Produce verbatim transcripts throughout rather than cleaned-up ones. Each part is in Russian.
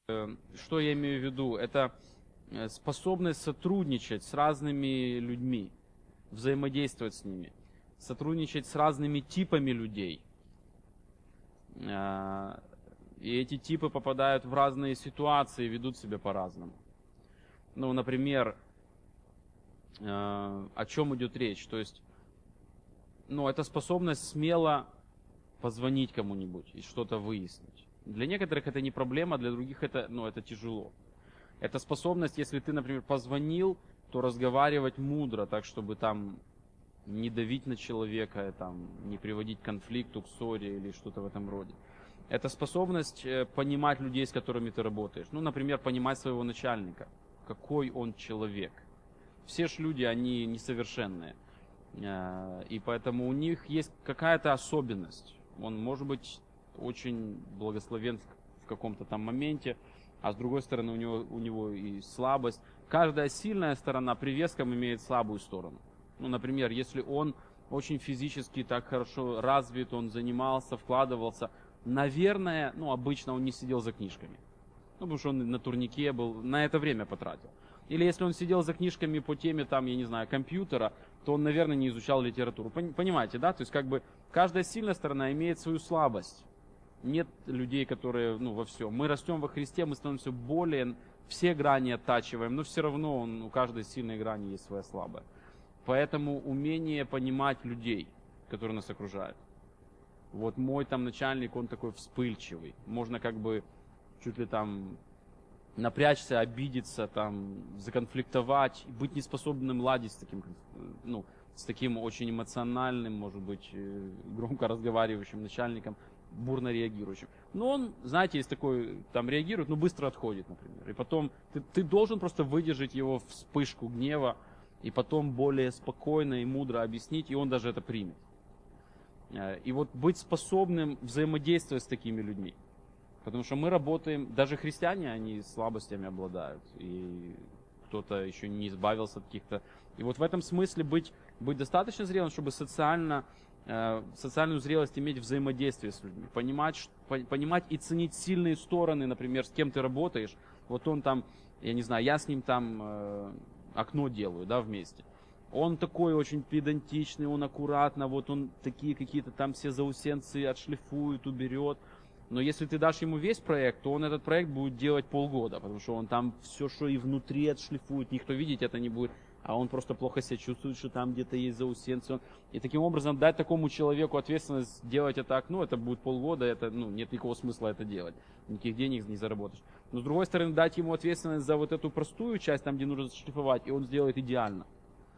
Что я имею в виду? Это способность сотрудничать с разными людьми, взаимодействовать с ними, сотрудничать с разными типами людей. И эти типы попадают в разные ситуации, ведут себя по-разному. Ну, например, о чем идет речь? То есть, ну, это способность смело позвонить кому-нибудь и что-то выяснить. Для некоторых это не проблема, для других это, ну, это тяжело. Это способность, если ты, например, позвонил, то разговаривать мудро, так, чтобы там не давить на человека, там, не приводить к конфликту, к ссоре или что-то в этом роде. Это способность понимать людей, с которыми ты работаешь. Ну, например, понимать своего начальника, какой он человек. Все ж люди, они несовершенные. И поэтому у них есть какая-то особенность. Он может быть очень благословен в каком-то там моменте, а с другой стороны у него, у него и слабость. Каждая сильная сторона привеском имеет слабую сторону. Ну, например, если он очень физически так хорошо развит, он занимался, вкладывался, наверное, ну, обычно он не сидел за книжками. Ну, потому что он на турнике был, на это время потратил. Или если он сидел за книжками по теме, там, я не знаю, компьютера, то он, наверное, не изучал литературу. Понимаете, да? То есть, как бы, каждая сильная сторона имеет свою слабость. Нет людей, которые, ну, во всем. Мы растем во Христе, мы становимся более, все грани оттачиваем, но все равно он, у каждой сильной грани есть своя слабая. Поэтому умение понимать людей, которые нас окружают. Вот мой там начальник, он такой вспыльчивый. Можно как бы чуть ли там напрячься, обидеться, там, законфликтовать, быть неспособным ладить с таким, ну, с таким очень эмоциональным, может быть, громко разговаривающим начальником, бурно реагирующим. Но он, знаете, есть такой, там, реагирует, но быстро отходит, например. И потом ты, ты должен просто выдержать его вспышку гнева, и потом более спокойно и мудро объяснить, и он даже это примет. И вот быть способным взаимодействовать с такими людьми. Потому что мы работаем, даже христиане, они слабостями обладают. И кто-то еще не избавился от каких-то. И вот в этом смысле быть, быть достаточно зрелым, чтобы социально, э, социальную зрелость иметь взаимодействие с людьми. Понимать, понимать и ценить сильные стороны, например, с кем ты работаешь. Вот он там, я не знаю, я с ним там э, окно делаю, да, вместе. Он такой очень педантичный, он аккуратно, вот он такие какие-то там все заусенцы отшлифует, уберет. Но если ты дашь ему весь проект, то он этот проект будет делать полгода, потому что он там все, что и внутри отшлифует, никто видеть это не будет, а он просто плохо себя чувствует, что там где-то есть заусенцы. И таким образом дать такому человеку ответственность делать это окно, это будет полгода, это, ну, нет никакого смысла это делать, никаких денег не заработаешь. Но с другой стороны, дать ему ответственность за вот эту простую часть, там где нужно шлифовать, и он сделает идеально.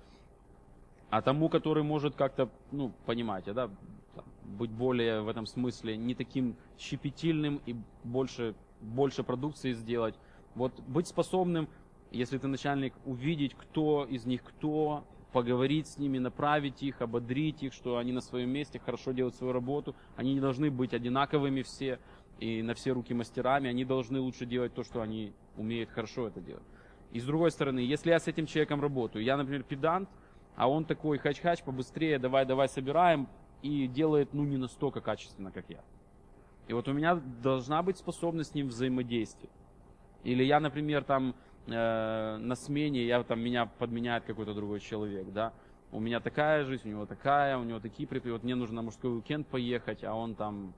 А тому, который может как-то, ну, понимаете, да, быть более в этом смысле не таким щепетильным и больше, больше продукции сделать. Вот быть способным, если ты начальник, увидеть, кто из них кто, поговорить с ними, направить их, ободрить их, что они на своем месте хорошо делают свою работу. Они не должны быть одинаковыми все и на все руки мастерами. Они должны лучше делать то, что они умеют хорошо это делать. И с другой стороны, если я с этим человеком работаю, я, например, педант, а он такой хач-хач, побыстрее, давай-давай собираем, и делает, ну, не настолько качественно, как я. И вот у меня должна быть способность с ним взаимодействия. Или я, например, там э, на смене, я, там, меня подменяет какой-то другой человек, да. У меня такая жизнь, у него такая, у него такие предприятия. Вот мне нужно на мужской уикенд поехать, а он там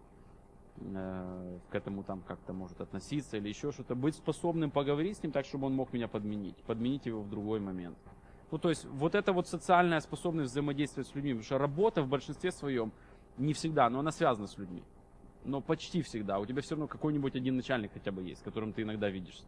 э, к этому там как-то может относиться или еще что-то. Быть способным поговорить с ним так, чтобы он мог меня подменить. Подменить его в другой момент. Ну, то есть, вот эта вот социальная способность взаимодействовать с людьми, потому что работа в большинстве своем, не всегда, но она связана с людьми. Но почти всегда. У тебя все равно какой-нибудь один начальник хотя бы есть, с которым ты иногда видишься.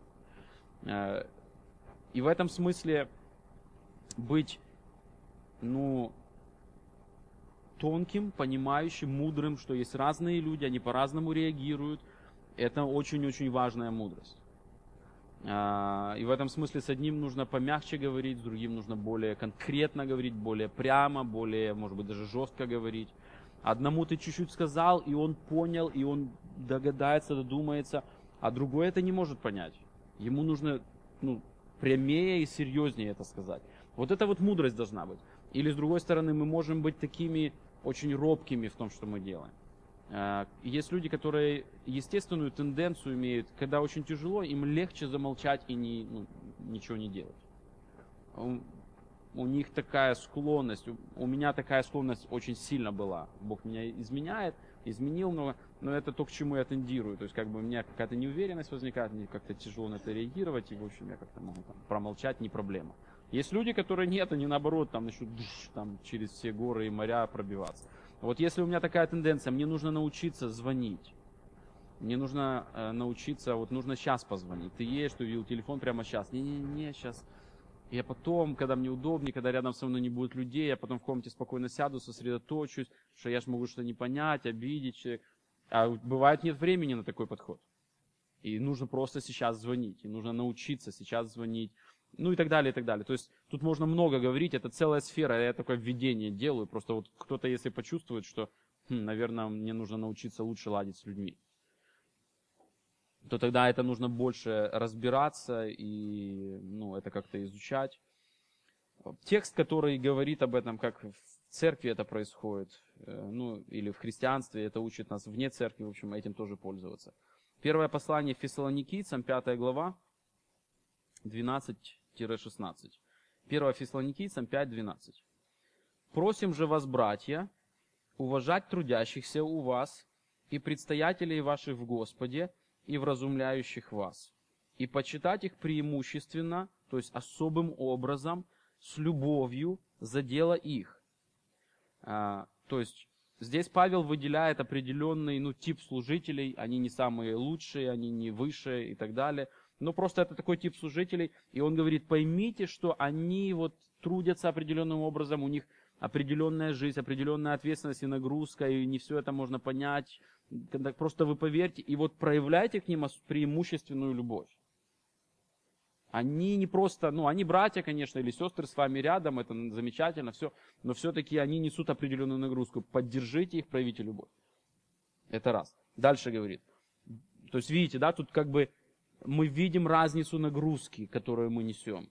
И в этом смысле быть, ну, тонким, понимающим, мудрым, что есть разные люди, они по-разному реагируют. Это очень-очень важная мудрость. И в этом смысле с одним нужно помягче говорить, с другим нужно более конкретно говорить, более прямо, более, может быть, даже жестко говорить. Одному ты чуть-чуть сказал, и он понял, и он догадается, додумается, а другой это не может понять. Ему нужно, ну, прямее и серьезнее это сказать. Вот это вот мудрость должна быть. Или, с другой стороны, мы можем быть такими очень робкими в том, что мы делаем. Есть люди, которые естественную тенденцию имеют, когда очень тяжело, им легче замолчать и не, ну, ничего не делать. У, у них такая склонность, у, у меня такая склонность очень сильно была. Бог меня изменяет, изменил много, но это то, к чему я тендирую. То есть как бы у меня какая-то неуверенность возникает, мне как-то тяжело на это реагировать, и в общем я как-то могу там промолчать, не проблема. Есть люди, которые нет, они наоборот там начнут там, через все горы и моря пробиваться. Вот если у меня такая тенденция, мне нужно научиться звонить. Мне нужно э, научиться, вот нужно сейчас позвонить. Ты едешь, ты увидел телефон прямо сейчас. Не-не-не, сейчас. Я потом, когда мне удобнее, когда рядом со мной не будет людей, я потом в комнате спокойно сяду, сосредоточусь, что я же могу что-то не понять, обидеть человека. А бывает нет времени на такой подход. И нужно просто сейчас звонить. И нужно научиться сейчас звонить. Ну и так далее, и так далее. То есть тут можно много говорить, это целая сфера, я такое введение делаю. Просто вот кто-то, если почувствует, что, хм, наверное, мне нужно научиться лучше ладить с людьми, то тогда это нужно больше разбираться и, ну, это как-то изучать. Текст, который говорит об этом, как в церкви это происходит, ну, или в христианстве, это учит нас вне церкви, в общем, этим тоже пользоваться. Первое послание Фессалоникийцам, пятая глава, двенадцать-шестнадцать. первое Фессалоникийцам пять двенадцать. «Просим же вас, братья, уважать трудящихся у вас и предстоятелей ваших в Господе и вразумляющих вас, и почитать их преимущественно, то есть особым образом, с любовью за дело их». А, то есть здесь Павел выделяет определенный, ну, тип служителей, они не самые лучшие, они не выше и так далее. Но просто это такой тип служителей, и он говорит, поймите, что они вот трудятся определенным образом, у них определенная жизнь, определенная ответственность и нагрузка, и не все это можно понять. Просто вы поверьте, и вот проявляйте к ним преимущественную любовь. Они не просто, ну, они братья, конечно, или сестры с вами рядом, это замечательно, все, но все-таки они несут определенную нагрузку. Поддержите их, проявите любовь. Это раз. Дальше говорит. То есть, видите, да, тут как бы мы видим разницу нагрузки, которую мы несем.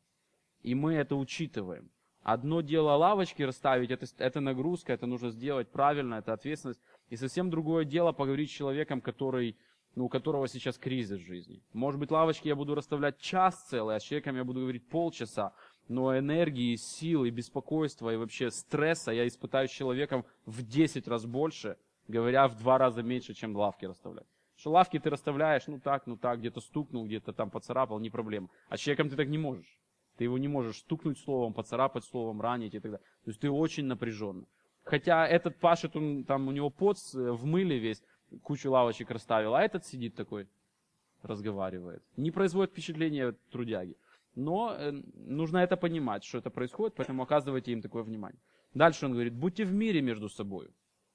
И мы это учитываем. Одно дело лавочки расставить, это, это нагрузка, это нужно сделать правильно, это ответственность. И совсем другое дело поговорить с человеком, который, ну, у которого сейчас кризис в жизни. Может быть, лавочки я буду расставлять час целый, а с человеком я буду говорить полчаса. Но энергии, сил и беспокойства и вообще стресса я испытаю с человеком в десять раз больше, говоря в два раза меньше, чем лавки расставлять. Что лавки ты расставляешь, ну так, ну так, где-то стукнул, где-то там поцарапал, не проблема. А с человеком ты так не можешь. Ты его не можешь стукнуть словом, поцарапать словом, ранить и так далее. То есть ты очень напряжен. Хотя этот пашет, он, там у него пот в мыле весь, кучу лавочек расставил, а этот сидит такой, разговаривает. Не производит впечатления трудяги. Но э, нужно это понимать, что это происходит, поэтому оказывайте им такое внимание. Дальше он говорит, будьте в мире между собой.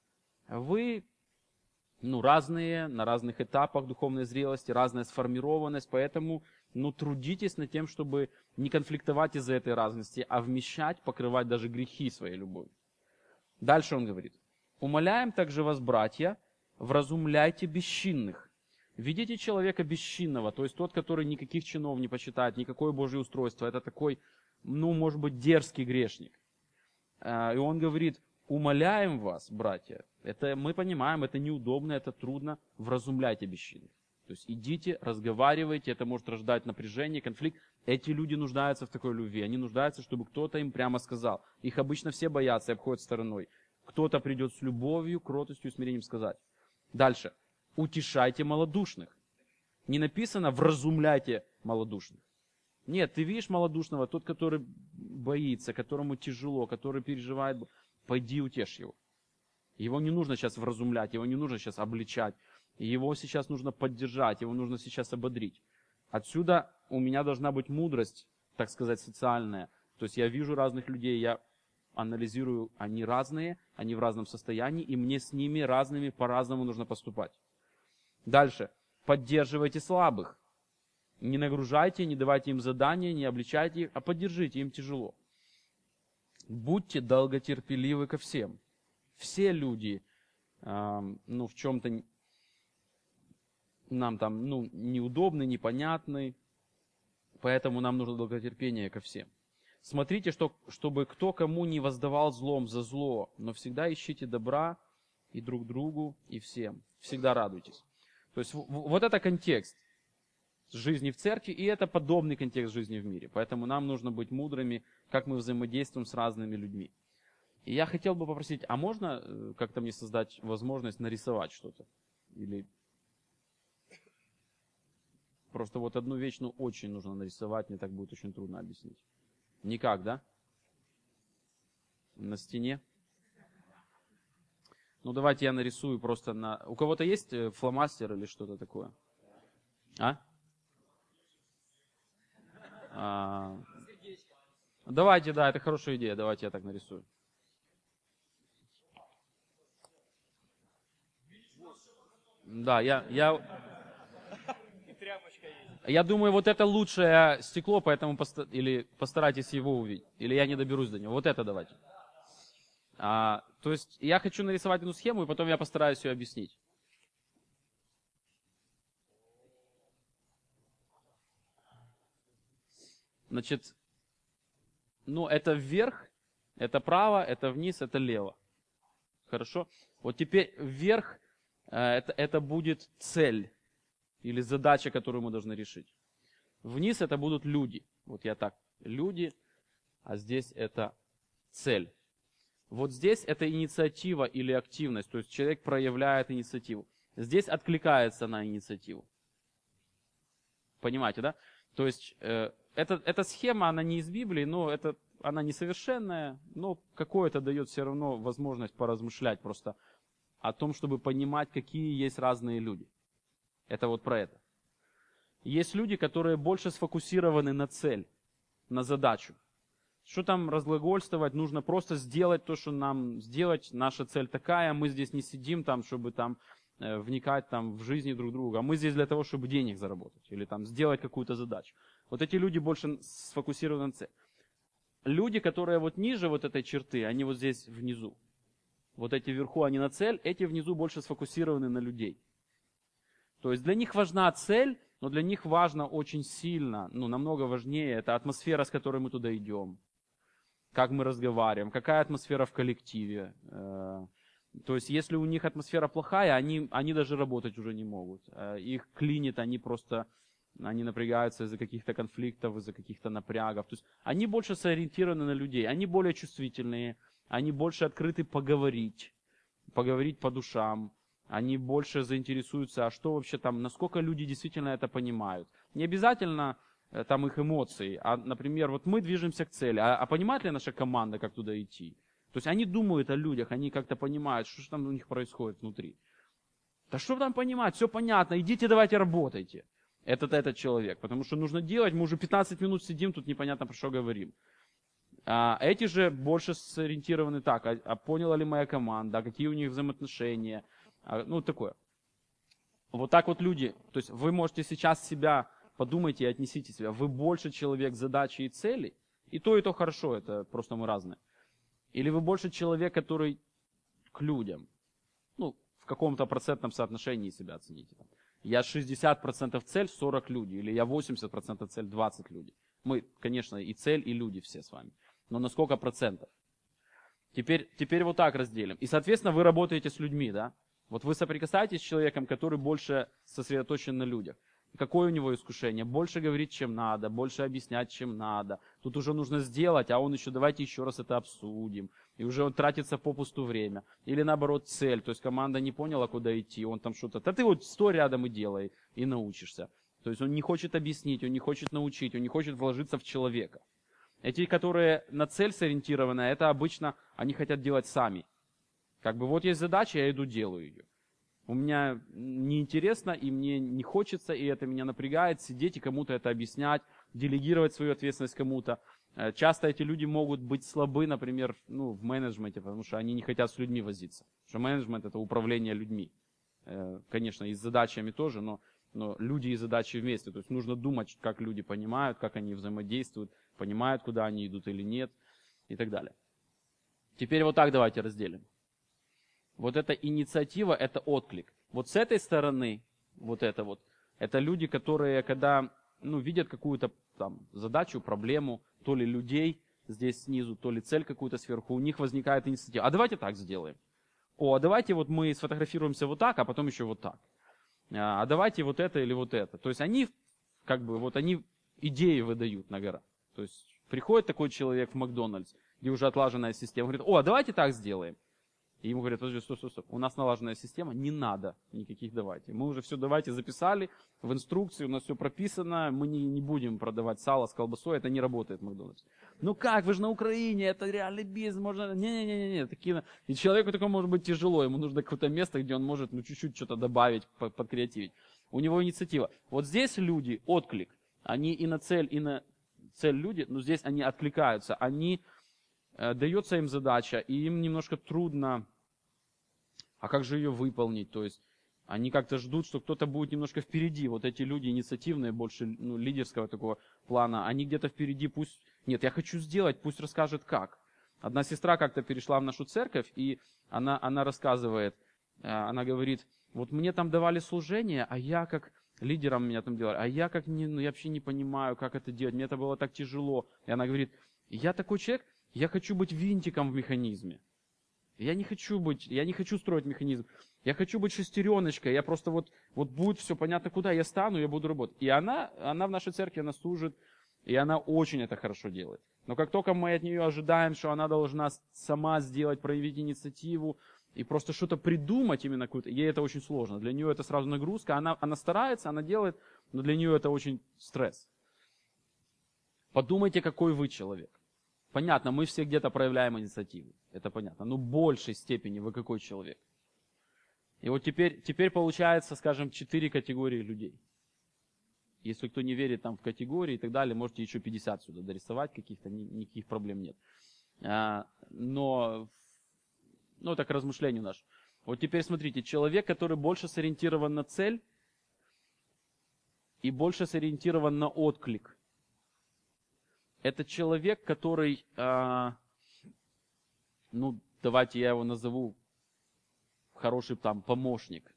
Вы... Ну, разные, на разных этапах духовной зрелости, разная сформированность, поэтому, ну, трудитесь над тем, чтобы не конфликтовать из-за этой разности, а вмещать, покрывать даже грехи своей любовью. Дальше он говорит, умоляем также вас, братья, вразумляйте бесчинных. Видите человека бесчинного, то есть тот, который никаких чинов не почитает, никакое Божье устройство, это такой, ну, может быть, дерзкий грешник. И он говорит, умоляем вас, братья, это мы понимаем, это неудобно, это трудно, вразумляйте бесчинных. То есть идите, разговаривайте, это может рождать напряжение, конфликт. Эти люди нуждаются в такой любви, они нуждаются, чтобы кто-то им прямо сказал. Их обычно все боятся и обходят стороной. Кто-то придет с любовью, кротостью и смирением сказать. Дальше. Утешайте малодушных. Не написано вразумляйте малодушных. Нет, ты видишь малодушного, тот, который боится, которому тяжело, который переживает, пойди утешь его. Его не нужно сейчас вразумлять, его не нужно сейчас обличать. Его сейчас нужно поддержать, его нужно сейчас ободрить. Отсюда у меня должна быть мудрость, так сказать, социальная. То есть я вижу разных людей, я анализирую, они разные, они в разном состоянии, и мне с ними разными по-разному нужно поступать. Дальше. Поддерживайте слабых. Не нагружайте, не давайте им задания, не обличайте их, а поддержите, им тяжело. Будьте долготерпеливы ко всем. Все люди, э, ну, в чем-то нам там, ну, неудобны, непонятны, поэтому нам нужно долготерпение ко всем. Смотрите, что, чтобы кто кому не воздавал злом за зло, но всегда ищите добра и друг другу, и всем. Всегда радуйтесь. То есть вот это контекст жизни в церкви, и это подобный контекст жизни в мире. Поэтому нам нужно быть мудрыми, как мы взаимодействуем с разными людьми. И я хотел бы попросить, а можно как-то мне создать возможность нарисовать что-то? Или просто вот одну вещь, ну, очень нужно нарисовать, мне так будет очень трудно объяснить. Никак, да? На стене? Ну, давайте я нарисую просто на... У кого-то есть фломастер или что-то такое? А? а? Давайте, да, это хорошая идея, давайте я так нарисую. Да, я... я... Я думаю, вот это лучшее стекло, поэтому поста... или постарайтесь его увидеть. Или я не доберусь до него. Вот это давайте. А, то есть я хочу нарисовать эту схему, и потом я постараюсь ее объяснить. Значит, ну это вверх, это право, это вниз, это лево. Хорошо? Вот теперь вверх, это, это будет цель или задача, которую мы должны решить. Вниз это будут люди. Вот я так, люди, а здесь это цель. Вот здесь это инициатива или активность, то есть человек проявляет инициативу. Здесь откликается на инициативу. Понимаете, да? То есть э, это, эта схема, она не из Библии, но это, она несовершенная, но какое-то дает все равно возможность поразмышлять просто о том, чтобы понимать, какие есть разные люди. Это вот про это. Есть люди, которые больше сфокусированы на цель, на задачу. Что там разглагольствовать, нужно просто сделать то, что нам сделать, наша цель такая, мы здесь не сидим там, чтобы там э, вникать там в жизни друг друга, а мы здесь для того, чтобы денег заработать или там сделать какую-то задачу. Вот эти люди больше сфокусированы на цель. Люди, которые вот ниже вот этой черты, они вот здесь внизу. Вот эти вверху, они на цель, эти внизу больше сфокусированы на людей. То есть для них важна цель, но для них важно очень сильно, ну намного важнее, это атмосфера, с которой мы туда идем. Как мы разговариваем, какая атмосфера в коллективе. То есть, если у них атмосфера плохая, они, они даже работать уже не могут. Их клинит, они просто, они напрягаются из-за каких-то конфликтов, из-за каких-то напрягов. То есть, они больше сориентированы на людей, они более чувствительные, они больше открыты поговорить, поговорить по душам. Они больше заинтересуются, а что вообще там, насколько люди действительно это понимают. Не обязательно там их эмоции, а, например, вот мы движемся к цели, а, а понимает ли наша команда, как туда идти? То есть они думают о людях, они как-то понимают, что же там у них происходит внутри. Да что там понимать, все понятно, идите давайте работайте. Это этот человек, потому что нужно делать, мы уже пятнадцать минут сидим, тут непонятно про что говорим. А эти же больше сориентированы так, а, а поняла ли моя команда, а какие у них взаимоотношения, а, ну такое. Вот так вот люди, то есть вы можете сейчас себя... Подумайте и отнесите себя. Вы больше человек задачи и целей. И то, и то хорошо, это просто мы разные. Или вы больше человек, который к людям. Ну, в каком-то процентном соотношении себя оцените. Я шестьдесят процентов цель, сорок люди. Или я восемьдесят процентов цель, двадцать людей. Мы, конечно, и цель, и люди все с вами. Но на сколько процентов? Теперь, теперь вот так разделим. И, соответственно, вы работаете с людьми, да? Вот вы соприкасаетесь с человеком, который больше сосредоточен на людях. Какое у него искушение? Больше говорить, чем надо, больше объяснять, чем надо. Тут уже нужно сделать, а он еще, давайте еще раз это обсудим. И уже он тратится попусту время. Или наоборот цель, то есть команда не поняла, куда идти, он там что-то... Да ты вот стой рядом и делай, и научишься. То есть он не хочет объяснить, он не хочет научить, он не хочет вложиться в человека. Эти, которые на цель сориентированы, это обычно они хотят делать сами. Как бы вот есть задача, я иду делаю ее. У меня неинтересно, и мне не хочется, и это меня напрягает, сидеть и кому-то это объяснять, делегировать свою ответственность кому-то. Часто эти люди могут быть слабы, например, ну, в менеджменте, потому что они не хотят с людьми возиться. Потому что менеджмент – это управление людьми. Конечно, и с задачами тоже, но, но люди и задачи вместе. То есть нужно думать, как люди понимают, как они взаимодействуют, понимают, куда они идут или нет, и так далее. Теперь вот так давайте разделим. Вот эта инициатива, это отклик. Вот с этой стороны, вот это вот, это люди, которые, когда ну, видят какую-то там задачу, проблему, то ли людей здесь снизу, то ли цель какую-то сверху, у них возникает инициатива. А давайте так сделаем. о, а давайте вот мы сфотографируемся вот так, а потом еще вот так. А давайте вот это или вот это. То есть они, как бы, вот они идеи выдают на гора. То есть приходит такой человек в Макдональдс, где уже отлаженная система, говорит, о, а давайте так сделаем. И ему говорят, подожди, стоп, стоп, стоп, у нас налаженная система, не надо никаких давайте. Мы уже все давайте записали в инструкции, у нас все прописано, мы не, не будем продавать сало с колбасой, это не работает в Макдональдсе. Ну как, вы же на Украине, это реальный бизнес, можно... Не-не-не, такие... И человеку такому может быть тяжело, ему нужно какое-то место, где он может ну чуть-чуть что-то добавить, подкреативить. У него инициатива. Вот здесь люди, отклик, они и на цель, и на цель люди, но здесь они откликаются, они... Дается им задача, и им немножко трудно, а как же ее выполнить? То есть они как-то ждут, что кто-то будет немножко впереди. Вот эти люди инициативные, больше ну, лидерского такого плана, они где-то впереди, пусть... Нет, я хочу сделать, пусть расскажет как. Одна сестра как-то перешла в нашу церковь, и она, она рассказывает, она говорит, вот мне там давали служение, а я как... Лидером меня там делали, а я как не... Ну, я вообще не понимаю, как это делать, мне это было так тяжело. И она говорит, я такой человек, я хочу быть винтиком в механизме. Я не хочу быть, я не хочу строить механизм. Я хочу быть шестереночкой. Я просто вот, вот будет все понятно, куда я стану, я буду работать. И она, она в нашей церкви, она служит, и она очень это хорошо делает. Но как только мы от нее ожидаем, что она должна сама сделать, проявить инициативу и просто что-то придумать именно какую-то, ей это очень сложно. Для нее это сразу нагрузка. Она, она старается, она делает, но для нее это очень стресс. Подумайте, какой вы человек. Понятно, мы все где-то проявляем инициативу, это понятно, но в большей степени вы какой человек. И вот теперь, теперь получается, скажем, четыре категории людей. Если кто не верит там в категории и так далее, можете еще пятьдесят сюда дорисовать, каких-то, никаких проблем нет. А, но, ну это к размышлению наш. Вот теперь смотрите, человек, который больше сориентирован на цель и больше сориентирован на отклик. Это человек, который, э, ну, давайте я его назову, хороший там помощник.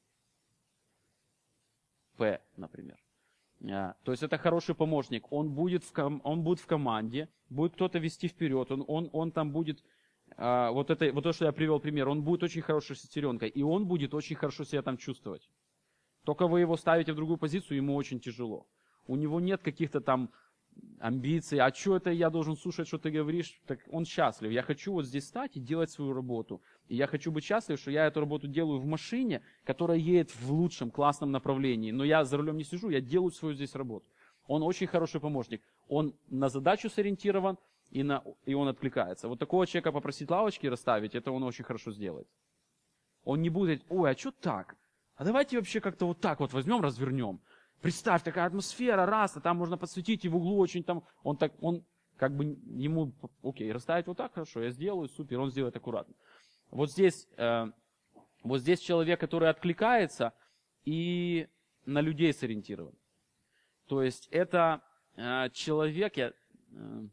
П, например. Э, то есть это хороший помощник. Он будет в, ком, он будет в команде, будет кто-то вести вперед, он, он, он там будет, э, вот, это, вот то, что я привел пример, он будет очень хорошей шестеренкой, и он будет очень хорошо себя там чувствовать. Только вы его ставите в другую позицию, ему очень тяжело. У него нет каких-то там амбиции, а что это я должен слушать, что ты говоришь, так он счастлив. Я хочу вот здесь стать и делать свою работу. И я хочу быть счастлив, что я эту работу делаю в машине, которая едет в лучшем, классном направлении. Но я за рулем не сижу, я делаю свою здесь работу. Он очень хороший помощник. Он на задачу сориентирован, и, на, и он откликается. Вот такого человека попросить лавочки расставить, это он очень хорошо сделает. Он не будет, ой, а что так? А давайте вообще как-то вот так вот возьмем, развернем. Представь, такая атмосфера, раз, а там можно подсветить и в углу очень там, он так, он как бы ему, окей, расставить вот так, хорошо, я сделаю, супер, он сделает аккуратно. Вот здесь, э, вот здесь человек, который откликается и на людей сориентирован. То есть это э, человек, я, э,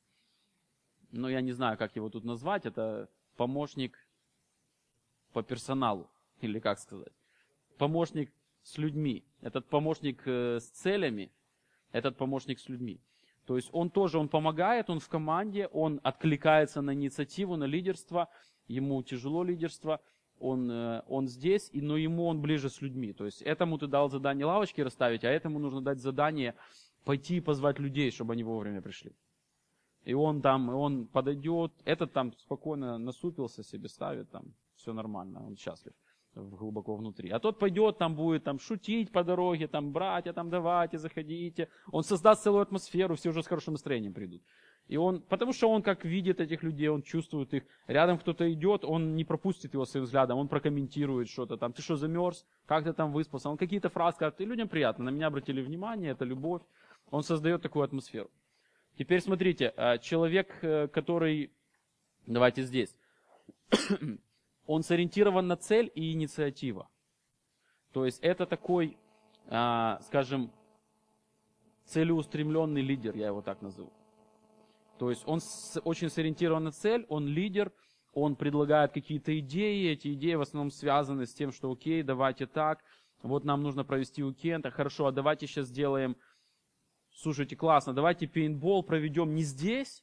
ну я не знаю, как его тут назвать, это помощник по персоналу, или как сказать, помощник с людьми. Этот помощник э, с целями, этот помощник с людьми. То есть он тоже, он помогает, он в команде, он откликается на инициативу, на лидерство, ему тяжело лидерство, он, э, он здесь, и, но ему он ближе с людьми. То есть этому ты дал задание лавочки расставить, а этому нужно дать задание пойти и позвать людей, чтобы они вовремя пришли. И он там, он подойдет, этот там спокойно насупился, себе ставит, там все нормально, он счастлив глубоко внутри. А тот пойдет, там будет там шутить по дороге, там, братья, там, давайте, заходите. Он создаст целую атмосферу, все уже с хорошим настроением придут. И он, потому что он как видит этих людей, он чувствует их. Рядом кто-то идет, он не пропустит его своим взглядом, он прокомментирует что-то там. Ты что, замерз? Как ты там выспался? Он какие-то фразы скажет, и людям приятно, на меня обратили внимание, это любовь. Он создает такую атмосферу. Теперь смотрите, человек, который, давайте здесь, он сориентирован на цель и инициатива. То есть это такой, скажем, целеустремленный лидер, я его так назову. То есть он очень сориентирован на цель, он лидер, он предлагает какие-то идеи, эти идеи в основном связаны с тем, что окей, давайте так, вот нам нужно провести уикенд, а хорошо, а давайте сейчас сделаем, слушайте, классно, давайте пейнтбол проведем не здесь,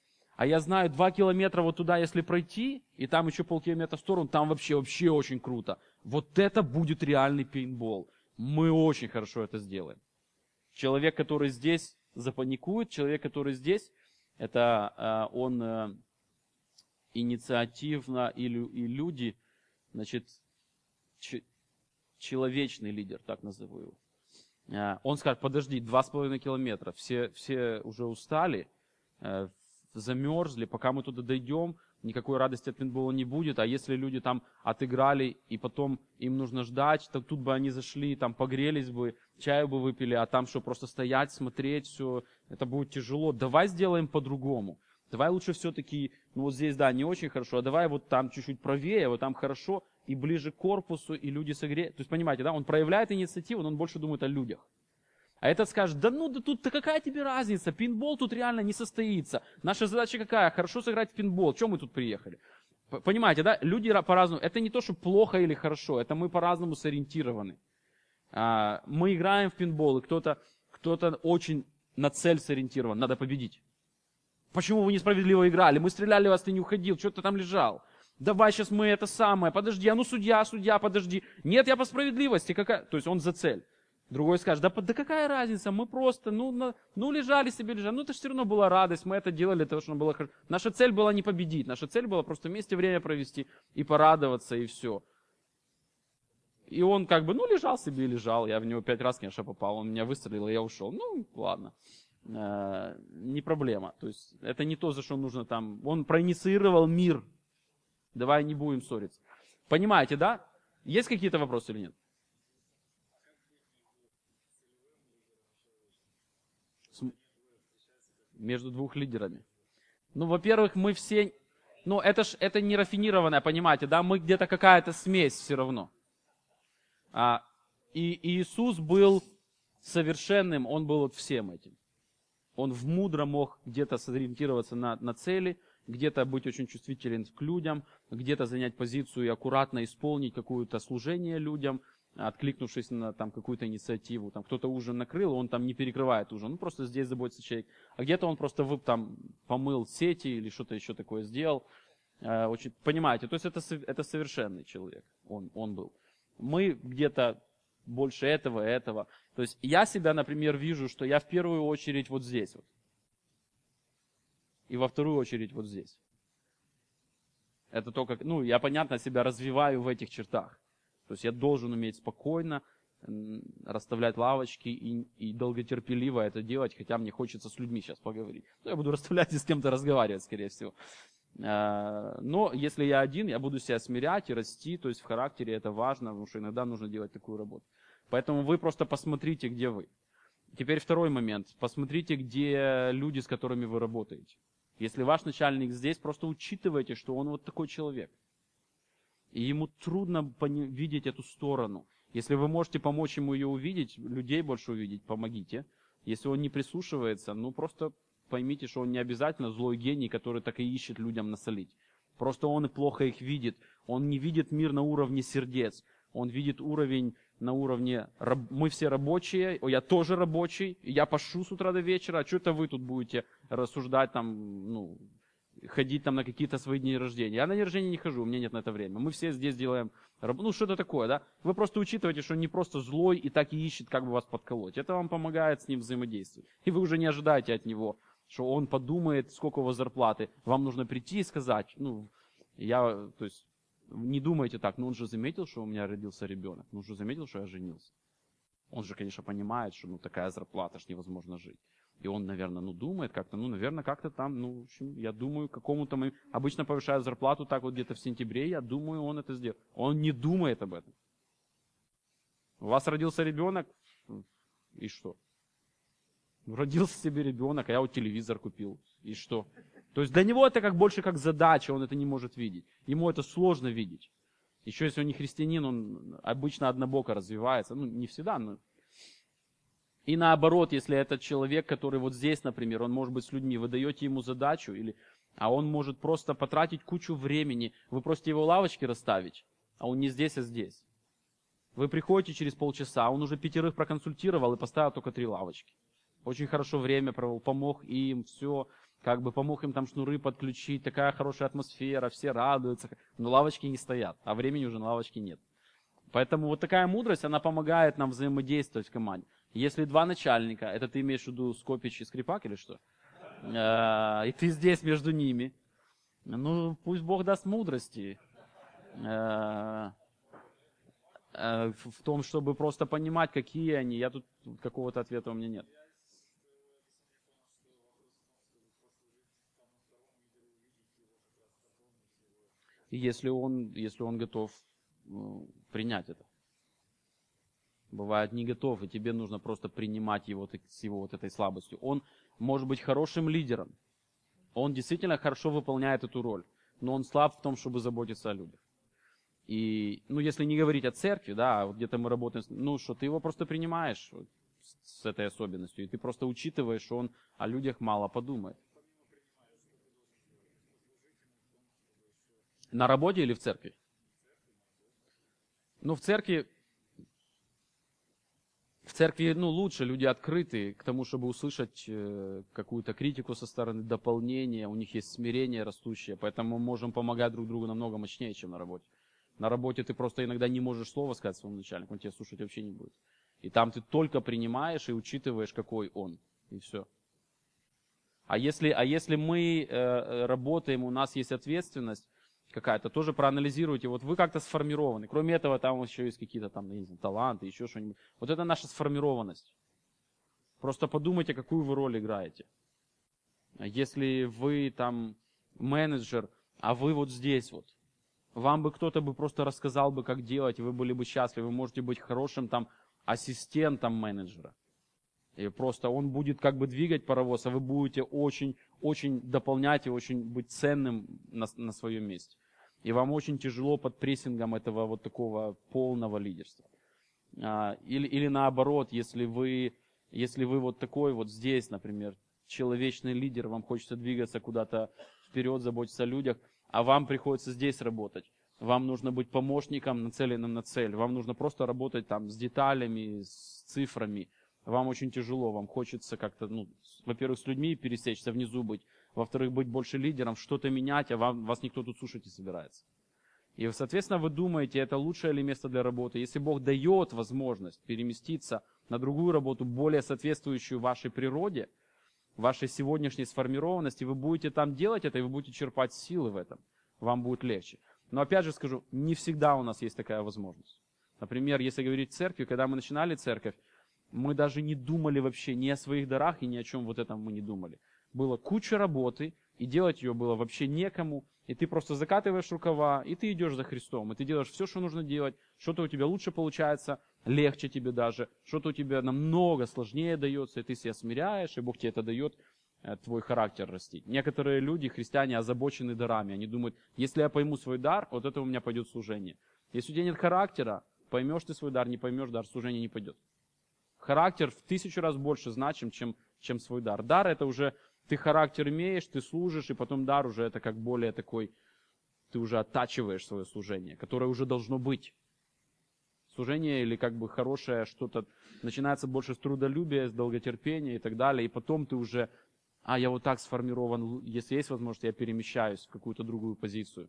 А я знаю, два километра вот туда, если пройти, и там еще полкилометра в сторону, там вообще, вообще очень круто. Вот это будет реальный пейнтбол. Мы очень хорошо это сделаем. Человек, который здесь запаникует, человек, который здесь, это э, он э, инициативно, и, лю, и люди, значит, ч, человечный лидер, так назову его. Э, он скажет, подожди, два с половиной километра, все, все уже устали, э, замерзли, пока мы туда дойдем, никакой радости от пейнтбола не будет, а если люди там отыграли, и потом им нужно ждать, то тут бы они зашли, там погрелись бы, чаю бы выпили, а там что, просто стоять, смотреть, все, это будет тяжело. Давай сделаем по-другому. Давай лучше все-таки, ну вот здесь, да, не очень хорошо, а давай вот там чуть-чуть правее, вот там хорошо, и ближе к корпусу, и люди согреют. То есть, понимаете, да, он проявляет инициативу, но он больше думает о людях. А этот скажет, да ну, да тут-то какая тебе разница, пейнтбол тут реально не состоится. Наша задача какая? Хорошо сыграть в пейнтбол. Чем мы тут приехали? Понимаете, да? Люди по-разному. Это не то, что плохо или хорошо, это мы по-разному сориентированы. Мы играем в пейнтбол, и кто-то, кто-то очень на цель сориентирован, надо победить. Почему вы несправедливо играли? Мы стреляли в вас, ты не уходил, что ты там лежал? Давай сейчас мы это самое, подожди, а ну судья, судья, подожди. Нет, я по справедливости, какая... То есть он за цель. Другой скажет, да, да какая разница, мы просто, ну, на, ну лежали себе, лежали, ну это же все равно была радость, мы это делали для того, чтобы было хорошо. Наша цель была не победить, наша цель была просто вместе время провести и порадоваться, и все. И он как бы, ну лежал себе и лежал, я в него пять раз, конечно, попал, он меня выстрелил, и я ушел. Ну, ладно, э, не проблема, то есть это не то, за что нужно там, он проинициировал мир, давай не будем ссориться. Понимаете, да? Есть какие-то вопросы или нет? Между двух лидерами. Ну, во-первых, мы все... Ну, это ж это не рафинированное, понимаете, да? Мы где-то какая-то смесь все равно. А, и, и Иисус был совершенным, Он был вот всем этим. Он в мудро мог где-то сориентироваться на, на цели, где-то быть очень чувствителен к людям, где-то занять позицию и аккуратно исполнить какое-то служение людям, откликнувшись на там, какую-то инициативу. Там кто-то ужин накрыл, он там не перекрывает ужин, ну просто здесь заботится человек. А где-то он просто вы, там, помыл сети или что-то еще такое сделал. Э, очень, понимаете, то есть это, это совершенный человек, он, он был. Мы где-то больше этого, этого. То есть я себя, например, вижу, что я в первую очередь вот здесь вот. И во вторую очередь вот здесь. Это то, как, ну, я, понятно, себя развиваю в этих чертах. То есть я должен уметь спокойно расставлять лавочки и, и долготерпеливо это делать, хотя мне хочется с людьми сейчас поговорить. Ну, я буду расставлять и с кем-то разговаривать, скорее всего. Но если я один, я буду себя смирять и расти, то есть в характере это важно, потому что иногда нужно делать такую работу. Поэтому вы просто посмотрите, где вы. Теперь второй момент. Посмотрите, где люди, с которыми вы работаете. Если ваш начальник здесь, просто учитывайте, что он вот такой человек. И ему трудно видеть эту сторону. Если вы можете помочь ему ее увидеть, людей больше увидеть, помогите. Если он не прислушивается, ну просто поймите, что он не обязательно злой гений, который так и ищет людям насолить. Просто он и плохо их видит. Он не видит мир на уровне сердец. Он видит уровень на уровне «мы все рабочие, я тоже рабочий, я пашу с утра до вечера, а что это вы тут будете рассуждать там, ну, ходить там на какие-то свои дни рождения. Я на дни рождения не хожу, у меня нет на это времени. Мы все здесь делаем, ну, что-то такое, да. Вы просто учитываете, что он не просто злой и так и ищет, как бы вас подколоть. Это вам помогает с ним взаимодействовать. И вы уже не ожидаете от него, что он подумает, сколько у вас зарплаты. Вам нужно прийти и сказать, ну, я, то есть, не думайте так, ну, он же заметил, что у меня родился ребенок. Ну, он же заметил, что я женился. Он же, конечно, понимает, что, ну, такая зарплата, ж невозможно жить. И он, наверное, ну, думает как-то, ну, наверное, как-то там, ну, в общем, я думаю, какому-то моему... Обычно повышают зарплату так вот где-то в сентябре, я думаю, он это сделает. Он не думает об этом. У вас родился ребенок, и что? Родился себе ребенок, а я вот телевизор купил, и что? То есть для него это как больше как задача, он это не может видеть. Ему это сложно видеть. Еще если он не христианин, он обычно однобоко развивается, ну, не всегда, но... И наоборот, если этот человек, который вот здесь, например, он может быть с людьми, вы даете ему задачу, или, а он может просто потратить кучу времени, вы просите его лавочки расставить, а он не здесь, а здесь. Вы приходите через полчаса, он уже пятерых проконсультировал и поставил только три лавочки. Очень хорошо время провел, помог им, все. как бы помог им там шнуры подключить, такая хорошая атмосфера, все радуются, но лавочки не стоят, а времени уже на лавочке нет. Поэтому вот такая мудрость, она помогает нам взаимодействовать в команде. Если два начальника, это ты имеешь в виду Скопич и Скрипак или что? Э, И ты здесь между ними. Ну, пусть Бог даст мудрости э, э, в в том, чтобы просто понимать, какие они. Я тут какого-то ответа у меня нет. И Если он, если он готов ну, принять это. Бывает не готов, и тебе нужно просто принимать его так- с его вот этой слабостью. Он может быть хорошим лидером. Он действительно хорошо выполняет эту роль, но он слаб в том, чтобы заботиться о людях. И, ну, если не говорить о церкви, да, а вот где-то мы работаем, с- ну, что ты его просто принимаешь вот с с этой особенностью, и ты просто учитываешь, что он о людях мало подумает. На работе или в церкви? Ну, в церкви, в церкви, ну, лучше люди открыты к тому, чтобы услышать э, какую-то критику со стороны, дополнения, у них есть смирение растущее, поэтому мы можем помогать друг другу намного мощнее, чем на работе. На работе ты просто иногда не можешь слова сказать своему начальнику, он тебя слушать вообще не будет. И там ты только принимаешь и учитываешь, какой он, и все. А если, а если мы э, э, работаем, у нас есть ответственность какая-то, тоже проанализируйте, вот вы как-то сформированы. Кроме этого, там еще есть какие-то там, я не знаю, таланты, еще что-нибудь. Вот это наша сформированность. Просто подумайте, какую вы роль играете. Если вы там менеджер, а вы вот здесь вот, вам бы кто-то бы просто рассказал бы, как делать, и вы были бы счастливы. Вы можете быть хорошим там ассистентом менеджера. И просто он будет как бы двигать паровоз, а вы будете очень, очень дополнять и очень быть ценным на, на своем месте. И вам очень тяжело под прессингом этого вот такого полного лидерства. А, или, или наоборот, если вы, если вы вот такой вот здесь, например, человечный лидер, вам хочется двигаться куда-то вперед, заботиться о людях, а вам приходится здесь работать. Вам нужно быть помощником, нацеленным на цель. Вам нужно просто работать там с деталями, с цифрами. Вам очень тяжело, вам хочется как-то, ну, с- во-первых, с людьми пересечься, внизу быть. Во-вторых, быть больше лидером, что-то менять, а вам, вас никто тут слушать не собирается. И, соответственно, вы думаете, это лучшее ли место для работы. Если Бог дает возможность переместиться на другую работу, более соответствующую вашей природе, вашей сегодняшней сформированности, вы будете там делать это, и вы будете черпать силы в этом. Вам будет легче. Но опять же скажу, не всегда у нас есть такая возможность. Например, если говорить в церкви, когда мы начинали церковь, мы даже не думали вообще ни о своих дарах и ни о чем вот этом мы не думали. Было куча работы, и делать ее было вообще некому. И ты просто закатываешь рукава, и ты идешь за Христом. И ты делаешь все, что нужно делать. Что-то у тебя лучше получается, легче тебе даже. Что-то у тебя намного сложнее дается, и ты себя смиряешь, и Бог тебе это дает, э, твой характер растить. Некоторые люди, христиане, озабочены дарами. Они думают, если я пойму свой дар, вот это у меня пойдет служение. Если у тебя нет характера, поймешь ты свой дар, не поймешь, дар служения не пойдет. Характер в тысячу раз больше значим, чем, чем свой дар. Дар это уже ты характер имеешь, ты служишь, и потом дар уже это как более такой, ты уже оттачиваешь свое служение, которое уже должно быть. Служение или как бы хорошее что-то начинается больше с трудолюбия, с долготерпения и так далее, и потом ты уже, а я вот так сформирован, если есть возможность, я перемещаюсь в какую-то другую позицию.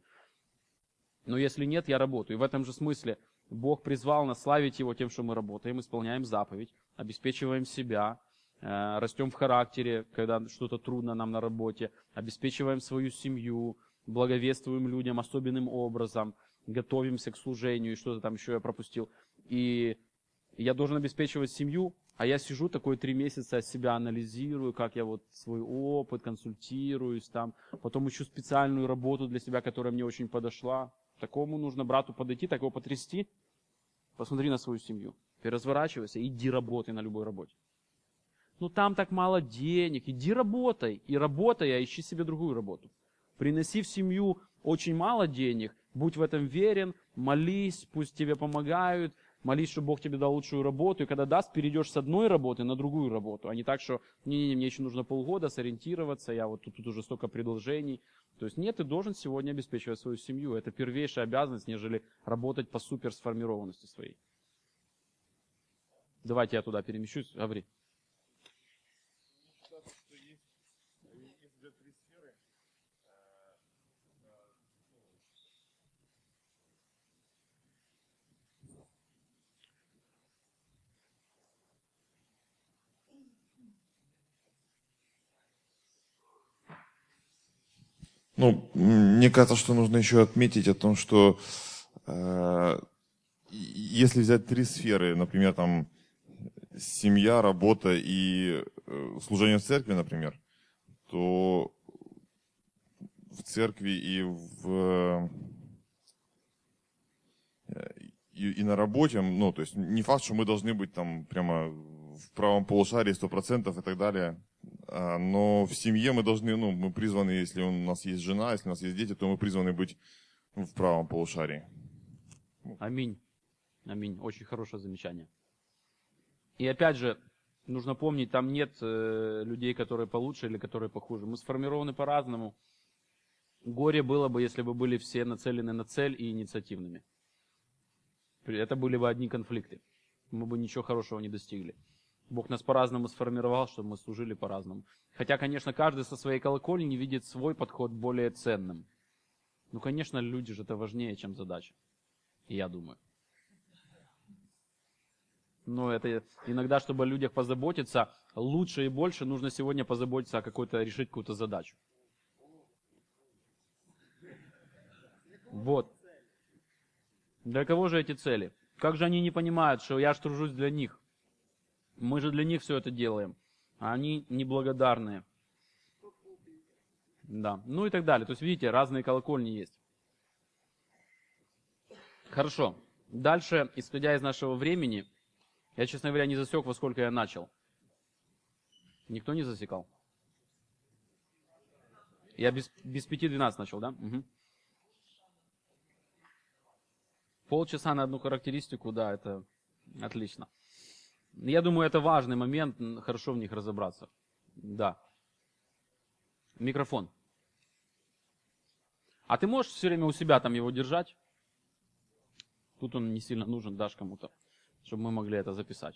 Но если нет, я работаю. И в этом же смысле Бог призвал нас славить Его тем, что мы работаем, исполняем заповедь, обеспечиваем себя, э, растем в характере, когда что-то трудно нам на работе, обеспечиваем свою семью, благовествуем людям особенным образом, готовимся к служению, и что-то там еще я пропустил. И я должен обеспечивать семью, а я сижу такой три месяца, себя анализирую, как я вот свой опыт, консультируюсь там, потом ищу специальную работу для себя, которая мне очень подошла. Такому нужно брату подойти, так его потрясти. Посмотри на свою семью. Ты разворачивайся, иди работай на любой работе. Ну там так мало денег, иди работай. И работай, а ищи себе другую работу. Приноси в семью очень мало денег, будь в этом верен, молись, пусть тебе помогают, молись, чтобы Бог тебе дал лучшую работу, и когда даст, перейдешь с одной работы на другую работу, а не так, что не-не-не, мне еще нужно полгода сориентироваться, я вот тут, тут уже столько предложений. То есть нет, ты должен сегодня обеспечивать свою семью. Это первейшая обязанность, нежели работать по суперсформированности своей. Давайте я туда перемещусь, говори. Ну, мне кажется, что нужно еще отметить о том, что э, если взять три сферы, например, там семья, работа и э, служение в церкви, например, то в церкви и в и, и на работе, ну, то есть не факт, что мы должны быть там прямо в правом полушарии сто процентов и так далее, а, но в семье мы должны, ну, мы призваны, если у нас есть жена, если у нас есть дети, то мы призваны быть в правом полушарии. Аминь. Аминь. Очень хорошее замечание. И опять же, нужно помнить, там нет э, людей, которые получше или которые похуже. Мы сформированы по-разному. Горе было бы, если бы были все нацелены на цель и инициативными. Это были бы одни конфликты. Мы бы ничего хорошего не достигли. Бог нас по-разному сформировал, чтобы мы служили по-разному. Хотя, конечно, каждый со своей колокольни видит свой подход более ценным. Ну, конечно, люди же это важнее, чем задача. Я думаю. Но это иногда, чтобы о людях позаботиться, лучше и больше нужно сегодня позаботиться о какой-то, решить какую-то задачу. Вот. Для кого же эти цели? Как же они не понимают, что я ж тружусь для них? Мы же для них все это делаем. А они неблагодарные. Да. Ну и так далее. То есть, видите, разные колокольни есть. Хорошо. Дальше, исходя из нашего времени, я, честно говоря, не засек, во сколько я начал. Никто не засекал? Я без, без пяти двенадцать начал, да? Угу. Полчаса на одну характеристику, да, это отлично. Я думаю, это важный момент, хорошо в них разобраться. Да. Микрофон. А ты можешь все время у себя там его держать? Тут он не сильно нужен, дашь кому-то, чтобы мы могли это записать.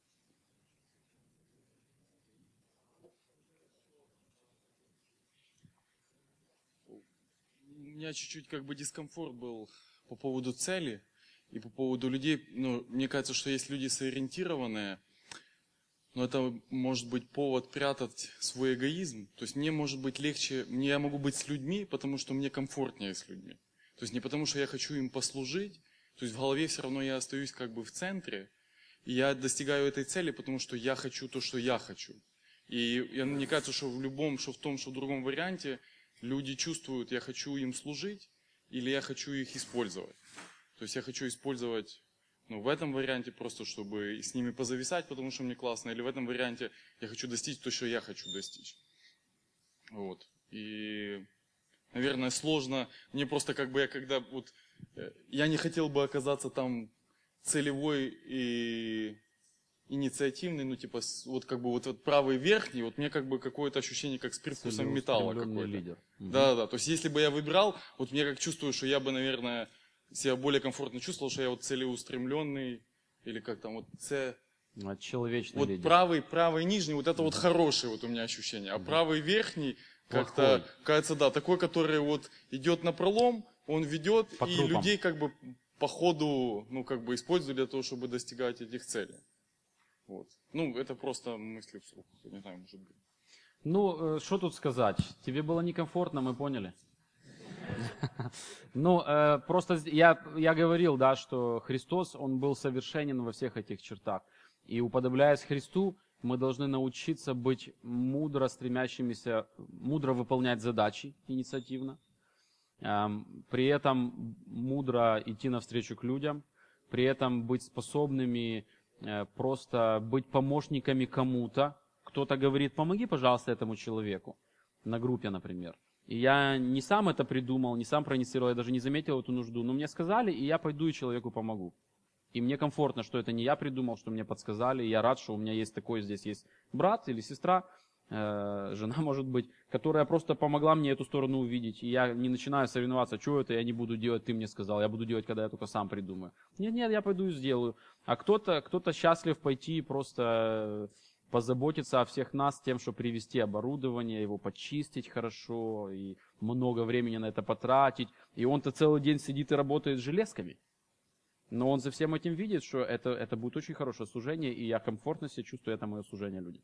У меня чуть-чуть как бы дискомфорт был по поводу цели и по поводу людей. Ну, мне кажется, что есть люди сориентированные, но это может быть повод прятать свой эгоизм. То есть мне может быть легче, мне я могу быть с людьми, потому что мне комфортнее с людьми. То есть не потому, что я хочу им послужить, то есть в голове все равно я остаюсь как бы в центре, и я достигаю этой цели, потому что я хочу то, что я хочу. И мне кажется, что в любом, что в том, что в другом варианте люди чувствуют, я хочу им служить, или я хочу их использовать. То есть я хочу использовать, ну, в этом варианте просто, чтобы с ними позависать, потому что мне классно, или в этом варианте я хочу достичь то, что я хочу достичь. Вот. И, наверное, сложно. Мне просто как бы я когда вот, я не хотел бы оказаться там целевой и инициативный, ну типа вот как бы вот, вот правый верхний, вот мне как бы какое-то ощущение как с привкусом металла какой-то. Лидер. Угу. Да, да. То есть если бы я выбирал, вот мне как чувствую, что я бы, наверное, себя более комфортно чувствовал, что я вот целеустремленный или как там вот це. Человечный вот лидер. правый, правый нижний, вот это вот хорошее вот у меня ощущение, а правый верхний как-то кажется, да, такой, который вот идет на пролом, он ведет по и трупам. людей как бы по ходу, ну как бы используют для того, чтобы достигать этих целей. Вот. Ну, это просто мысли вслух, не знаю, может быть. Ну, что тут сказать? Тебе было некомфортно, мы поняли. Ну, просто я, я говорил, да, что Христос, Он был совершенен во всех этих чертах. И уподобляясь Христу, мы должны научиться быть мудро стремящимися, мудро выполнять задачи инициативно, при этом мудро идти навстречу к людям, при этом быть способными просто быть помощниками кому-то. Кто-то говорит, помоги, пожалуйста, этому человеку, на группе, например. И я не сам это придумал, не сам проинициировал, я даже не заметил эту нужду, но мне сказали, и я пойду и человеку помогу. И мне комфортно, что это не я придумал, что мне подсказали, и я рад, что у меня есть такой, здесь есть брат или сестра, э, жена, может быть, которая просто помогла мне эту сторону увидеть, и я не начинаю соревноваться, что это я не буду делать, ты мне сказал, я буду делать, когда я только сам придумаю. Нет, нет, я пойду и сделаю. А кто-то, кто-то счастлив пойти просто позаботиться о всех нас тем, чтобы привезти оборудование, его почистить хорошо, и много времени на это потратить. И он-то целый день сидит и работает с железками. Но он за всем этим видит, что это, это будет очень хорошее служение, и я комфортно себя чувствую, это мое служение людям.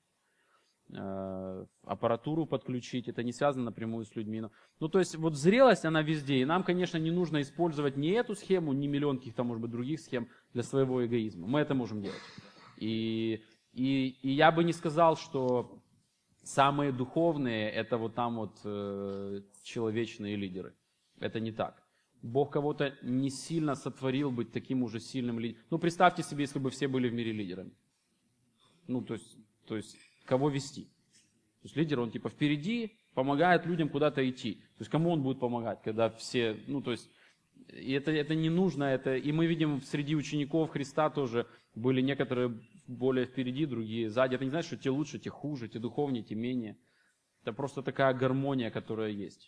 Э, аппаратуру подключить, это не связано напрямую с людьми. Ну, то есть, вот зрелость, она везде. И нам, конечно, не нужно использовать ни эту схему, ни миллион каких-то, может быть, других схем для своего эгоизма. Мы это можем делать. И, и, и я бы не сказал, что самые духовные – это вот там вот э, человечные лидеры. Это не так. Бог кого-то не сильно сотворил быть таким уже сильным лидером. Ну, представьте себе, если бы все были в мире лидерами. Ну, то есть, то есть кого вести? То есть лидер, он типа впереди, помогает людям куда-то идти. То есть кому он будет помогать, когда все, ну, то есть, и это, это не нужно, это, и мы видим среди учеников Христа тоже были некоторые более впереди, другие сзади. Это не значит, что те лучше, те хуже, те духовнее, те менее. Это просто такая гармония, которая есть.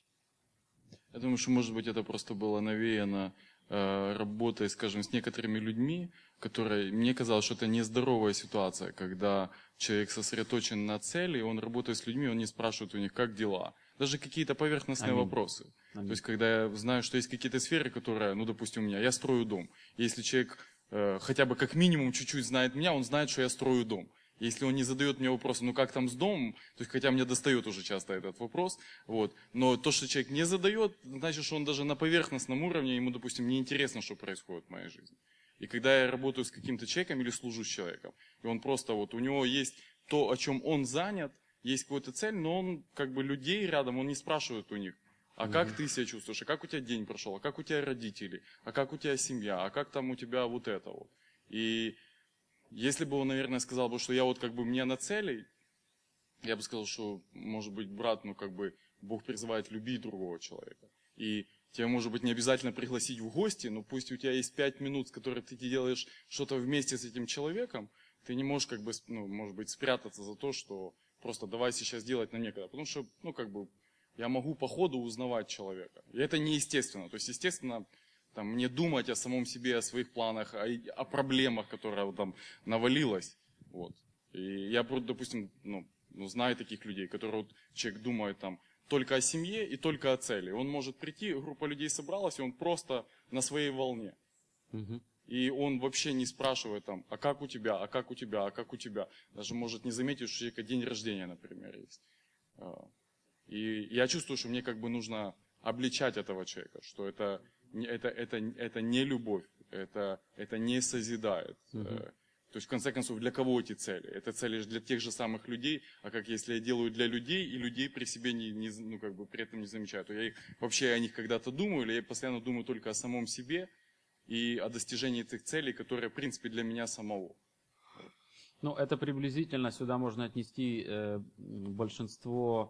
Я думаю, что, может быть, это просто было навеяно э, работой, скажем, с некоторыми людьми, которые, мне казалось, что это нездоровая ситуация, когда человек сосредоточен на цели, он работает с людьми, он не спрашивает у них, как дела. Даже какие-то поверхностные Аминь. вопросы. Аминь. То есть, когда я знаю, что есть какие-то сферы, которые, ну, допустим, у меня, я строю дом. Если человек э, хотя бы как минимум чуть-чуть знает меня, он знает, что я строю дом. Если он не задает мне вопросы, ну как там с домом, то есть, хотя мне достает уже часто этот вопрос, вот, но то, что человек не задает, значит, что он даже на поверхностном уровне, ему, допустим, не интересно, что происходит в моей жизни. И когда я работаю с каким-то человеком или служу с человеком, и он просто вот, у него есть то, о чем он занят, есть какая-то цель, но он как бы людей рядом, он не спрашивает у них, а как ты себя чувствуешь, а как у тебя день прошел, а как у тебя родители, а как у тебя семья, а как там у тебя вот это вот. И если бы он, наверное, сказал бы, что я вот как бы мне на цели, я бы сказал, что, может быть, брат, ну как бы Бог призывает любить другого человека. И тебе, может быть, не обязательно пригласить в гости, но пусть у тебя есть пять минут, с которых ты делаешь что-то вместе с этим человеком, ты не можешь, как бы, ну, может быть, спрятаться за то, что просто давай сейчас делать нам некогда. Потому что, ну, как бы, я могу по ходу узнавать человека. И это неестественно. То есть, естественно, там, мне думать о самом себе, о своих планах, о, о проблемах, которые там навалилось. Вот. И я, допустим, ну, ну, знаю таких людей, которые вот, человек думает там только о семье и только о цели. Он может прийти, группа людей собралась, и он просто на своей волне. Угу. И он вообще не спрашивает там, а как у тебя, а как у тебя, а как у тебя. Даже может не заметить, что у человека день рождения, например, есть. И я чувствую, что мне как бы нужно обличать этого человека, что это, это, это, это не любовь, это, это не созидает. Uh-huh. То есть, в конце концов, для кого эти цели? Это цели для тех же самых людей, а как если я делаю для людей, и людей при себе не, не, ну, как бы при этом не замечаю, то я их, вообще о них когда-то думаю, или я постоянно думаю только о самом себе и о достижении этих целей, которые, в принципе, для меня самого. Ну, это приблизительно сюда можно отнести э, большинство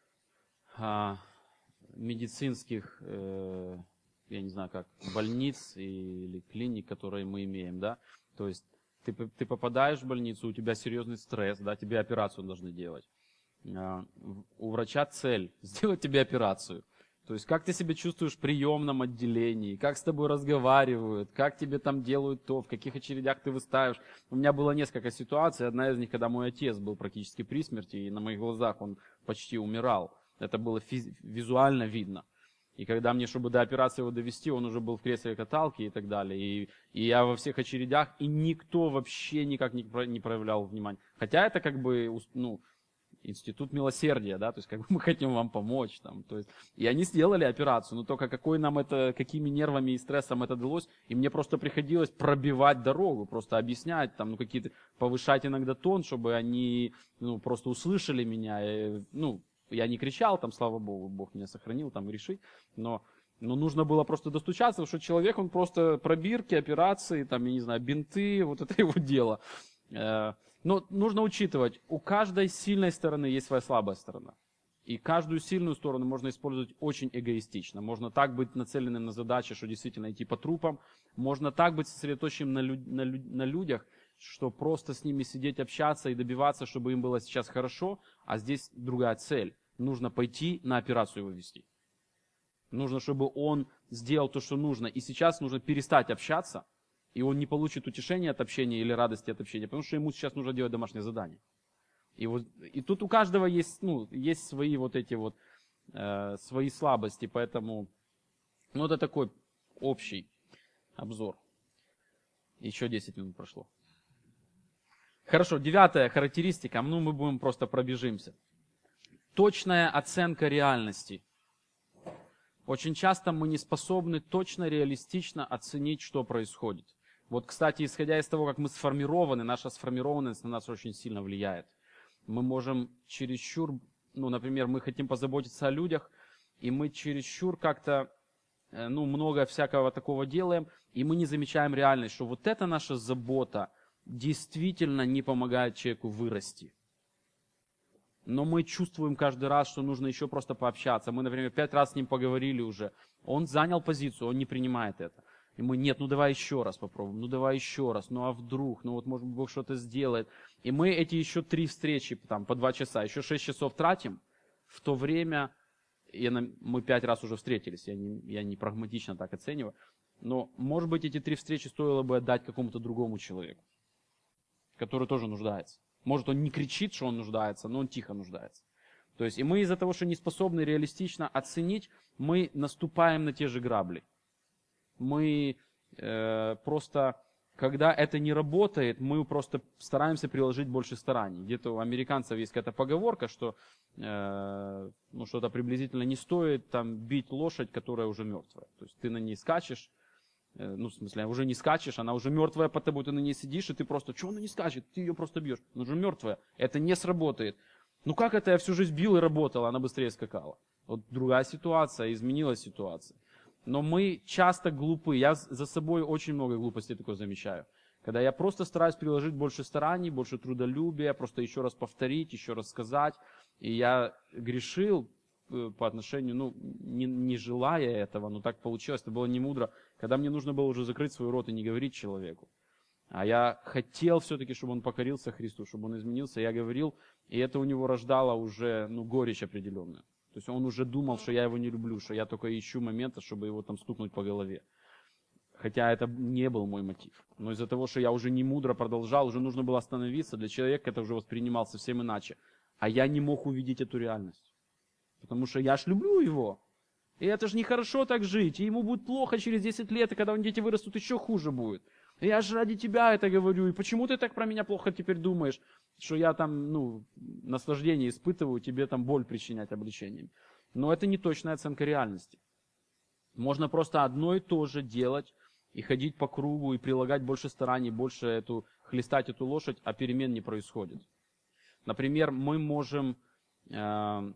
э, медицинских, э, я не знаю как, больниц или клиник, которые мы имеем, да. То есть ты, ты попадаешь в больницу, у тебя серьезный стресс, да, тебе операцию должны делать. Э, у врача цель сделать тебе операцию. То есть как ты себя чувствуешь в приемном отделении, как с тобой разговаривают, как тебе там делают то, в каких очередях ты выстаиваешь. У меня было несколько ситуаций, одна из них, когда мой отец был практически при смерти, и на моих глазах он почти умирал. Это было физи- визуально видно. И когда мне, чтобы до операции его довести, он уже был в кресле каталки и так далее. И, и я во всех очередях, и никто вообще никак не, про, не проявлял внимания. Хотя это как бы, ну, институт милосердия, да, то есть как бы мы хотим вам помочь, там, то есть, и они сделали операцию, но только какой нам это, какими нервами и стрессом это далось, и мне просто приходилось пробивать дорогу, просто объяснять, там, ну, какие-то, повышать иногда тон, чтобы они, ну, просто услышали меня, и, ну, я не кричал, там, слава Богу, Бог меня сохранил, там, решить, но, но нужно было просто достучаться, потому что человек, он просто пробирки, операции, там, я не знаю, бинты, вот это его дело. Но нужно учитывать, у каждой сильной стороны есть своя слабая сторона. И каждую сильную сторону можно использовать очень эгоистично. Можно так быть нацеленным на задачи, что действительно идти по трупам. Можно так быть сосредоточенным на, лю- на, лю- на людях, что просто с ними сидеть, общаться и добиваться, чтобы им было сейчас хорошо. А здесь другая цель. Нужно пойти на операцию его вести. Нужно, чтобы он сделал то, что нужно. И сейчас нужно перестать общаться. И он не получит утешения от общения или радости от общения, потому что ему сейчас нужно делать домашнее задание. И, вот, и тут у каждого есть, ну, есть свои вот эти вот, э, свои слабости, поэтому, ну, это такой общий обзор. Еще десять минут прошло. Хорошо, девятая характеристика, ну, мы будем просто пробежимся. Точная оценка реальности. Очень часто мы не способны точно, реалистично оценить, что происходит. Вот, кстати, исходя из того, как мы сформированы, наша сформированность на нас очень сильно влияет. Мы можем чересчур, ну, например, мы хотим позаботиться о людях, и мы чересчур как-то, ну, много всякого такого делаем, и мы не замечаем реальность, что вот эта наша забота действительно не помогает человеку вырасти. Но мы чувствуем каждый раз, что нужно еще просто пообщаться. Мы, например, пять раз с ним поговорили уже. Он занял позицию, он не принимает это. И мы, нет, ну давай еще раз попробуем, ну давай еще раз, ну а вдруг, ну вот может быть Бог что-то сделает. И мы эти еще три встречи, там, по два часа, еще шесть часов тратим, в то время, и мы пять раз уже встретились, я не, я не прагматично так оцениваю, но, может быть, эти три встречи стоило бы отдать какому-то другому человеку, который тоже нуждается. Может, он не кричит, что он нуждается, но он тихо нуждается. То есть, и мы из-за того, что не способны реалистично оценить, мы наступаем на те же грабли. Мы э, просто, когда это не работает, мы просто стараемся приложить больше стараний. Где-то у американцев есть какая-то поговорка, что э, ну, что-то приблизительно не стоит там, бить лошадь, которая уже мертвая. То есть ты на ней скачешь, э, ну в смысле, уже не скачешь, она уже мертвая под тобой, ты на ней сидишь, и ты просто, что она не скачет, ты ее просто бьешь, она уже мертвая, это не сработает. Ну как это я всю жизнь бил и работала, она быстрее скакала. Вот другая ситуация, изменилась ситуация. Но мы часто глупы. Я за собой очень много глупостей такое замечаю. Когда я просто стараюсь приложить больше стараний, больше трудолюбия, просто еще раз повторить, еще раз сказать. И я грешил по отношению, ну, не, не желая этого, но так получилось, это было не мудро. Когда мне нужно было уже закрыть свой рот и не говорить человеку. А я хотел все-таки, чтобы он покорился Христу, чтобы он изменился. Я говорил, и это у него рождало уже, ну, горечь определенную. То есть он уже думал, что я его не люблю, что я только ищу момента, чтобы его там стукнуть по голове. Хотя это не был мой мотив. Но из-за того, что я уже не мудро продолжал, уже нужно было остановиться. Для человека это уже воспринимал совсем иначе. А я не мог увидеть эту реальность. Потому что я ж люблю его. И это же нехорошо так жить. И ему будет плохо через десять лет, и когда у дети вырастут, еще хуже будет. И я же ради тебя это говорю. И почему ты так про меня плохо теперь думаешь? Что я там, ну, наслаждение испытываю, тебе там боль причинять обличением. Но это не точная оценка реальности. Можно просто одно и то же делать и ходить по кругу, и прилагать больше стараний, больше эту, хлестать эту лошадь, а перемен не происходит. Например, мы можем э,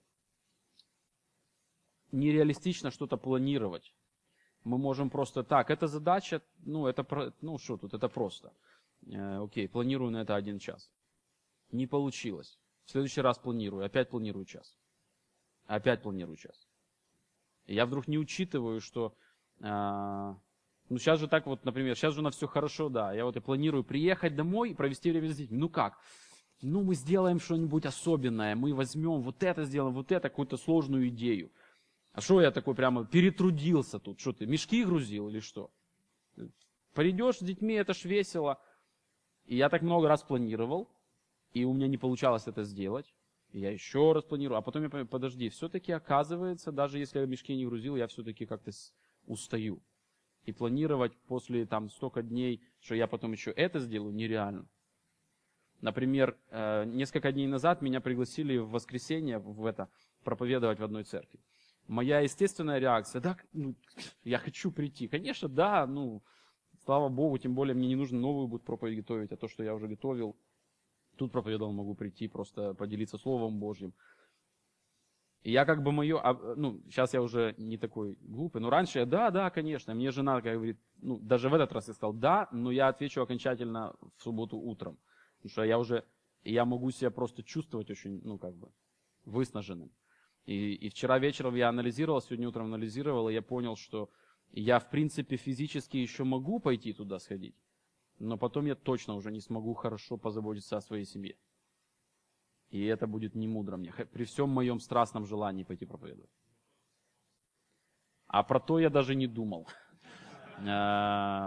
нереалистично что-то планировать. Мы можем просто так, эта задача, ну, это, ну, что тут, это просто. Э, окей, планирую на это один час. Не получилось. В следующий раз планирую, опять планирую час. Опять планирую час. И я вдруг не учитываю, что, э, ну, сейчас же так вот, например, сейчас же у нас все хорошо, да, я вот и планирую приехать домой и провести время с детьми. Ну как? Ну, мы сделаем что-нибудь особенное, мы возьмем вот это, сделаем вот это, какую-то сложную идею. А что я такой прямо перетрудился тут? Что ты, мешки грузил или что? Придешь с детьми, это ж весело. И я так много раз планировал, и у меня не получалось это сделать. И я еще раз планирую. А потом я понимаю, подожди, все-таки оказывается, даже если я мешки не грузил, я все-таки как-то устаю. И планировать после там столько дней, что я потом еще это сделаю, нереально. Например, несколько дней назад меня пригласили в воскресенье в это, проповедовать в одной церкви. Моя естественная реакция, да, ну, я хочу прийти. Конечно, да, ну, слава Богу, тем более мне не нужно новую будет проповедь готовить, а то, что я уже готовил, тут проповедовал, могу прийти, просто поделиться Словом Божьим. И я как бы мое, ну, сейчас я уже не такой глупый, но раньше я, да, да, конечно, мне жена говорит, ну, даже в этот раз я сказал, да, но я отвечу окончательно в субботу утром. Потому что я уже, я могу себя просто чувствовать очень, ну, как бы, выснаженным. И, и вчера вечером я анализировал, сегодня утром анализировал, и я понял, что я, в принципе, физически еще могу пойти туда сходить, но потом я точно уже не смогу хорошо позаботиться о своей семье. И это будет не мудро мне, при всем моем страстном желании пойти проповедовать. А про то я даже не думал. А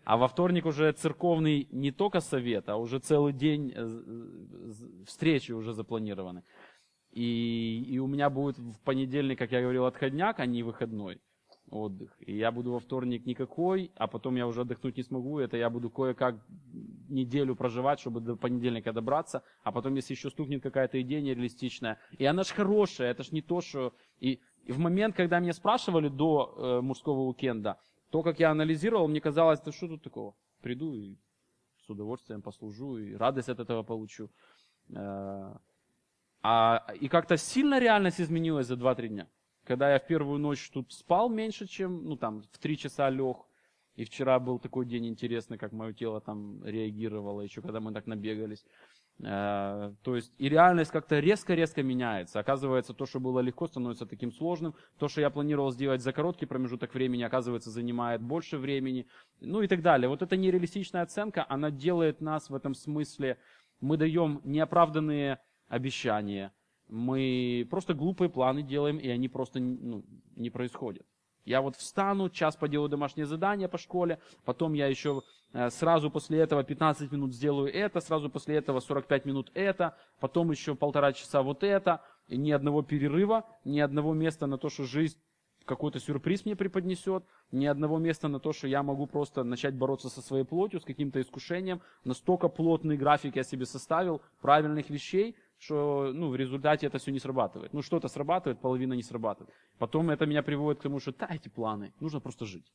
А во вторник уже церковный не только совет, а уже целый день встречи уже запланированы. И, и у меня будет в понедельник, как я говорил, отходняк, а не выходной отдых. И я буду во вторник никакой, а потом я уже отдохнуть не смогу. Это я буду кое-как неделю проживать, чтобы до понедельника добраться. А потом, если еще стукнет какая-то идея нереалистичная. И она ж хорошая, это ж не то, что... И, и в момент, когда меня спрашивали до э, мужского уикенда, то, как я анализировал, мне казалось, да что тут такого? Приду и с удовольствием послужу, и радость от этого получу. Э, а, и как-то сильно реальность изменилась за два-три дня. Когда я в первую ночь тут спал меньше, чем, ну там, в три часа лег. И вчера был такой день интересный, как мое тело там реагировало, еще когда мы так набегались. Э, то есть и реальность как-то резко-резко меняется. Оказывается, то, что было легко, становится таким сложным. То, что я планировал сделать за короткий промежуток времени, оказывается, занимает больше времени. Ну и так далее. Вот эта нереалистичная оценка, она делает нас в этом смысле, мы даем неоправданные обещания. Мы просто глупые планы делаем, и они просто ну, не происходят. Я вот встану, час поделаю домашнее задание по школе, потом я еще э, сразу после этого пятнадцать минут сделаю это, сразу после этого сорок пять минут это, потом еще полтора часа вот это, и ни одного перерыва, ни одного места на то, что жизнь какой-то сюрприз мне преподнесет, ни одного места на то, что я могу просто начать бороться со своей плотью, с каким-то искушением. Настолько плотный график я себе составил, правильных вещей, что ну, в результате это все не срабатывает. Ну, что-то срабатывает, половина не срабатывает. Потом это меня приводит к тому, что да, эти планы, нужно просто жить.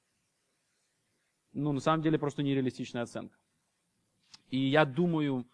Ну, на самом деле, просто нереалистичная оценка. И я думаю,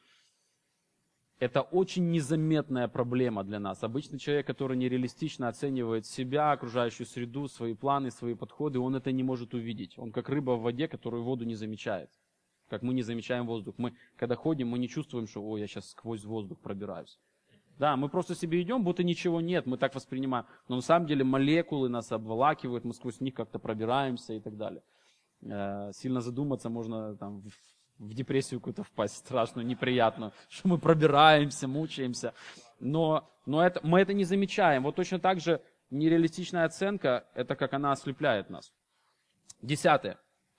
это очень незаметная проблема для нас. Обычный человек, который нереалистично оценивает себя, окружающую среду, свои планы, свои подходы, он это не может увидеть. Он как рыба в воде, которую воду не замечает. Как мы не замечаем воздух. Мы, когда ходим, мы не чувствуем, что «Ой, я сейчас сквозь воздух пробираюсь». Да, мы просто себе идем, будто ничего нет, мы так воспринимаем. Но на самом деле молекулы нас обволакивают, мы сквозь них как-то пробираемся и так далее. Э, сильно задуматься, можно там, в, в депрессию какую-то впасть страшную, неприятную, что мы пробираемся, мучаемся. Но, но это, мы это не замечаем. Вот точно так же нереалистичная оценка, это как она ослепляет нас. Десятое.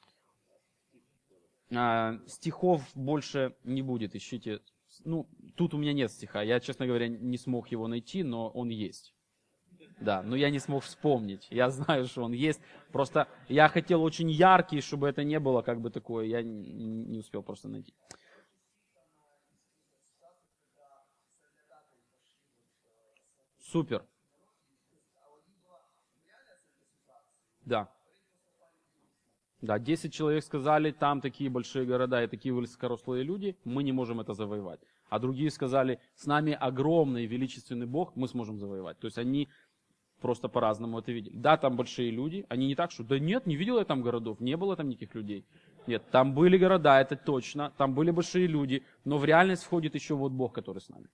А, стихов больше не будет, ищите. Ну, тут у меня нет стиха, я, честно говоря, не смог его найти, но он есть. Да, но я не смог вспомнить, я знаю, что он есть. Просто я хотел очень яркий, чтобы это не было как бы такое, я не успел просто найти. Супер. Да. Да, десять человек сказали, там такие большие города и такие высокорослые люди, мы не можем это завоевать. А другие сказали, с нами огромный величественный Бог, мы сможем завоевать. То есть они просто по-разному это видели. Да, там большие люди, они не так, что да нет, не видел я там городов, не было там никаких людей. Нет, там были города, это точно, там были большие люди, но в реальность входит еще вот Бог, который с нами.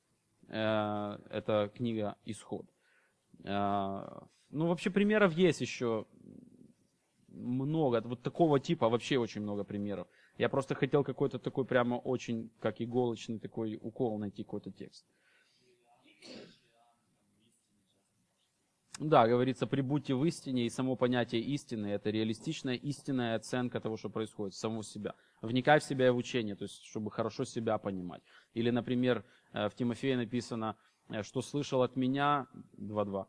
Это книга «Исход». Ну, вообще примеров есть еще много, вот такого типа вообще очень много примеров. Я просто хотел какой-то такой прямо очень, как иголочный такой укол найти какой-то текст. Да, говорится, прибудьте в истине, и само понятие истины, это реалистичная истинная оценка того, что происходит, самого себя. Вникай в себя и в учение, то есть, чтобы хорошо себя понимать. Или, например, в Тимофея написано, что слышал от меня, два два,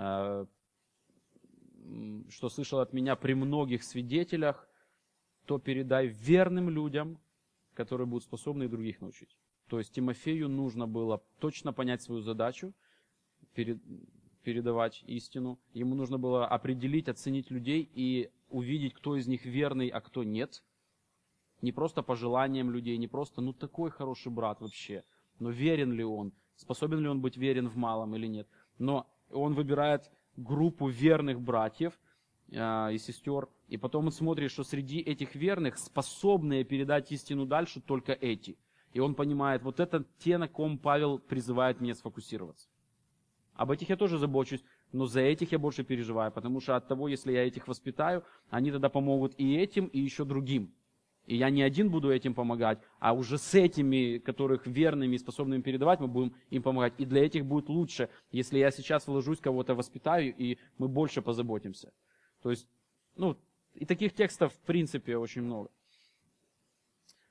что слышал от меня при многих свидетелях, то передай верным людям, которые будут способны и других научить. То есть Тимофею нужно было точно понять свою задачу, перед, передавать истину. Ему нужно было определить, оценить людей и увидеть, кто из них верный, а кто нет. Не просто по желаниям людей, не просто, ну такой хороший брат вообще, но верен ли он, способен ли он быть верен в малом или нет. Но он выбирает группу верных братьев э, и сестер, и потом он смотрит, что среди этих верных способные передать истину дальше только эти. И он понимает, вот это те, на ком Павел призывает меня сфокусироваться. Об этих я тоже забочусь, но за этих я больше переживаю, потому что от того, если я этих воспитаю, они тогда помогут и этим, и еще другим. И я не один буду этим помогать, а уже с этими, которых верными и способными передавать, мы будем им помогать. И для этих будет лучше, если я сейчас вложусь, кого-то воспитаю, и мы больше позаботимся. То есть, ну, и таких текстов, в принципе, очень много.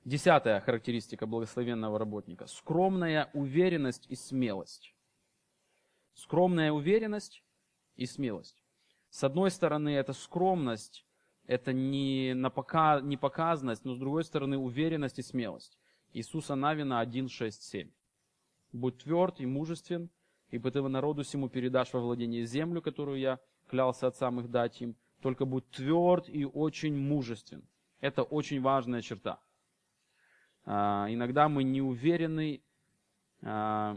Десятая характеристика благословенного работника. Скромная уверенность и смелость. Скромная уверенность и смелость. С одной стороны, это скромность, это не, на пока, не показность, но с другой стороны, уверенность и смелость. Иисуса Навина один, шесть, семь. «Будь тверд и мужествен, ибо ты народу сему передашь во владение землю, которую я клялся отцам их дать им. Только будь тверд и очень мужествен». Это очень важная черта. А, иногда мы не уверены. А,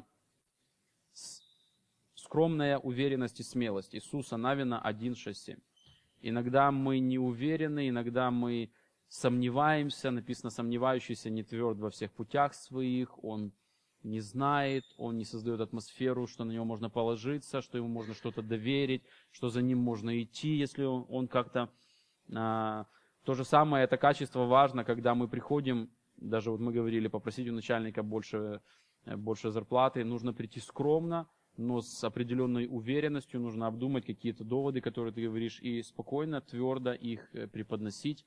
скромная уверенность и смелость. Иисуса Навина один, шесть, семь. Иногда мы не уверены, иногда мы сомневаемся. Написано, сомневающийся не тверд во всех путях своих. Он не знает, он не создает атмосферу, что на него можно положиться, что ему можно что-то доверить, что за ним можно идти, если он, он как-то... А, то же самое, это качество важно, когда мы приходим, даже вот мы говорили, попросить у начальника больше, больше зарплаты, нужно прийти скромно, но с определенной уверенностью, нужно обдумать какие-то доводы, которые ты говоришь, и спокойно, твердо их преподносить.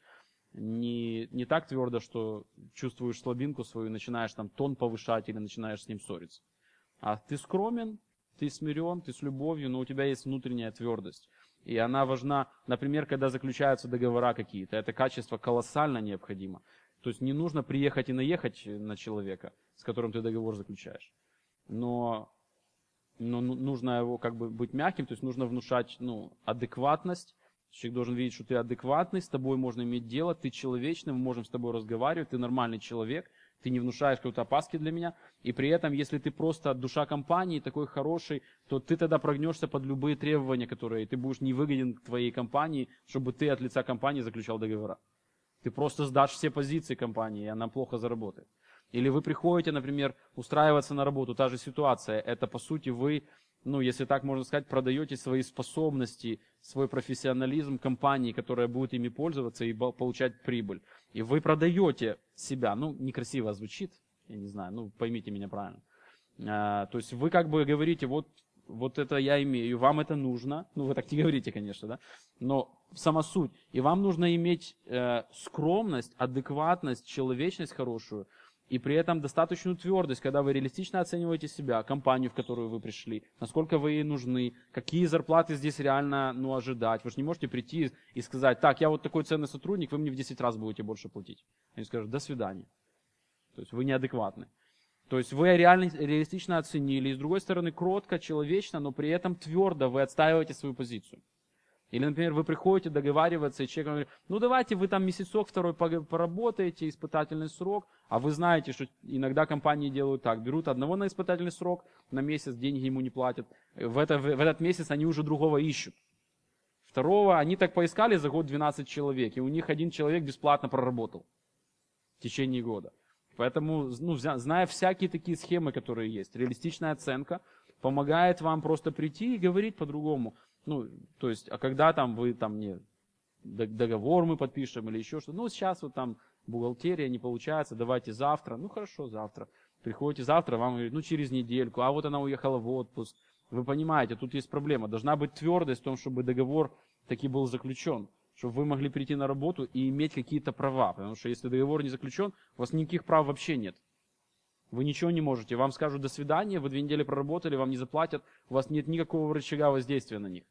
Не, не так твердо, что чувствуешь слабинку свою, начинаешь там тон повышать или начинаешь с ним ссориться. А ты скромен, ты смирен, ты с любовью, но у тебя есть внутренняя твердость. И она важна, например, когда заключаются договора какие-то. Это качество колоссально необходимо. То есть не нужно приехать и наехать на человека, с которым ты договор заключаешь. Но, но нужно его как бы быть мягким, то есть нужно внушать ну, адекватность. Человек должен видеть, что ты адекватный, с тобой можно иметь дело, ты человечный, мы можем с тобой разговаривать, ты нормальный человек, ты не внушаешь какой-то опаски для меня. И при этом, если ты просто душа компании, такой хороший, то ты тогда прогнешься под любые требования, которые ты будешь невыгоден к твоей компании, чтобы ты от лица компании заключал договора. Ты просто сдашь все позиции компании, и она плохо заработает. Или вы приходите, например, устраиваться на работу, та же ситуация, это по сути вы... ну, если так можно сказать, продаете свои способности, свой профессионализм компании, которая будет ими пользоваться и получать прибыль. И вы продаете себя. Ну, некрасиво звучит, я не знаю, ну, поймите меня правильно. А, то есть вы как бы говорите, вот, вот это я имею, вам это нужно. Ну, вы так не говорите, конечно, да. Но сама суть. И вам нужно иметь э, скромность, адекватность, человечность хорошую. И при этом достаточную твердость, когда вы реалистично оцениваете себя, компанию, в которую вы пришли, насколько вы ей нужны, какие зарплаты здесь реально ну, ожидать. Вы же не можете прийти и сказать, так, я вот такой ценный сотрудник, вы мне в десять раз будете больше платить. Они скажут, до свидания. То есть вы неадекватны. То есть вы реально, реалистично оценили, и с другой стороны кротко, человечно, но при этом твердо вы отстаиваете свою позицию. Или, например, вы приходите договариваться, и человек говорит, ну давайте вы там месяцок второй поработаете, испытательный срок, а вы знаете, что иногда компании делают так, берут одного на испытательный срок, на месяц деньги ему не платят, в, это, в этот месяц они уже другого ищут. Второго, они так поискали за год двенадцать человек, и у них один человек бесплатно проработал в течение года. Поэтому, ну, зная всякие такие схемы, которые есть, реалистичная оценка помогает вам просто прийти и говорить по-другому. Ну, то есть, а когда там вы там не договор мы подпишем или еще что-то, ну, сейчас вот там бухгалтерия не получается, давайте завтра, ну, хорошо, завтра. Приходите завтра, вам говорят, ну, через недельку, а вот она уехала в отпуск. Вы понимаете, тут есть проблема. Должна быть твердость в том, чтобы договор таки был заключен, чтобы вы могли прийти на работу и иметь какие-то права. Потому что если договор не заключен, у вас никаких прав вообще нет. Вы ничего не можете. Вам скажут до свидания, вы две недели проработали, вам не заплатят, у вас нет никакого рычага воздействия на них.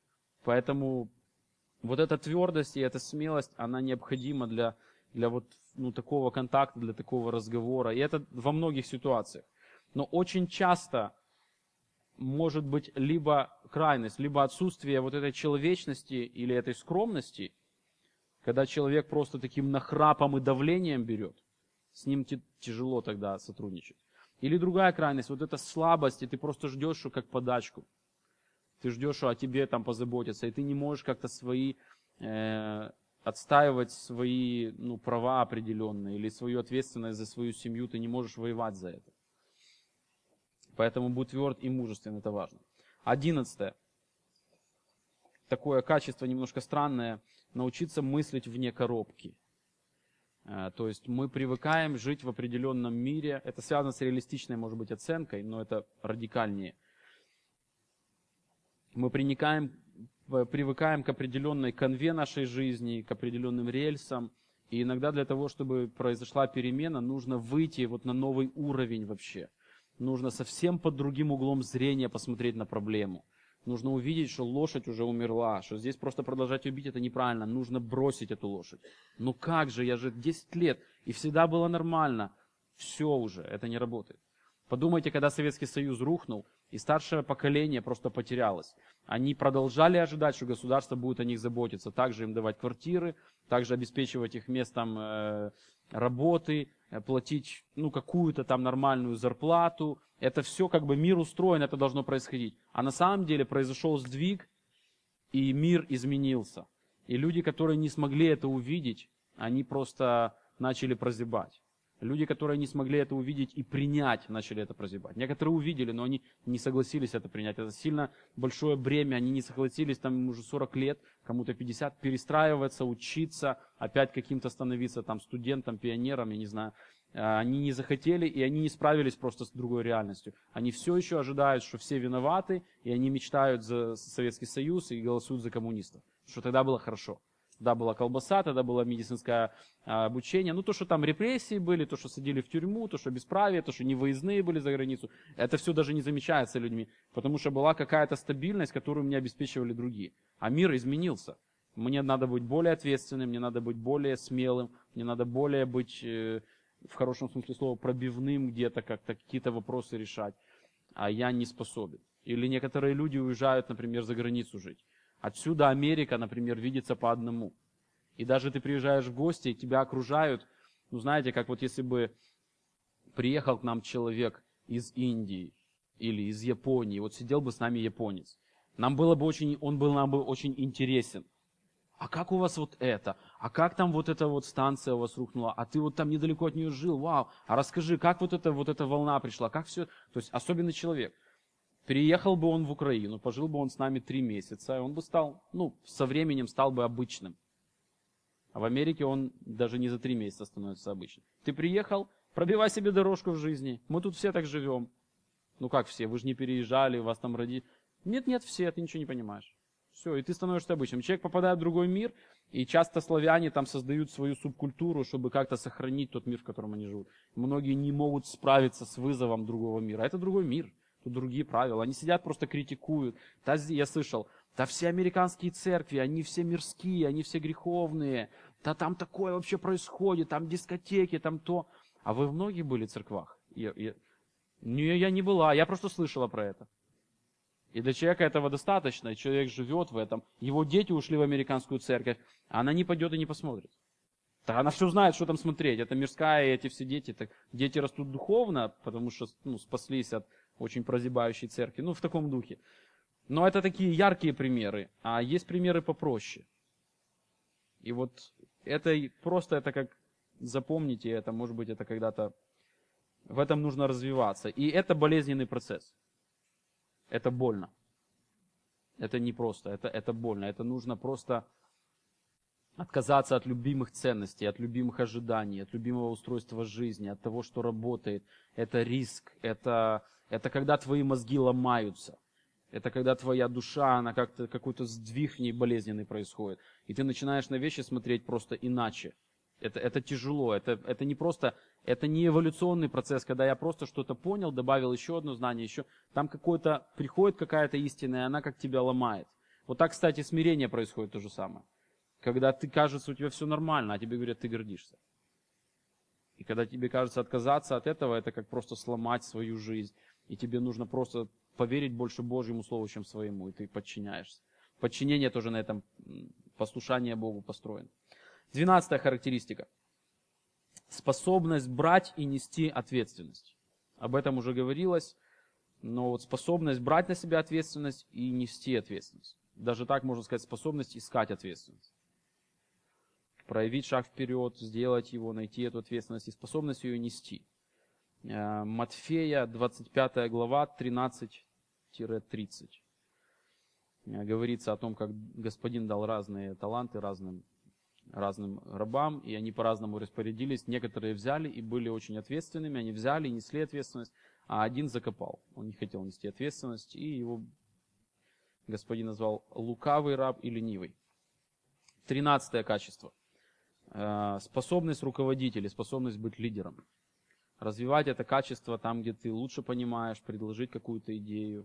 Поэтому вот эта твердость и эта смелость, она необходима для, для вот, ну, такого контакта, для такого разговора. И это во многих ситуациях. Но очень часто может быть либо крайность, либо отсутствие вот этой человечности или этой скромности, когда человек просто таким нахрапом и давлением берет. С ним тяжело тогда сотрудничать. Или другая крайность, вот эта слабость, и ты просто ждешь, что как подачку. Ты ждешь, что о тебе там позаботятся, и ты не можешь как-то свои, э, отстаивать свои ну, права определенные, или свою ответственность за свою семью, ты не можешь воевать за это. Поэтому будь тверд и мужествен, это важно. Одиннадцатое. Такое качество немножко странное, научиться мыслить вне коробки. То есть мы привыкаем жить в определенном мире. Это связано с реалистичной, может быть, оценкой, но это радикальнее. Мы приникаем, привыкаем к определенной канве нашей жизни, к определенным рельсам. И иногда для того, чтобы произошла перемена, нужно выйти вот на новый уровень вообще. Нужно совсем под другим углом зрения посмотреть на проблему. Нужно увидеть, что лошадь уже умерла, что здесь просто продолжать убить это неправильно. Нужно бросить эту лошадь. Ну как же, я же десять лет, и всегда было нормально. Все уже, это не работает. Подумайте, когда Советский Союз рухнул, и старшее поколение просто потерялось. Они продолжали ожидать, что государство будет о них заботиться, также им давать квартиры, также обеспечивать их местом э, работы, э, платить ну, какую-то там нормальную зарплату. Это все как бы мир устроен, это должно происходить. А на самом деле произошел сдвиг, и мир изменился. И люди, которые не смогли это увидеть, они просто начали прозябать. Люди, которые не смогли это увидеть и принять, начали это прозябать. Некоторые увидели, но они не согласились это принять. Это сильно большое бремя. Они не согласились, там уже сорок лет, кому-то пятьдесят, перестраиваться, учиться, опять каким-то становиться там студентом, пионером, я не знаю. Они не захотели, и они не справились просто с другой реальностью. Они все еще ожидают, что все виноваты, и они мечтают за Советский Союз и голосуют за коммунистов. Что тогда было хорошо. Тогда была колбаса, тогда было медицинское а, обучение. Ну, то, что там репрессии были, то, что садили в тюрьму, то, что бесправие, то, что невыездные были за границу, это все даже не замечается людьми, потому что была какая-то стабильность, которую мне обеспечивали другие. А мир изменился. Мне надо быть более ответственным, мне надо быть более смелым, мне надо более быть, э, в хорошем смысле слова, пробивным где-то, как-то какие-то вопросы решать. А я не способен. Или некоторые люди уезжают, например, за границу жить. Отсюда Америка, например, видится по одному. И даже ты приезжаешь в гости, и тебя окружают, ну знаете, как вот если бы приехал к нам человек из Индии или из Японии, вот сидел бы с нами японец. Нам было бы очень, он был нам бы очень интересен. А как у вас вот это? А как там вот эта вот станция у вас рухнула? А ты вот там недалеко от нее жил? Вау! А расскажи, как вот эта вот эта волна пришла? Как все? То есть особенный человек. Переехал бы он в Украину, пожил бы он с нами три месяца, и он бы стал, ну, со временем стал бы обычным. А в Америке он даже не за три месяца становится обычным. Ты приехал, пробивай себе дорожку в жизни. Мы тут все так живем. Ну как все, вы же не переезжали, у вас там родители. Нет, нет, все, ты ничего не понимаешь. Все, и ты становишься обычным. Человек попадает в другой мир, и часто славяне там создают свою субкультуру, чтобы как-то сохранить тот мир, в котором они живут. Многие не могут справиться с вызовом другого мира. А это другой мир. Тут другие правила. Они сидят, просто критикуют. Да, я слышал, да все американские церкви, они все мирские, они все греховные. Да там такое вообще происходит, там дискотеки, там то. А вы в многих были церквах? Я, я... Не, я не была, я просто слышала про это. И для человека этого достаточно, и человек живет в этом. Его дети ушли в американскую церковь, а она не пойдет и не посмотрит. Так она все знает, что там смотреть. Это мирская, и эти все дети. Так, дети растут духовно, потому что ну, спаслись от очень прозябающей церкви. Ну, в таком духе. Но это такие яркие примеры. А есть примеры попроще. И вот это просто, это как, запомните это, может быть, это когда-то, в этом нужно развиваться. И это болезненный процесс. Это больно. Это не просто, это, это больно. Это нужно просто отказаться от любимых ценностей, от любимых ожиданий, от любимого устройства жизни, от того, что работает. Это риск, это, это когда твои мозги ломаются. Это когда твоя душа, она как-то, какой-то сдвиг в ней болезненный происходит. И ты начинаешь на вещи смотреть просто иначе. Это, это тяжело, это, это не просто, это не эволюционный процесс, когда я просто что-то понял, добавил еще одно знание, еще. Там какой-то, приходит какая-то истина, и она как тебя ломает. Вот так, кстати, смирение происходит то же самое. Когда ты, кажется, у тебя все нормально, а тебе говорят, ты гордишься. И когда тебе кажется отказаться от этого, это как просто сломать свою жизнь. И тебе нужно просто поверить больше Божьему Слову, чем своему, и ты подчиняешься. Подчинение тоже на этом, послушание Богу построено. Двенадцатая характеристика. Способность брать и нести ответственность. Об этом уже говорилось, но вот способность брать на себя ответственность и нести ответственность. Даже так можно сказать, способность искать ответственность. Проявить шаг вперед, сделать его, найти эту ответственность и способность ее нести. Матфея, двадцать пятая глава, тринадцать-тридцать. Говорится о том, как Господин дал разные таланты разным, разным рабам, и они по-разному распорядились. Некоторые взяли и были очень ответственными, они взяли и несли ответственность, а один закопал. Он не хотел нести ответственность, и его Господин назвал лукавый раб и ленивый. Тринадцатое качество. Э, способность руководить или способность быть лидером. Развивать это качество там, где ты лучше понимаешь, предложить какую-то идею.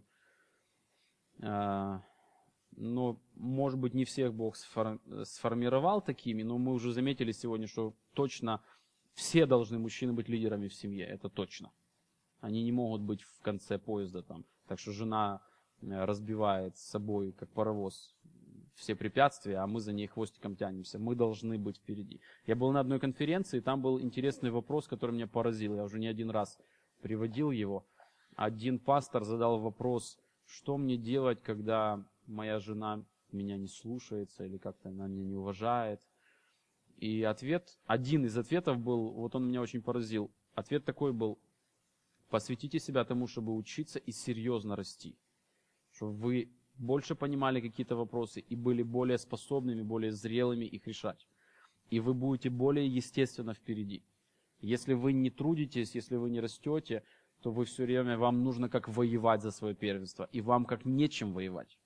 Э, но, может быть, не всех Бог сформировал такими, но мы уже заметили сегодня, что точно все должны мужчины быть лидерами в семье, это точно. Они не могут быть в конце поезда там. Так что жена разбивает с собой, как паровоз, все препятствия, а мы за ней хвостиком тянемся. Мы должны быть впереди. Я был на одной конференции, там был интересный вопрос, который меня поразил. Я уже не один раз приводил его. Один пастор задал вопрос, что мне делать, когда моя жена меня не слушается или как-то она меня не уважает. И ответ, один из ответов был, вот он меня очень поразил. Ответ такой был: посвятите себя тому, чтобы учиться и серьезно расти. Чтобы вы больше понимали какие-то вопросы и были более способными, более зрелыми их решать. И вы будете более естественно впереди. Если вы не трудитесь, если вы не растете, то вы все время, вам нужно как воевать за свое первенство. И вам как нечем воевать.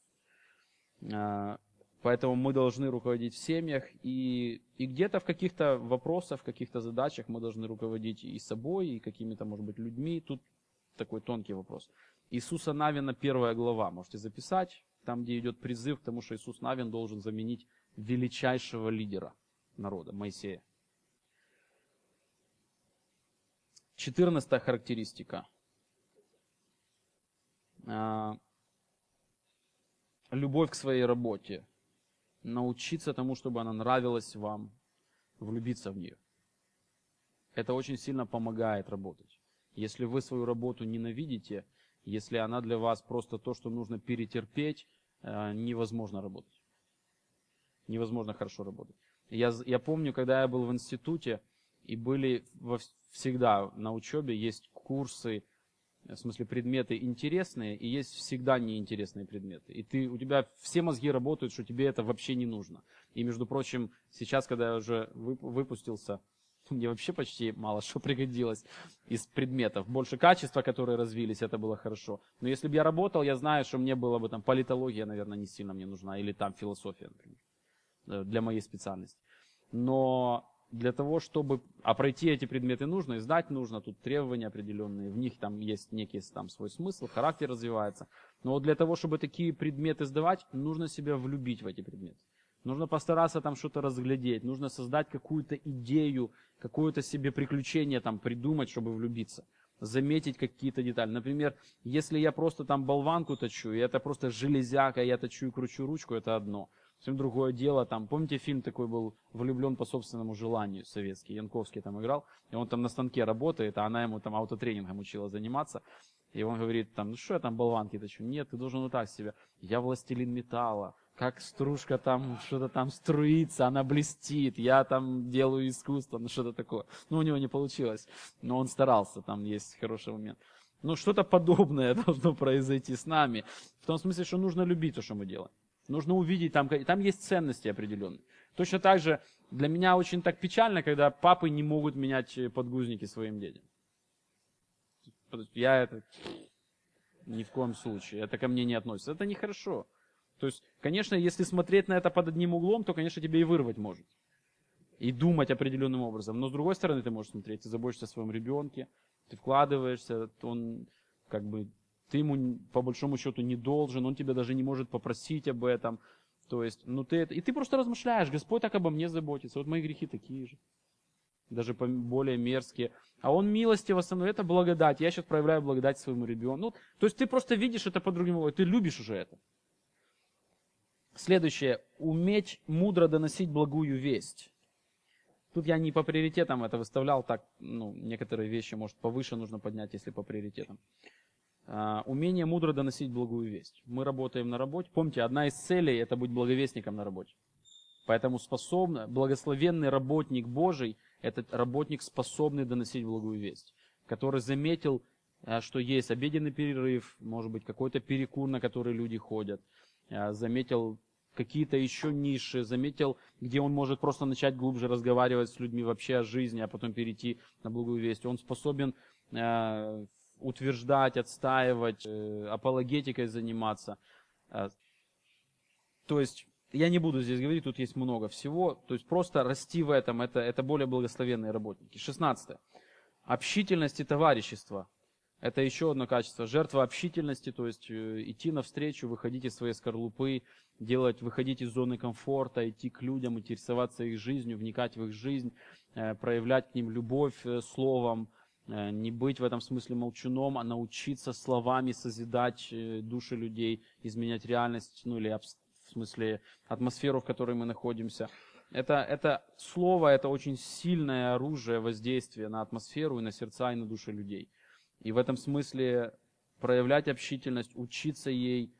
Поэтому мы должны руководить в семьях. И, и где-то в каких-то вопросах, в каких-то задачах мы должны руководить и собой, и какими-то, может быть, людьми. Тут такой тонкий вопрос. Иисуса Навина, первая глава, можете записать, там, где идет призыв к тому, что Иисус Навин должен заменить величайшего лидера народа, Моисея. Четырнадцатая характеристика. Любовь к своей работе. Научиться тому, чтобы она нравилась вам, влюбиться в нее. Это очень сильно помогает работать. Если вы свою работу ненавидите, если она для вас просто то, что нужно перетерпеть, невозможно работать. Невозможно хорошо работать. Я, я помню, когда я был в институте, и были во, всегда на учебе есть курсы, в смысле предметы интересные, и есть всегда неинтересные предметы. И ты, у тебя все мозги работают, что тебе это вообще не нужно. И, между прочим, сейчас, когда я уже выпустился, мне вообще почти мало что пригодилось из предметов. Больше качества, которые развились, это было хорошо. Но если бы я работал, я знаю, что мне было бы там политология, наверное, не сильно мне нужна. Или там философия, например, для моей специальности. Но для того, чтобы... А пройти эти предметы нужно, и сдать нужно, тут требования определенные, в них там есть некий там свой смысл, характер развивается. Но вот для того, чтобы такие предметы сдавать, нужно себя влюбить в эти предметы. Нужно постараться там что-то разглядеть, нужно создать какую-то идею, какое-то себе приключение там придумать, чтобы влюбиться. Заметить какие-то детали. Например, если я просто там болванку точу, и это просто железяка, я точу и кручу ручку, это одно. Совсем другое дело, там, помните, фильм такой был «Влюблен по собственному желанию», советский, Янковский там играл, и он там на станке работает, а она ему там аутотренингом учила заниматься, и он говорит там, ну что я там болванки точу? Нет, ты должен вот так себя, я властелин металла, как стружка там, что-то там струится, она блестит, я там делаю искусство, ну что-то такое. Ну, у него не получилось, но он старался, там есть хороший момент. Ну, что-то подобное должно произойти с нами, в том смысле, что нужно любить то, что мы делаем. Нужно увидеть, там, там есть ценности определенные. Точно так же для меня очень так печально, когда папы не могут менять подгузники своим детям. Я это ни в коем случае, это ко мне не относится. Это нехорошо. То есть, конечно, если смотреть на это под одним углом, то, конечно, тебе и вырвать может. И думать определенным образом. Но с другой стороны ты можешь смотреть, ты заботишься о своем ребенке, ты вкладываешься, он как бы... Ты ему, по большому счету, не должен, он тебя даже не может попросить об этом. То есть, ну ты это... И ты просто размышляешь, Господь так обо мне заботится, вот мои грехи такие же. Даже более мерзкие. А он милостиво со мной, это благодать. Я сейчас проявляю благодать своему ребенку. Ну, то есть ты просто видишь это по-другому, ты любишь уже это. Следующее. Уметь мудро доносить благую весть. Тут я не по приоритетам это выставлял, так, ну, некоторые вещи, может, повыше нужно поднять, если по приоритетам. Uh, умение мудро доносить благую весть. Мы работаем на работе. Помните, одна из целей – это быть благовестником на работе. Поэтому способный, благословенный работник Божий – это работник, способный доносить благую весть, который заметил, что есть обеденный перерыв, может быть, какой-то перекур, на который люди ходят, заметил какие-то еще ниши, заметил, где он может просто начать глубже разговаривать с людьми вообще о жизни, а потом перейти на благую весть. Он способен утверждать, отстаивать, апологетикой заниматься. То есть я не буду здесь говорить, тут есть много всего. То есть просто расти в этом, это, это более благословенные работники. шестнадцатое. Общительность и товарищество. Это еще одно качество. Жертва общительности, то есть идти навстречу, выходить из своей скорлупы, делать, выходить из зоны комфорта, идти к людям, интересоваться их жизнью, вникать в их жизнь, проявлять к ним любовь словом, не быть в этом смысле молчуном, а научиться словами созидать души людей, изменять реальность, ну или в смысле атмосферу, в которой мы находимся. Это, это слово, это очень сильное оружие воздействия на атмосферу и на сердца, и на души людей. И в этом смысле проявлять общительность, учиться ей,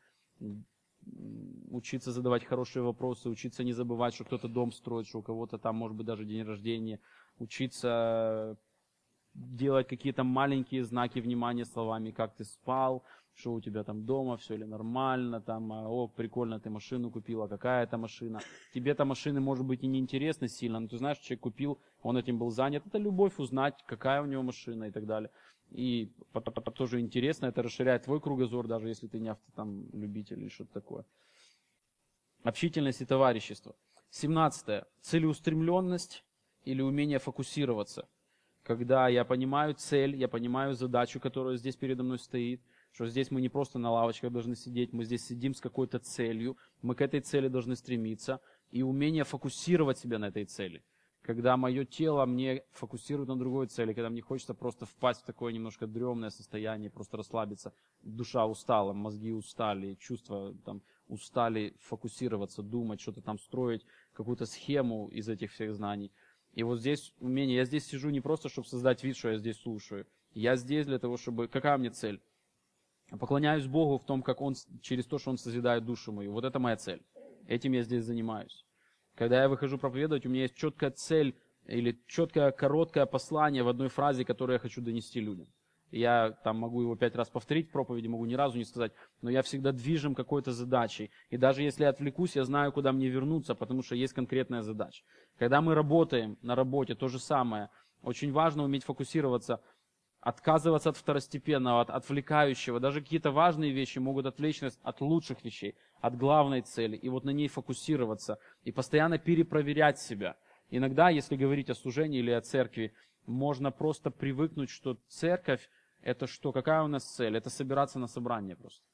учиться задавать хорошие вопросы, учиться не забывать, что кто-то дом строит, что у кого-то там может быть даже день рождения, учиться делать какие-то маленькие знаки внимания словами, как ты спал, что у тебя там дома, все ли нормально, там, о, прикольно, ты машину купила, какая это машина. Тебе эта машина может быть и не интересна сильно, но ты знаешь, человек купил, он этим был занят. Это любовь узнать, какая у него машина и так далее. И тоже интересно, это расширяет твой кругозор, даже если ты не авто, там, любитель или что-то такое. Общительность и товарищество. семнадцатое. Целеустремленность или умение фокусироваться. Когда я понимаю цель, я понимаю задачу, которая здесь передо мной стоит, что здесь мы не просто на лавочках должны сидеть, мы здесь сидим с какой-то целью, мы к этой цели должны стремиться, и умение фокусировать себя на этой цели. Когда мое тело мне фокусирует на другой цели, когда мне хочется просто впасть в такое немножко дремное состояние, просто расслабиться, душа устала, мозги устали, чувства там устали фокусироваться, думать, что-то там строить, какую-то схему из этих всех знаний. И вот здесь умение, я здесь сижу не просто, чтобы создать вид, что я здесь слушаю. Я здесь для того, чтобы... Какая мне цель? Поклоняюсь Богу в том, как Он, через то, что Он созидает душу мою. Вот это моя цель. Этим я здесь занимаюсь. Когда я выхожу проповедовать, у меня есть четкая цель или четкое короткое послание в одной фразе, которую я хочу донести людям. Я там могу его пять раз повторить в проповеди, могу ни разу не сказать, но я всегда движим какой-то задачей. И даже если я отвлекусь, я знаю, куда мне вернуться, потому что есть конкретная задача. Когда мы работаем на работе, то же самое. Очень важно уметь фокусироваться, отказываться от второстепенного, от отвлекающего. Даже какие-то важные вещи могут отвлечь нас от лучших вещей, от главной цели. И вот на ней фокусироваться и постоянно перепроверять себя. Иногда, если говорить о служении или о церкви, можно просто привыкнуть, что церковь — это что? Какая у нас цель? Это собираться на собрание просто.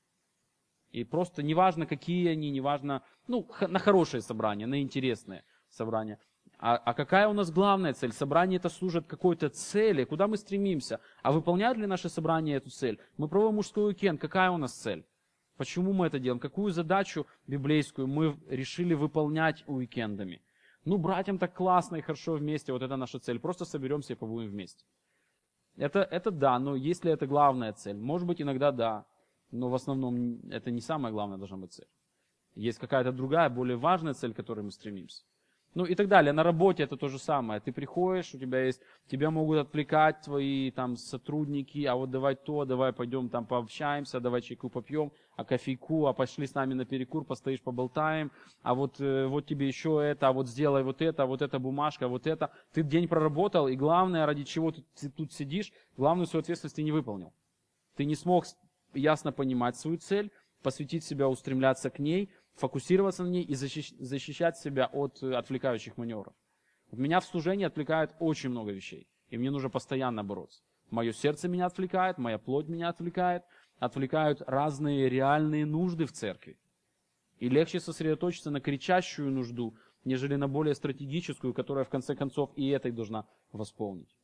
И просто неважно, какие они, неважно, ну, на хорошие собрания, на интересные собрания. А, а какая у нас главная цель? Собрание это служит какой-то цели, куда мы стремимся. А выполняют ли наши собрания эту цель? Мы проводим мужской уикенд, какая у нас цель? Почему мы это делаем? Какую задачу библейскую мы решили выполнять уикендами? Ну, братьям так классно и хорошо вместе, вот это наша цель. Просто соберемся и побудем вместе. Это, это да, но есть ли это главная цель? Может быть, иногда да, но в основном это не самая главная должна быть цель. Есть какая-то другая, более важная цель, к которой мы стремимся. Ну и так далее. На работе это то же самое. Ты приходишь, у тебя есть, тебя могут отвлекать твои там сотрудники, а вот давай то, давай пойдем там пообщаемся, давай чайку попьем, а кофейку, а пошли с нами на перекур, постоишь, поболтаем, а вот, э, вот тебе еще это, а вот сделай вот это, а вот эта бумажка, вот это. Ты день проработал, и главное, ради чего ты, ты тут сидишь, главную свою ответственность ты не выполнил. Ты не смог ясно понимать свою цель, посвятить себя, устремляться к ней, фокусироваться на ней и защищать себя от отвлекающих маневров. Вот меня в служении отвлекает очень много вещей, и мне нужно постоянно бороться. Мое сердце меня отвлекает, моя плоть меня отвлекает, отвлекают разные реальные нужды в церкви. И легче сосредоточиться на кричащую нужду, нежели на более стратегическую, которая в конце концов и этой должна восполнить.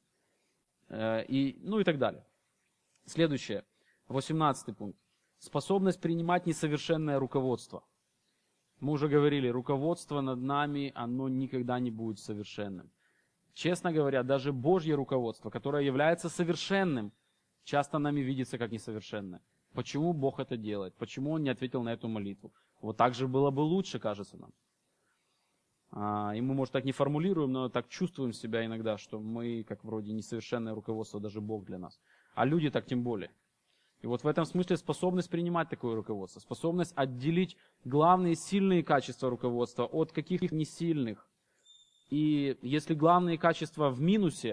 И, ну и так далее. Следующее, восемнадцатый пункт. Способность принимать несовершенное руководство. Мы уже говорили, руководство над нами, оно никогда не будет совершенным. Честно говоря, даже Божье руководство, которое является совершенным, часто нами видится как несовершенное. Почему Бог это делает? Почему Он не ответил на эту молитву? Вот так же было бы лучше, кажется нам. А, и мы, может, так не формулируем, но так чувствуем себя иногда, что мы, как вроде несовершенное руководство, даже Бог для нас. А люди так тем более. И вот в этом смысле способность принимать такое руководство, способность отделить главные сильные качества руководства от каких-то несильных. И если главные качества в минусе,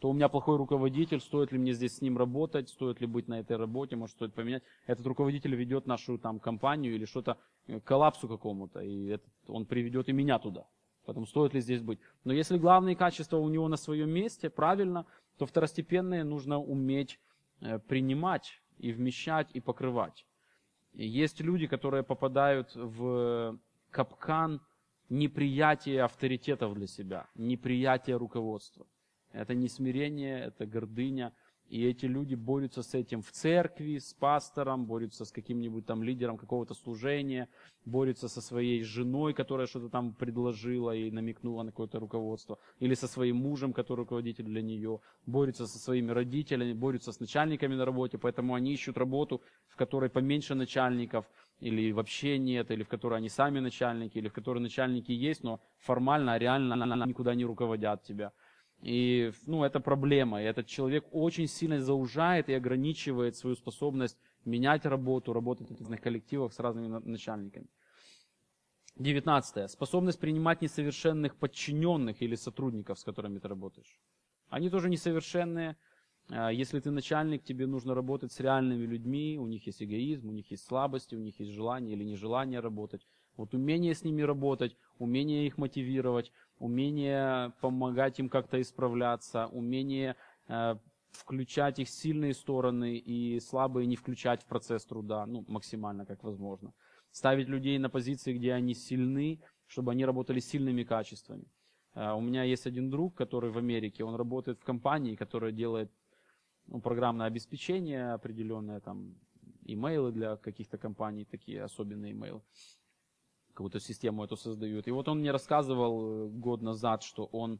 то у меня плохой руководитель, стоит ли мне здесь с ним работать, стоит ли быть на этой работе, может, стоит поменять. Этот руководитель ведет нашу там компанию или что-то к коллапсу какому-то, и этот, он приведет и меня туда. Поэтому стоит ли здесь быть. Но если главные качества у него на своем месте, правильно, то второстепенные нужно уметь принимать и вмещать и покрывать. И есть люди, которые попадают в капкан неприятия авторитетов для себя, неприятия руководства. Это не смирение, это гордыня. И эти люди борются с этим в церкви, с пастором, борются с каким-нибудь там лидером какого-то служения, борются со своей женой, которая что-то там предложила и намекнула на какое-то руководство, или со своим мужем, который руководитель для нее, борются со своими родителями, борются с начальниками на работе, поэтому они ищут работу, в которой поменьше начальников, или вообще нет, или в которой они сами начальники, или в которой начальники есть, но формально, а реально никуда не руководят тебя. И ну, это проблема. И этот человек очень сильно заужает и ограничивает свою способность менять работу, работать в разных коллективах с разными начальниками. Девятнадцатое. Способность принимать несовершенных подчиненных или сотрудников, с которыми ты работаешь. Они тоже несовершенные. Если ты начальник, тебе нужно работать с реальными людьми, у них есть эгоизм, у них есть слабости, у них есть желание или нежелание работать. Вот умение с ними работать, умение их мотивировать, умение помогать им как-то исправляться, умение э, включать их сильные стороны и слабые не включать в процесс труда, ну, максимально как возможно. Ставить людей на позиции, где они сильны, чтобы они работали сильными качествами. Э, у меня есть один друг, который в Америке, он работает в компании, которая делает ну, программное обеспечение определенное, там, имейлы для каких-то компаний, такие особенные имейлы. Какую-то систему эту создают. И вот он мне рассказывал год назад, что он,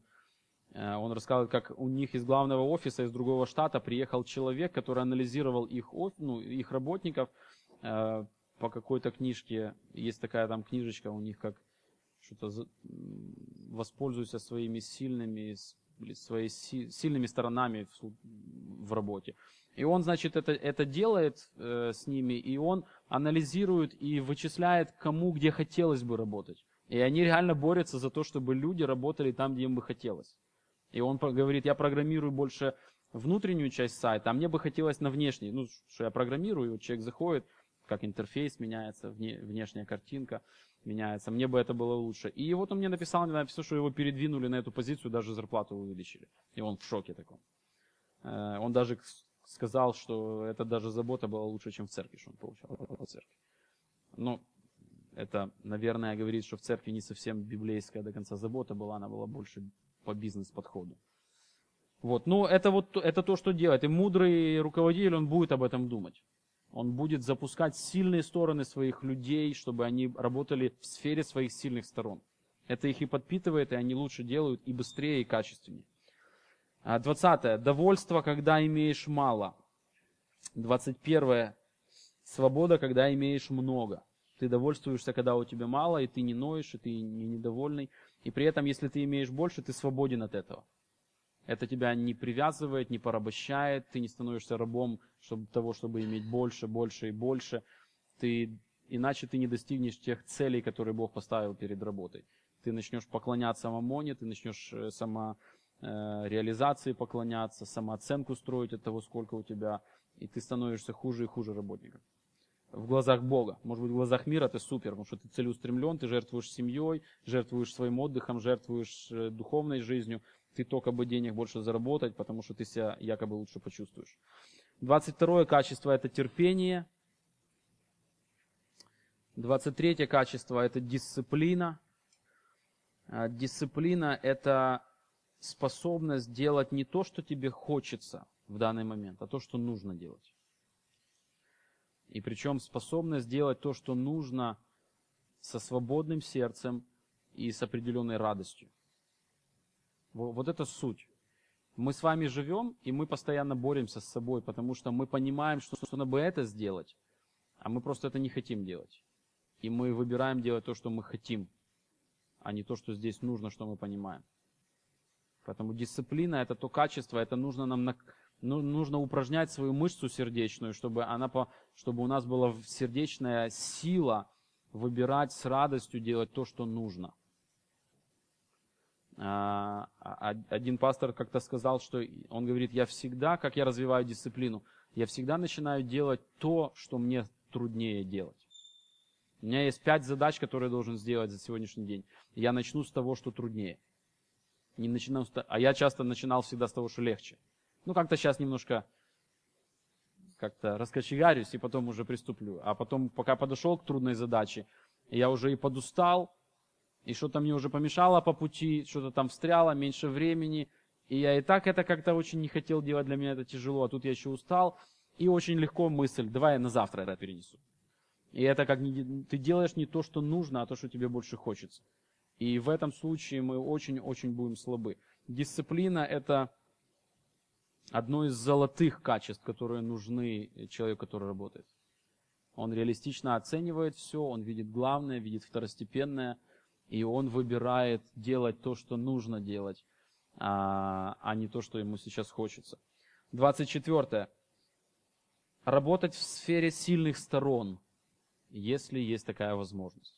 он рассказывал, как у них из главного офиса, из другого штата приехал человек, который анализировал их, ну, их работников э, по какой-то книжке. Есть такая там книжечка у них, как что-то воспользуйся своими сильными, своими сильными сторонами в, в работе. И он, значит, это, это делает э, с ними, и он анализирует и вычисляет, кому где хотелось бы работать. И они реально борются за то, чтобы люди работали там, где им бы хотелось. И он говорит, я программирую больше внутреннюю часть сайта, а мне бы хотелось на внешний. Ну, что я программирую, и вот человек заходит, как интерфейс меняется, вне, внешняя картинка меняется. Мне бы это было лучше. И вот он мне написал, написал, что его передвинули на эту позицию, даже зарплату увеличили. И он в шоке таком. Э, он даже сказал, что это даже забота была лучше, чем в церкви, что он получал в церкви. Ну, это, наверное, говорит, что в церкви не совсем библейская до конца забота была, она была больше по бизнес-подходу. Вот, ну, это вот это то, что делает. И мудрый руководитель, он будет об этом думать. Он будет запускать сильные стороны своих людей, чтобы они работали в сфере своих сильных сторон. Это их и подпитывает, и они лучше делают, и быстрее, и качественнее. Двадцатое. Довольство, когда имеешь мало. Двадцать первое. Свобода, когда имеешь много. Ты довольствуешься, когда у тебя мало, и ты не ноешь, и ты не недовольный. И при этом, если ты имеешь больше, ты свободен от этого. Это тебя не привязывает, не порабощает, ты не становишься рабом чтобы, того, чтобы иметь больше, больше и больше. Ты, иначе ты не достигнешь тех целей, которые Бог поставил перед работой. Ты начнешь поклоняться мамоне, ты начнешь сама реализации поклоняться, самооценку строить от того, сколько у тебя, и ты становишься хуже и хуже работником. В глазах Бога. Может быть, в глазах мира ты супер, потому что ты целеустремлен, ты жертвуешь семьей, жертвуешь своим отдыхом, жертвуешь духовной жизнью, ты только бы денег больше заработать, потому что ты себя якобы лучше почувствуешь. двадцать второе качество – это терпение. двадцать третье качество – это дисциплина. Дисциплина – это способность делать не то, что тебе хочется в данный момент, а то, что нужно делать. И причем способность делать то, что нужно, со свободным сердцем и с определенной радостью. Вот это суть. Мы с вами живем, и мы постоянно боремся с собой, потому что мы понимаем, что нужно бы это сделать, а мы просто это не хотим делать. И мы выбираем делать то, что мы хотим, а не то, что здесь нужно, что мы понимаем. Поэтому дисциплина – это то качество, это нужно нам на, ну, нужно упражнять свою мышцу сердечную, чтобы, она по, чтобы у нас была сердечная сила выбирать с радостью делать то, что нужно. А, а- Один пастор как-то сказал, что он говорит, я всегда, как я развиваю дисциплину, я всегда начинаю делать то, что мне труднее делать. У меня есть пять задач, которые я должен сделать за сегодняшний день. Я начну с того, что труднее. Не начинаю с то- А я часто начинал всегда с того, что легче. Ну, как-то сейчас немножко как-то раскочегарюсь и потом уже приступлю. А потом, пока подошел к трудной задаче, я уже и подустал, и что-то мне уже помешало по пути, что-то там встряло, меньше времени. И я и так это как-то очень не хотел делать, для меня это тяжело. А тут я еще устал, и очень легко мысль, давай я на завтра это перенесу. И это как не, ты делаешь не то, что нужно, а то, что тебе больше хочется. И в этом случае мы очень-очень будем слабы. Дисциплина – это одно из золотых качеств, которые нужны человеку, который работает. Он реалистично оценивает все, он видит главное, видит второстепенное, и он выбирает делать то, что нужно делать, а, а не то, что ему сейчас хочется. двадцать четвёртое. Работать в сфере сильных сторон, если есть такая возможность.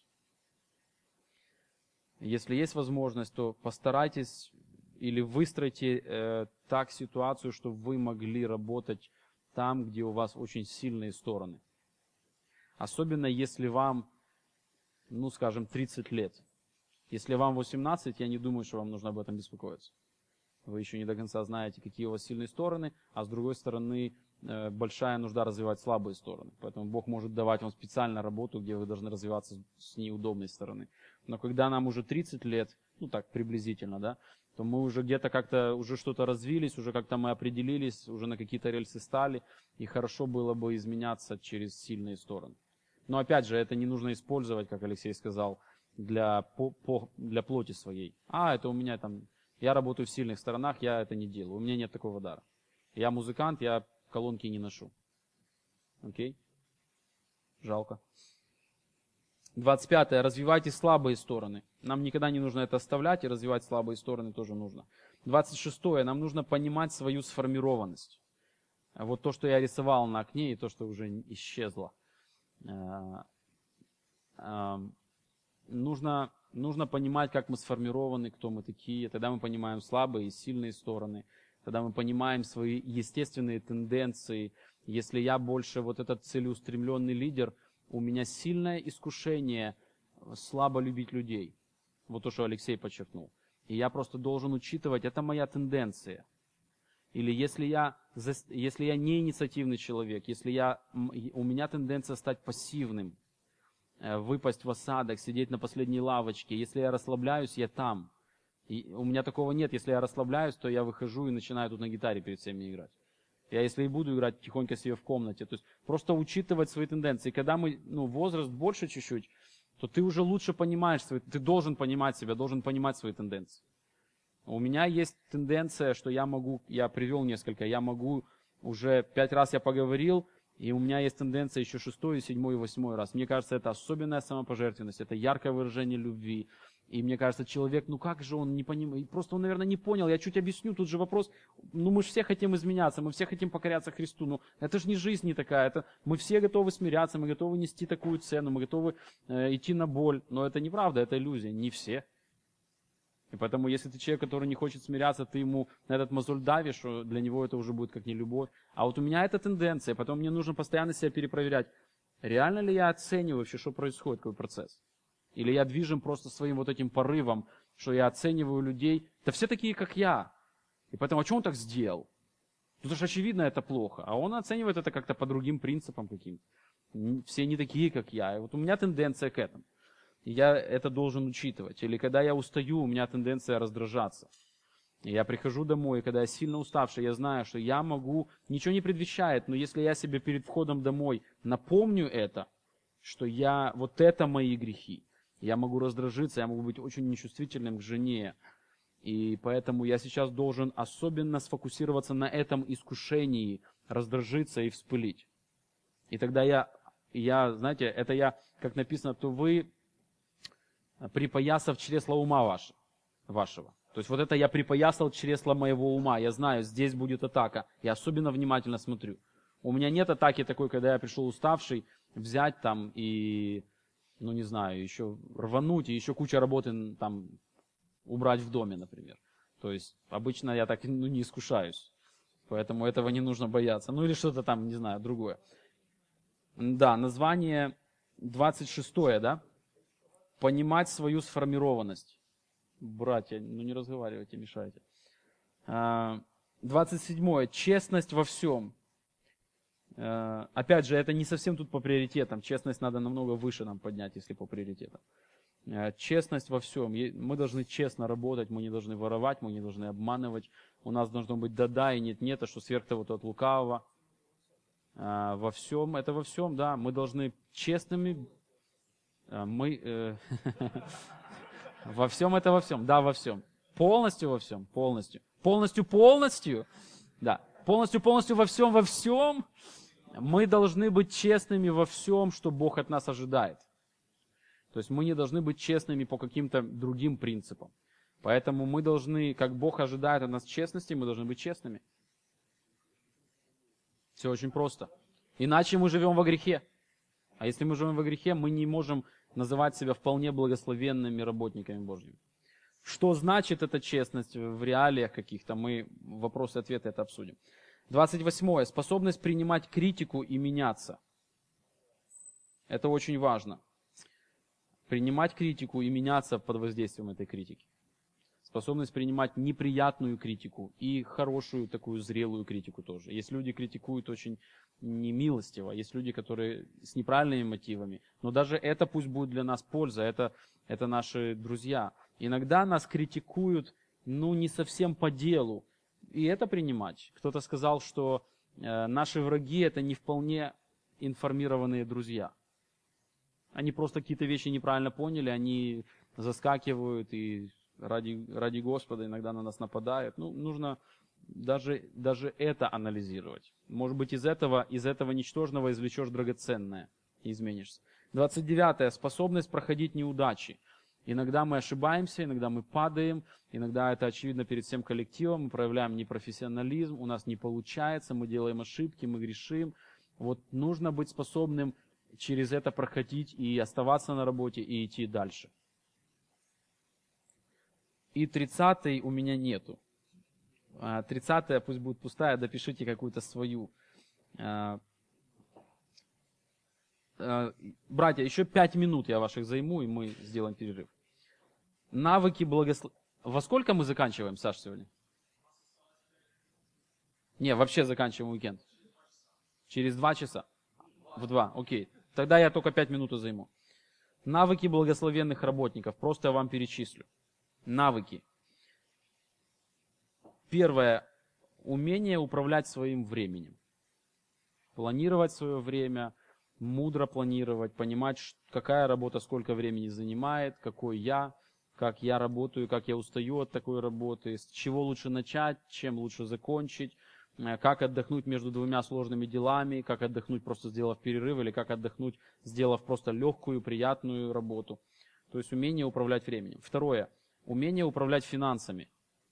Если есть возможность, то постарайтесь или выстройте э, так ситуацию, чтобы вы могли работать там, где у вас очень сильные стороны. Особенно если вам, ну скажем, тридцать лет. Если вам восемнадцать, я не думаю, что вам нужно об этом беспокоиться. Вы еще не до конца знаете, какие у вас сильные стороны, а с другой стороны, э, большая нужда развивать слабые стороны. Поэтому Бог может давать вам специально работу, где вы должны развиваться с неудобной стороны. Но когда нам уже тридцать лет, ну так приблизительно, да, то мы уже где-то как-то, уже что-то развились, уже как-то мы определились, уже на какие-то рельсы стали, и хорошо было бы изменяться через сильные стороны. Но опять же, это не нужно использовать, как Алексей сказал, для, по, по, для плоти своей. А, это у меня там, я работаю в сильных сторонах, я это не делаю, у меня нет такого дара. Я музыкант, я колонки не ношу. Окей? Жалко. двадцать пятое. Развивайте слабые стороны. Нам никогда не нужно это оставлять, и развивать слабые стороны тоже нужно. двадцать шестое. Нам нужно понимать свою сформированность. Вот то, что я рисовал на окне, и то, что уже исчезло. Нужно, нужно понимать, как мы сформированы, кто мы такие. Тогда мы понимаем слабые и сильные стороны. Тогда мы понимаем свои естественные тенденции. Если я больше вот этот целеустремленный лидер, у меня сильное искушение слабо любить людей. Вот то, что Алексей подчеркнул. И я просто должен учитывать, это моя тенденция. Или если я, если я не инициативный человек, если я, у меня тенденция стать пассивным, выпасть в осадок, сидеть на последней лавочке. Если я расслабляюсь, я там. И у меня такого нет. Если я расслабляюсь, то я выхожу и начинаю тут на гитаре перед всеми играть. Я если и буду играть, тихонько себе в комнате. То есть просто учитывать свои тенденции. Когда мы, ну, возраст больше чуть-чуть, то ты уже лучше понимаешь свои, ты должен понимать себя, должен понимать свои тенденции. У меня есть тенденция, что я могу, я привел несколько, я могу, уже пять раз я поговорил, и у меня есть тенденция еще шестой, седьмой и восьмой раз. Мне кажется, это особенная самопожертвенность, это яркое выражение любви. И мне кажется, человек, ну как же он не понимает, просто он, наверное, не понял, я чуть объясню, тут же вопрос, ну мы же все хотим изменяться, мы все хотим покоряться Христу, ну это же не жизнь не такая, это, мы все готовы смиряться, мы готовы нести такую цену, мы готовы э, идти на боль, но это неправда, это иллюзия, не все. И поэтому, если ты человек, который не хочет смиряться, ты ему на этот мозоль давишь, что для него это уже будет как не любовь. А вот у меня эта тенденция, потом мне нужно постоянно себя перепроверять, реально ли я оцениваю вообще, что происходит, какой процесс. Или я движим просто своим вот этим порывом, что я оцениваю людей, да все такие, как я. И поэтому, а что он так сделал? Потому что, очевидно, это плохо. А он оценивает это как-то по другим принципам каким-то. Все не такие, как я. И вот у меня тенденция к этому. И я это должен учитывать. Или когда я устаю, у меня тенденция раздражаться. И я прихожу домой, и когда я сильно уставший, я знаю, что я могу, ничего не предвещает, но если я себе перед входом домой напомню это, что я, вот это мои грехи, я могу раздражиться, я могу быть очень нечувствительным к жене. И поэтому я сейчас должен особенно сфокусироваться на этом искушении, раздражиться и вспылить. И тогда я, я знаете, это я, как написано, то вы припоясав чресло ума ваше, вашего. То есть вот это я припоясал чресло моего ума. Я знаю, здесь будет атака. Я особенно внимательно смотрю. У меня нет атаки такой, когда я пришел уставший, взять там и, ну не знаю, еще рвануть, и еще куча работы там убрать в доме, например. То есть обычно я так ну, не искушаюсь, поэтому этого не нужно бояться. Ну или что-то там, не знаю, другое. Да, название двадцать шестое, да? Понимать свою сформированность. Братья, ну не разговаривайте, мешаете. двадцать седьмое. Честность во всем. Опять же, это не совсем тут по приоритетам. Честность надо намного выше нам поднять, если по приоритетам. Честность во всем. Мы должны честно работать, мы не должны воровать, мы не должны обманывать. У нас должно быть да-да и нет-нет, а что сверх того от лукавого. Во всем, это во всем, да. Мы должны честными... Мы... Э, во всем это во всем, да, во всем. Полностью во всем, полностью. Полностью, полностью, да. Полностью, полностью во всем, во всем. Мы должны быть честными во всем, что Бог от нас ожидает. То есть мы не должны быть честными по каким-то другим принципам. Поэтому мы должны, как Бог ожидает от нас честности, мы должны быть честными. Все очень просто. Иначе мы живем во грехе. А если мы живем во грехе, мы не можем называть себя вполне благословенными работниками Божьими. Что значит эта честность в реалиях каких-то, мы вопросы и ответы это обсудим. двадцать восьмое. Способность принимать критику и меняться. Это очень важно. Принимать критику и меняться под воздействием этой критики. Способность принимать неприятную критику и хорошую такую зрелую критику тоже. Есть люди, критикуют очень немилостиво, есть люди, которые с неправильными мотивами. Но даже это пусть будет для нас польза, это, это наши друзья. Иногда нас критикуют, ну, не совсем по делу. И это принимать. Кто-то сказал, что э, наши враги это не вполне информированные друзья. Они просто какие-то вещи неправильно поняли, они заскакивают и ради, ради Господа иногда на нас нападают. Ну, нужно даже, даже это анализировать. Может быть, из этого, из этого ничтожного извлечешь драгоценное и изменишься. двадцать девятое. Способность проходить неудачи. Иногда мы ошибаемся, иногда мы падаем, иногда это очевидно перед всем коллективом, мы проявляем непрофессионализм, у нас не получается, мы делаем ошибки, мы грешим. Вот нужно быть способным через это проходить и оставаться на работе и идти дальше. И тридцатый у меня нету. тридцатая пусть будет пустая, допишите какую-то свою. Братья, еще пять минут я ваших займу, и мы сделаем перерыв. Навыки благословения. Во сколько мы заканчиваем, Саш, сегодня? Не, вообще заканчиваем уикенд. Через два часа? В два, окей. Тогда я только пять минут займу. Навыки благословенных работников. Просто я вам перечислю. Навыки. Первое. Умение управлять своим временем. Планировать свое время, мудро планировать, понимать, какая работа сколько времени занимает, какой я, как я работаю, как я устаю от такой работы, с чего лучше начать, чем лучше закончить, как отдохнуть между двумя сложными делами, как отдохнуть, просто сделав перерыв, или как отдохнуть, сделав просто легкую, приятную работу. То есть умение управлять временем. Второе. Умение управлять финансами.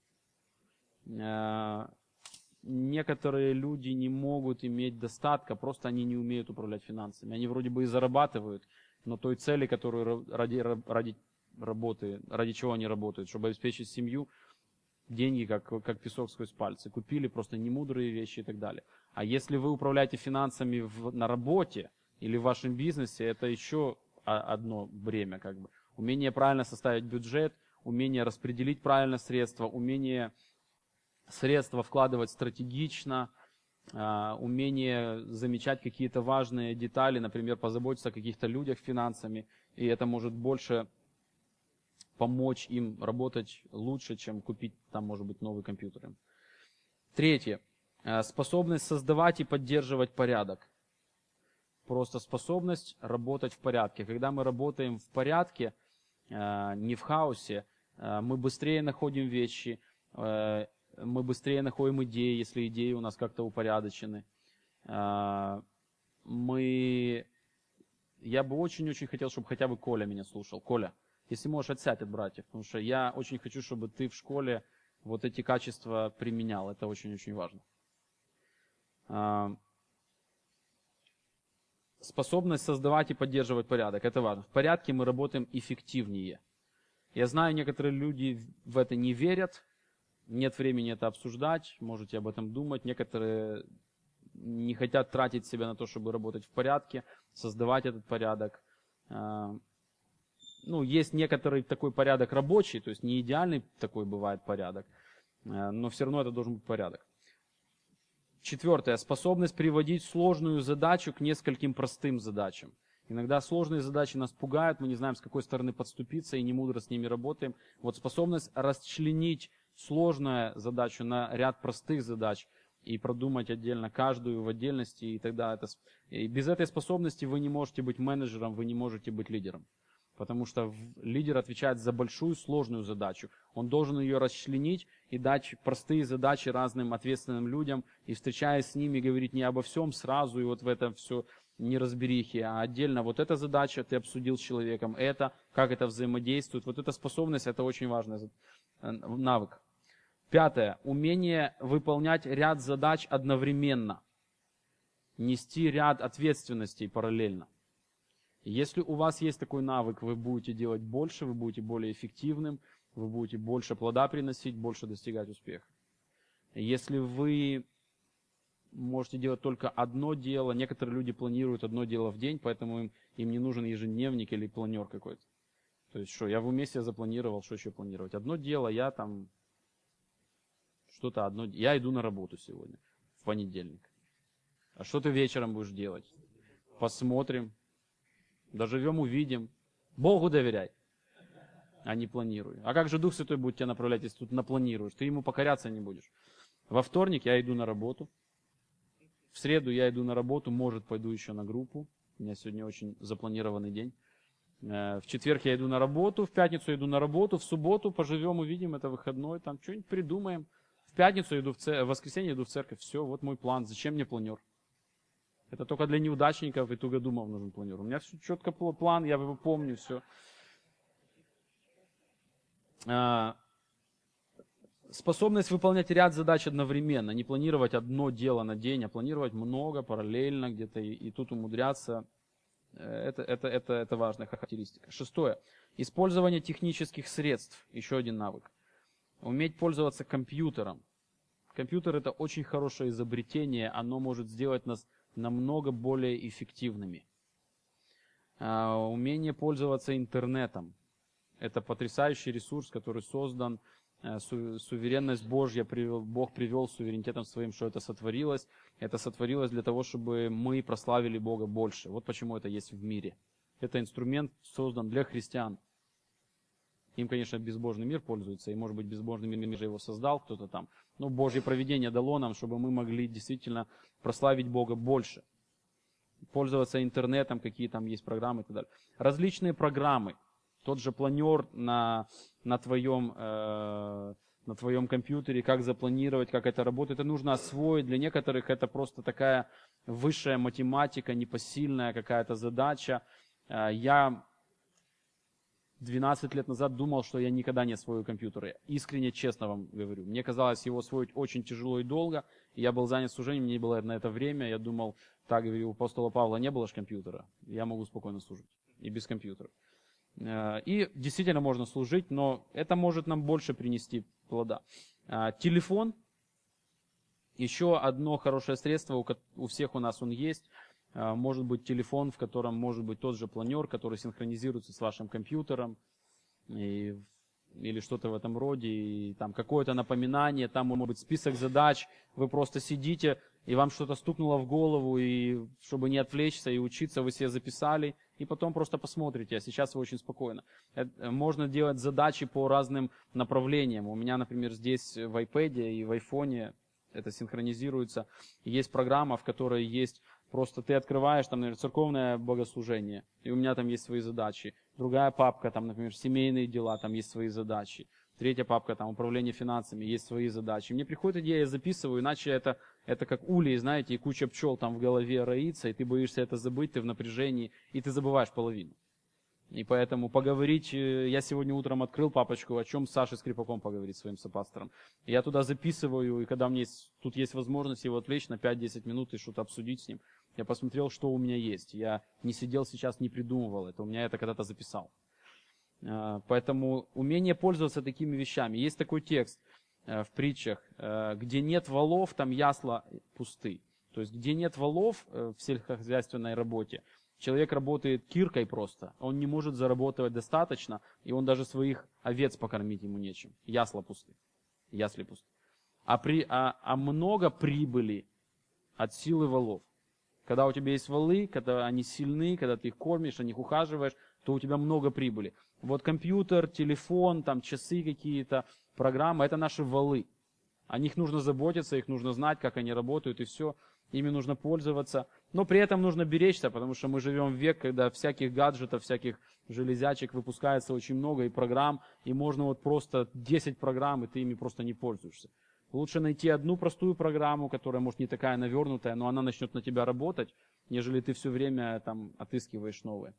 Некоторые люди не могут иметь достатка, просто они не умеют управлять финансами. Они вроде бы и зарабатывают, но той цели, которую ради, ради работы, ради чего они работают, чтобы обеспечить семью, деньги как, как песок сквозь пальцы. Купили просто немудрые вещи и так далее. А если вы управляете финансами в, на работе или в вашем бизнесе, это еще одно бремя. Как бы. Умение правильно составить бюджет, умение распределить правильно средства, умение средства вкладывать стратегично, умение замечать какие-то важные детали, например, позаботиться о каких-то людях финансами, и это может больше помочь им работать лучше, чем купить там, может быть, новый компьютер. Третье. Способность создавать и поддерживать порядок. Просто способность работать в порядке. Когда мы работаем в порядке, не в хаосе, мы быстрее находим вещи, мы быстрее находим идеи, если идеи у нас как-то упорядочены. Мы... Я бы очень-очень хотел, чтобы хотя бы Коля меня слушал. Коля, если можешь, отсядь от братьев, потому что я очень хочу, чтобы ты в школе вот эти качества применял. Это очень-очень важно. Способность создавать и поддерживать порядок. Это важно. В порядке мы работаем эффективнее. Я знаю, некоторые люди в это не верят, нет времени это обсуждать, можете об этом думать. Некоторые не хотят тратить себя на то, чтобы работать в порядке, создавать этот порядок. Ну, есть некоторый такой порядок рабочий, то есть не идеальный такой бывает порядок, но все равно это должен быть порядок. Четвертое. Способность приводить сложную задачу к нескольким простым задачам. Иногда сложные задачи нас пугают, мы не знаем, с какой стороны подступиться, и не мудро с ними работаем. Вот способность расчленить сложную задачу на ряд простых задач и продумать отдельно каждую в отдельности, и тогда это... И без этой способности вы не можете быть менеджером, вы не можете быть лидером. Потому что лидер отвечает за большую сложную задачу. Он должен ее расчленить и дать простые задачи разным ответственным людям, и встречаясь с ними, говорить не обо всем сразу, и вот в этом все неразберихи, а отдельно вот эта задача ты обсудил с человеком, это, как это взаимодействует. Вот эта способность, это очень важный навык. Пятое. Умение выполнять ряд задач одновременно. Нести ряд ответственностей параллельно. Если у вас есть такой навык, вы будете делать больше, вы будете более эффективным, вы будете больше плода приносить, больше достигать успеха. Если вы можете делать только одно дело, некоторые люди планируют одно дело в день, поэтому им, им не нужен ежедневник или планер какой-то. То есть что, я в уме себе запланировал, что еще планировать? Одно дело, я там что-то одно, я иду на работу сегодня, в понедельник. А что ты вечером будешь делать? Посмотрим. Доживем, увидим. Богу доверяй, а не планируй. А как же Дух Святой будет тебя направлять, если тут напланируешь? Ты ему покоряться не будешь. Во вторник я иду на работу. В среду я иду на работу, может, пойду еще на группу. У меня сегодня очень запланированный день. В четверг я иду на работу, в пятницу иду на работу, в субботу поживем, увидим, это выходной, там что-нибудь придумаем. В пятницу иду в церковь, в воскресенье иду в церковь. Все, вот мой план. Зачем мне планер? Это только для неудачников и тугодумов нужен планер. У меня все четко план, я его помню, все. Способность выполнять ряд задач одновременно. Не планировать одно дело на день, а планировать много параллельно где-то и, и тут умудряться. Это, это, это, это важная характеристика. Шестое. Использование технических средств. Еще один навык. Уметь пользоваться компьютером. Компьютер — это очень хорошее изобретение. Оно может сделать нас намного более эффективными. А, умение пользоваться интернетом. Это потрясающий ресурс, который создан. Су, суверенность Божья, привел, Бог привел суверенитетом своим, что это сотворилось. Это сотворилось для того, чтобы мы прославили Бога больше. Вот почему это есть в мире. Это инструмент создан для христиан. Им, конечно, безбожный мир пользуется, и, может быть, безбожный мир же его создал кто-то там. Но Божье провидение дало нам, чтобы мы могли действительно прославить Бога больше. Пользоваться интернетом, какие там есть программы и так далее. Различные программы. Тот же планер на, на, твоем, э, на твоем компьютере, как запланировать, как это работает. Это нужно освоить. Для некоторых это просто такая высшая математика, непосильная какая-то задача. Э, я... двенадцать лет назад думал, что я никогда не освою компьютер. Я искренне, честно вам говорю. Мне казалось его освоить очень тяжело и долго. И я был занят служением, мне не было на это время. Я думал, так, говорю, у апостола Павла не было же компьютера. Я могу спокойно служить. И без компьютера. И действительно можно служить, но это может нам больше принести плода. Телефон. Еще одно хорошее средство, у всех у нас он есть. Может быть телефон, в котором может быть тот же планер, который синхронизируется с вашим компьютером, и, или что-то в этом роде, и там какое-то напоминание, там может быть список задач, вы просто сидите, и вам что-то стукнуло в голову, и чтобы не отвлечься и учиться, вы себе записали, и потом просто посмотрите, а сейчас вы очень спокойно. Это, можно делать задачи по разным направлениям. У меня, например, здесь в iPad и в iPhone это синхронизируется. Есть программа, в которой есть просто ты открываешь, там, например, церковное богослужение, и у меня там есть свои задачи. Другая папка, там, например, семейные дела, там есть свои задачи. Третья папка, там, управление финансами, есть свои задачи. Мне приходит идея, я записываю, иначе это, это как улей, знаете, и куча пчел там в голове роится, и ты боишься это забыть, ты в напряжении, и ты забываешь половину. И поэтому поговорить, я сегодня утром открыл папочку, о чем с Сашей Скрипаком поговорить, своим сопастором. Я туда записываю, и когда мне есть, тут есть возможность его отвлечь на пять-десять минут и что-то обсудить с ним, я посмотрел, что у меня есть. Я не сидел сейчас, не придумывал это, у меня это когда-то записал. Поэтому умение пользоваться такими вещами. Есть такой текст в притчах, где нет валов, там ясла пусты. То есть где нет валов в сельскохозяйственной работе, человек работает киркой просто, он не может заработать достаточно, и он даже своих овец покормить ему нечем. Ясла пусты. Ясли пусты. А, при, а, а много прибыли от силы валов. Когда у тебя есть валы, когда они сильны, когда ты их кормишь, о них ухаживаешь, то у тебя много прибыли. Вот компьютер, телефон, там часы какие-то, программы, это наши валы. О них нужно заботиться, их нужно знать, как они работают, и все. Ими нужно пользоваться. Но при этом нужно беречься, потому что мы живем в век, когда всяких гаджетов, всяких железячек выпускается очень много, и программ, и можно вот просто десять программ, и ты ими просто не пользуешься. Лучше найти одну простую программу, которая, может, не такая навернутая, но она начнет на тебя работать, нежели ты все время там отыскиваешь новые.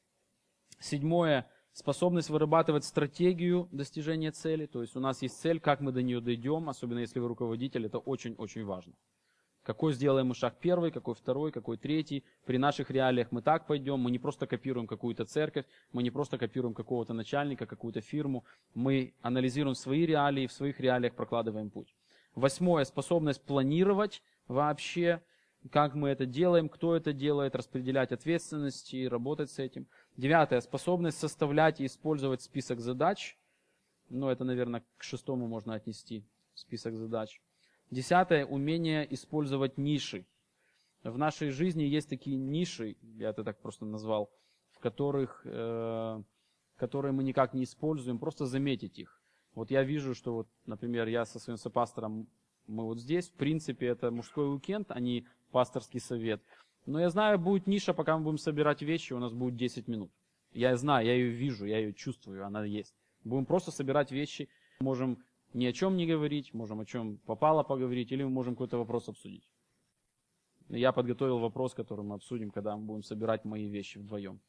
Седьмое. Способность вырабатывать стратегию достижения цели. То есть у нас есть цель, как мы до нее дойдем, особенно если вы руководитель, это очень-очень важно. Какой сделаем мы шаг первый, какой второй, какой третий. При наших реалиях мы так пойдем, мы не просто копируем какую-то церковь, мы не просто копируем какого-то начальника, какую-то фирму. Мы анализируем свои реалии и в своих реалиях прокладываем путь. Восьмое. Способность планировать вообще, как мы это делаем, кто это делает, распределять ответственности и работать с этим. Девятое. Способность составлять и использовать список задач. Ну, это, наверное, к шестому можно отнести список задач. Десятое. Умение использовать ниши. В нашей жизни есть такие ниши, я это так просто назвал, в которых, э, которые мы никак не используем, просто заметить их. Вот я вижу, что, вот, например, я со своим сопастором, мы вот здесь, в принципе, это мужской уикенд, а не пасторский совет. Но я знаю, будет ниша, пока мы будем собирать вещи, у нас будет десять минут. Я знаю, я ее вижу, я ее чувствую, она есть. Будем просто собирать вещи, можем ни о чем не говорить, можем о чем попало поговорить, или мы можем какой-то вопрос обсудить. Я подготовил вопрос, который мы обсудим, когда мы будем собирать мои вещи вдвоем.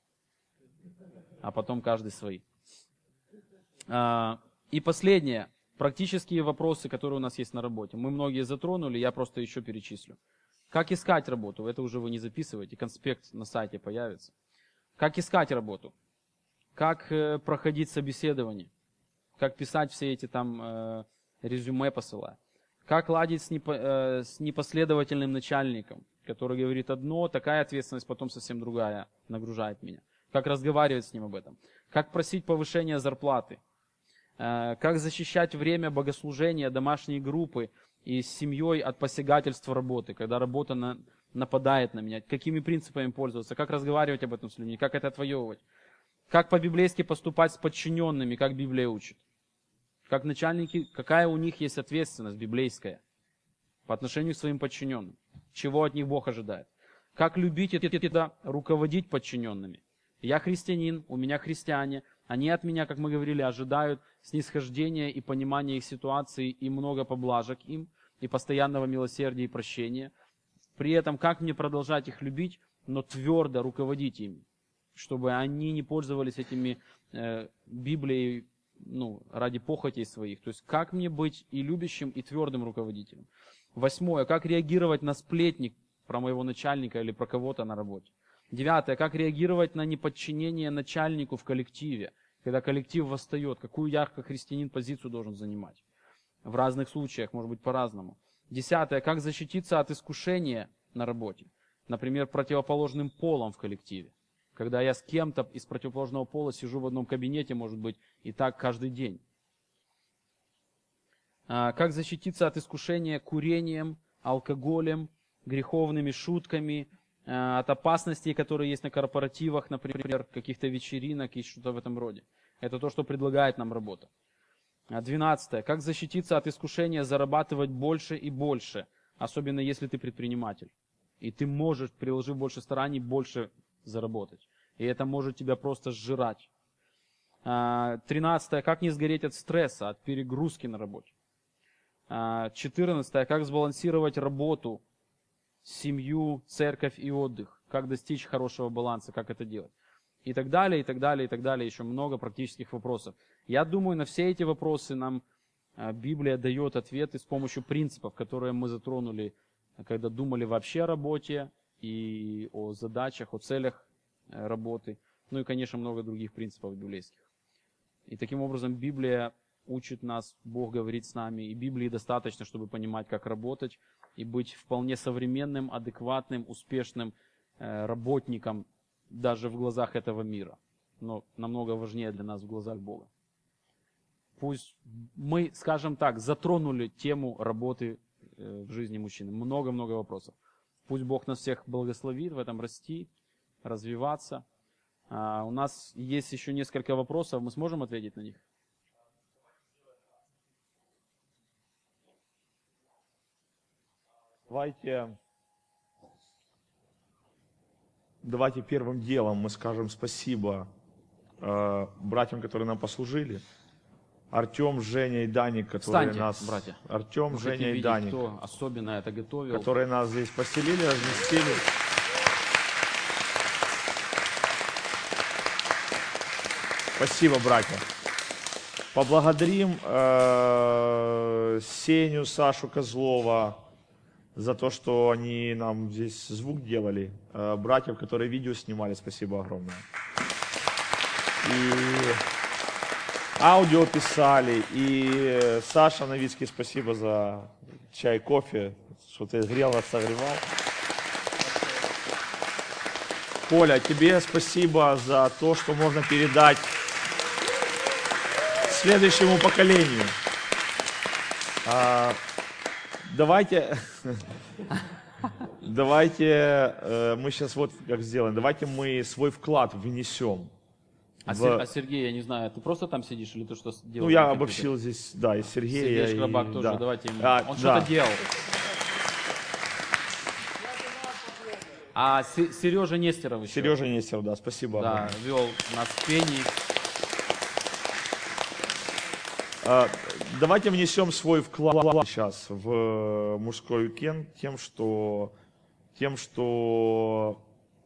А потом каждый свои. И последнее. Практические вопросы, которые у нас есть на работе. Мы многие затронули, я просто еще перечислю. Как искать работу? Это уже вы не записываете, конспект на сайте появится. Как искать работу? Как э, проходить собеседование? Как писать все эти там э, резюме посылать? Как ладить с, непо, э, с непоследовательным начальником, который говорит одно, такая ответственность, потом совсем другая нагружает меня? Как разговаривать с ним об этом? Как просить повышения зарплаты? Э, как защищать время богослужения, домашние группы и с семьей от посягательства работы, когда работа на, нападает на меня? Какими принципами пользоваться? Как разговаривать об этом с людьми? Как это отвоевывать? Как по-библейски поступать с подчиненными, как Библия учит? Как начальники, какая у них есть ответственность библейская по отношению к своим подчиненным? Чего от них Бог ожидает? Как любить и это руководить подчиненными? Я христианин, у меня христиане, они от меня, как мы говорили, ожидают снисхождения и понимания их ситуации и много поблажек им, и постоянного милосердия и прощения. При этом, как мне продолжать их любить, но твердо руководить ими, чтобы они не пользовались этими э, Библией, ну, ради похотей своих. То есть, как мне быть и любящим, и твердым руководителем. Восьмое. Как реагировать на сплетни про моего начальника или про кого-то на работе. Девятое. Как реагировать на неподчинение начальнику в коллективе, когда коллектив восстает. Какую я, как христианин, позицию должен занимать. В разных случаях, может быть, по-разному. Десятое. Как защититься от искушения на работе. Например, противоположным полом в коллективе. Когда я с кем-то из противоположного пола сижу в одном кабинете, может быть, и так каждый день. Как защититься от искушения курением, алкоголем, греховными шутками, от опасностей, которые есть на корпоративах, например, каких-то вечеринок и что-то в этом роде. Это то, что предлагает нам работа. Двенадцатое. Как защититься от искушения зарабатывать больше и больше, особенно если ты предприниматель. И ты можешь, приложив больше стараний, больше заработать. И это может тебя просто сжирать. Тринадцатое. Как не сгореть от стресса, от перегрузки на работе. Четырнадцатое. Как сбалансировать работу, семью, церковь и отдых. Как достичь хорошего баланса, как это делать. И так далее, и так далее, и так далее. Еще много практических вопросов. Я думаю, на все эти вопросы нам Библия дает ответы с помощью принципов, которые мы затронули, когда думали вообще о работе и о задачах, о целях работы. Ну и, конечно, много других принципов библейских. И таким образом Библия учит нас, Бог говорит с нами, и Библии достаточно, чтобы понимать, как работать, и быть вполне современным, адекватным, успешным э, работником даже в глазах этого мира. Но намного важнее для нас в глазах Бога. Пусть мы, скажем так, затронули тему работы э, в жизни мужчины. Много-много вопросов. Пусть Бог нас всех благословит в этом расти, развиваться. А, у нас есть еще несколько вопросов. Мы сможем ответить на них? Давайте, давайте первым делом мы скажем спасибо э, братьям, которые нам послужили. Артем, Женя и Даник, которые Встаньте, нас... братья. Артем, Можете Женя и видеть, Даник, кто особенно это готовил. которые нас здесь поселили, разместили. Спасибо, братья. Поблагодарим э, Сеню, Сашу Козлова за то, что они нам здесь звук делали. Э, братьев, которые видео снимали, спасибо огромное. И аудио писали. И Саша Новицкий, спасибо за чай, кофе, что ты грел нас, согревал. Коля, тебе спасибо за то, что можно передать следующему поколению. А, давайте, давайте э, мы сейчас вот как сделаем. Давайте мы свой вклад внесем. А, в... Сер, а Сергей, я не знаю, ты просто там сидишь или ты что делаешь? Ну, я обобщил здесь, да, и Сергея. Сергей Шкрабак и, тоже, да. давайте ему. А, Он да. что-то делал. А Сережа Нестеров еще. Сережа Нестеров, да, спасибо. Да, огромное. вел нас в пении. А, давайте внесем свой вклад сейчас в мужской уикенд тем, что, тем, что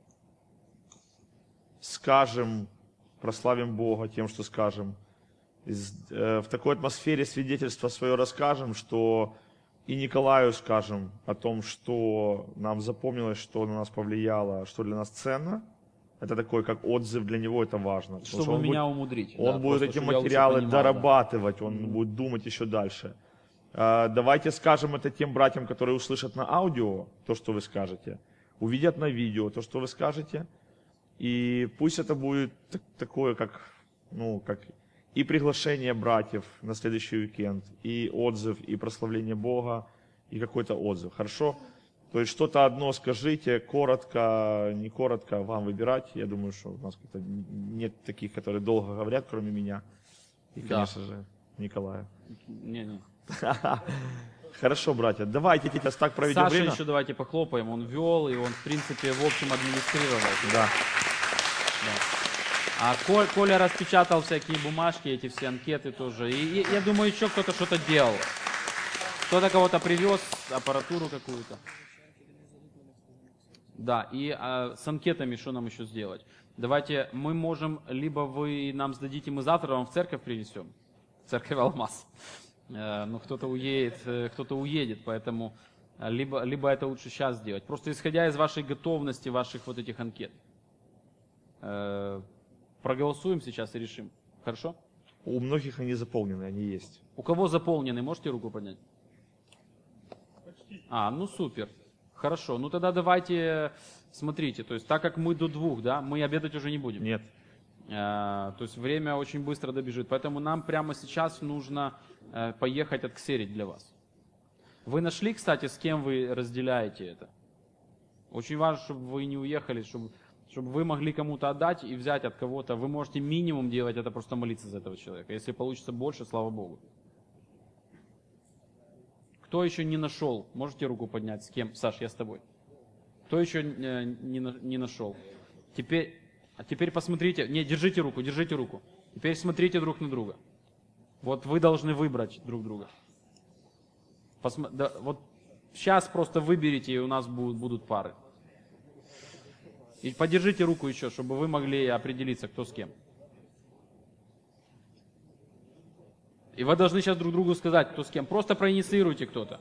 скажем, прославим Бога, тем, что скажем. Из, э, в такой атмосфере свидетельства свое расскажем, что и Николаю скажем о том, что нам запомнилось, что на нас повлияло, что для нас ценно. Это такой, как отзыв, для него это важно. Чтобы меня будет, умудрить. Он да, будет просто, эти чтобы материалы понимал, дорабатывать, да. он Mm-hmm. будет думать еще дальше. А, давайте скажем это тем братьям, которые услышат на аудио то, что вы скажете, увидят на видео то, что вы скажете. И пусть это будет так, такое, как, ну, как и приглашение братьев на следующий уикенд, и отзыв, и прославление Бога, и какой-то отзыв. Хорошо? То есть что-то одно скажите, коротко, не коротко, вам выбирать. Я думаю, что у нас нет таких, которые долго говорят, кроме меня. И, да. конечно же, Николая. Не-не. Хорошо, братья, давайте сейчас так проведем Саша время. еще давайте похлопаем, он вел, и он, в принципе, в общем, администрировал. Да. Да. А Коль, Коля распечатал всякие бумажки, эти все анкеты тоже. И, и я думаю, еще кто-то что-то делал. Кто-то кого-то привез, аппаратуру какую-то. Да, и а, с анкетами что нам еще сделать? Давайте, мы можем, либо вы нам сдадите, мы завтра вам в церковь принесем. В церковь Алмаз. Э, ну, кто-то уедет, кто-то уедет, поэтому либо, либо это лучше сейчас сделать. Просто исходя из вашей готовности, ваших вот этих анкет. Э, проголосуем сейчас и решим. Хорошо? У многих они заполнены, они есть. У кого заполнены, можете руку поднять? А, ну супер. Хорошо, ну тогда давайте, смотрите, то есть так как мы до двух, да, мы обедать уже не будем. Нет. Э, то есть время очень быстро добежит, поэтому нам прямо сейчас нужно э, поехать отксерить для вас. Вы нашли, кстати, с кем вы разделяете это? Очень важно, чтобы вы не уехали, чтобы, чтобы вы могли кому-то отдать и взять от кого-то. Вы можете минимум делать, это просто молиться за этого человека. Если получится больше, слава Богу. Кто еще не нашел? Можете руку поднять? С кем? Саш, я с тобой. Кто еще э, не, не нашел? Теперь, а теперь посмотрите. Не, держите руку, держите руку. Теперь смотрите друг на друга. Вот вы должны выбрать друг друга. Посма, да, вот сейчас просто выберите, и у нас будут, будут пары. И подержите руку еще, чтобы вы могли определиться, кто с кем. И вы должны сейчас друг другу сказать, кто с кем. Просто проинициируйте кто-то.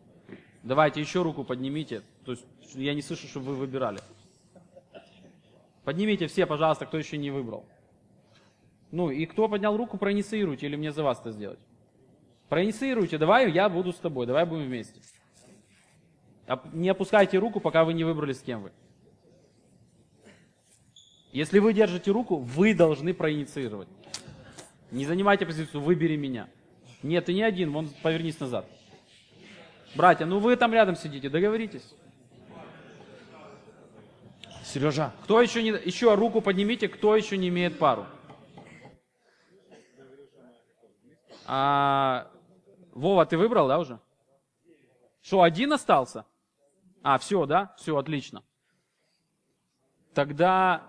Давайте еще руку поднимите. То есть я не слышу, чтобы вы выбирали. Поднимите все, пожалуйста, кто еще не выбрал. Ну и кто поднял руку, проинициируйте, или мне за вас это сделать. Проинициируйте, давай я буду с тобой, давай будем вместе. Не опускайте руку, пока вы не выбрали, с кем вы. Если вы держите руку, вы должны проинициировать. Не занимайте позицию «выбери меня». Нет, ты не один, вон повернись назад. Братья, ну вы там рядом сидите, договоритесь. Сережа. Кто еще не... Еще руку поднимите, кто еще не имеет пару. А... Вова, ты выбрал, да, уже? Что, один остался? А, все, да? Все, отлично. Тогда...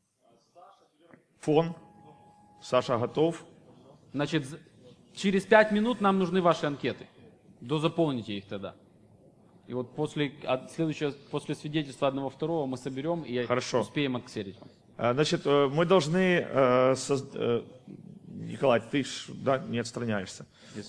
Фон. Саша готов. Значит, через пять минут нам нужны ваши анкеты. Дозаполните их тогда. И вот после, следующее, после свидетельства одного второго мы соберем и Хорошо. Успеем отксерить вам. Значит, мы должны... Николай, ты ж, да, не отстраняешься.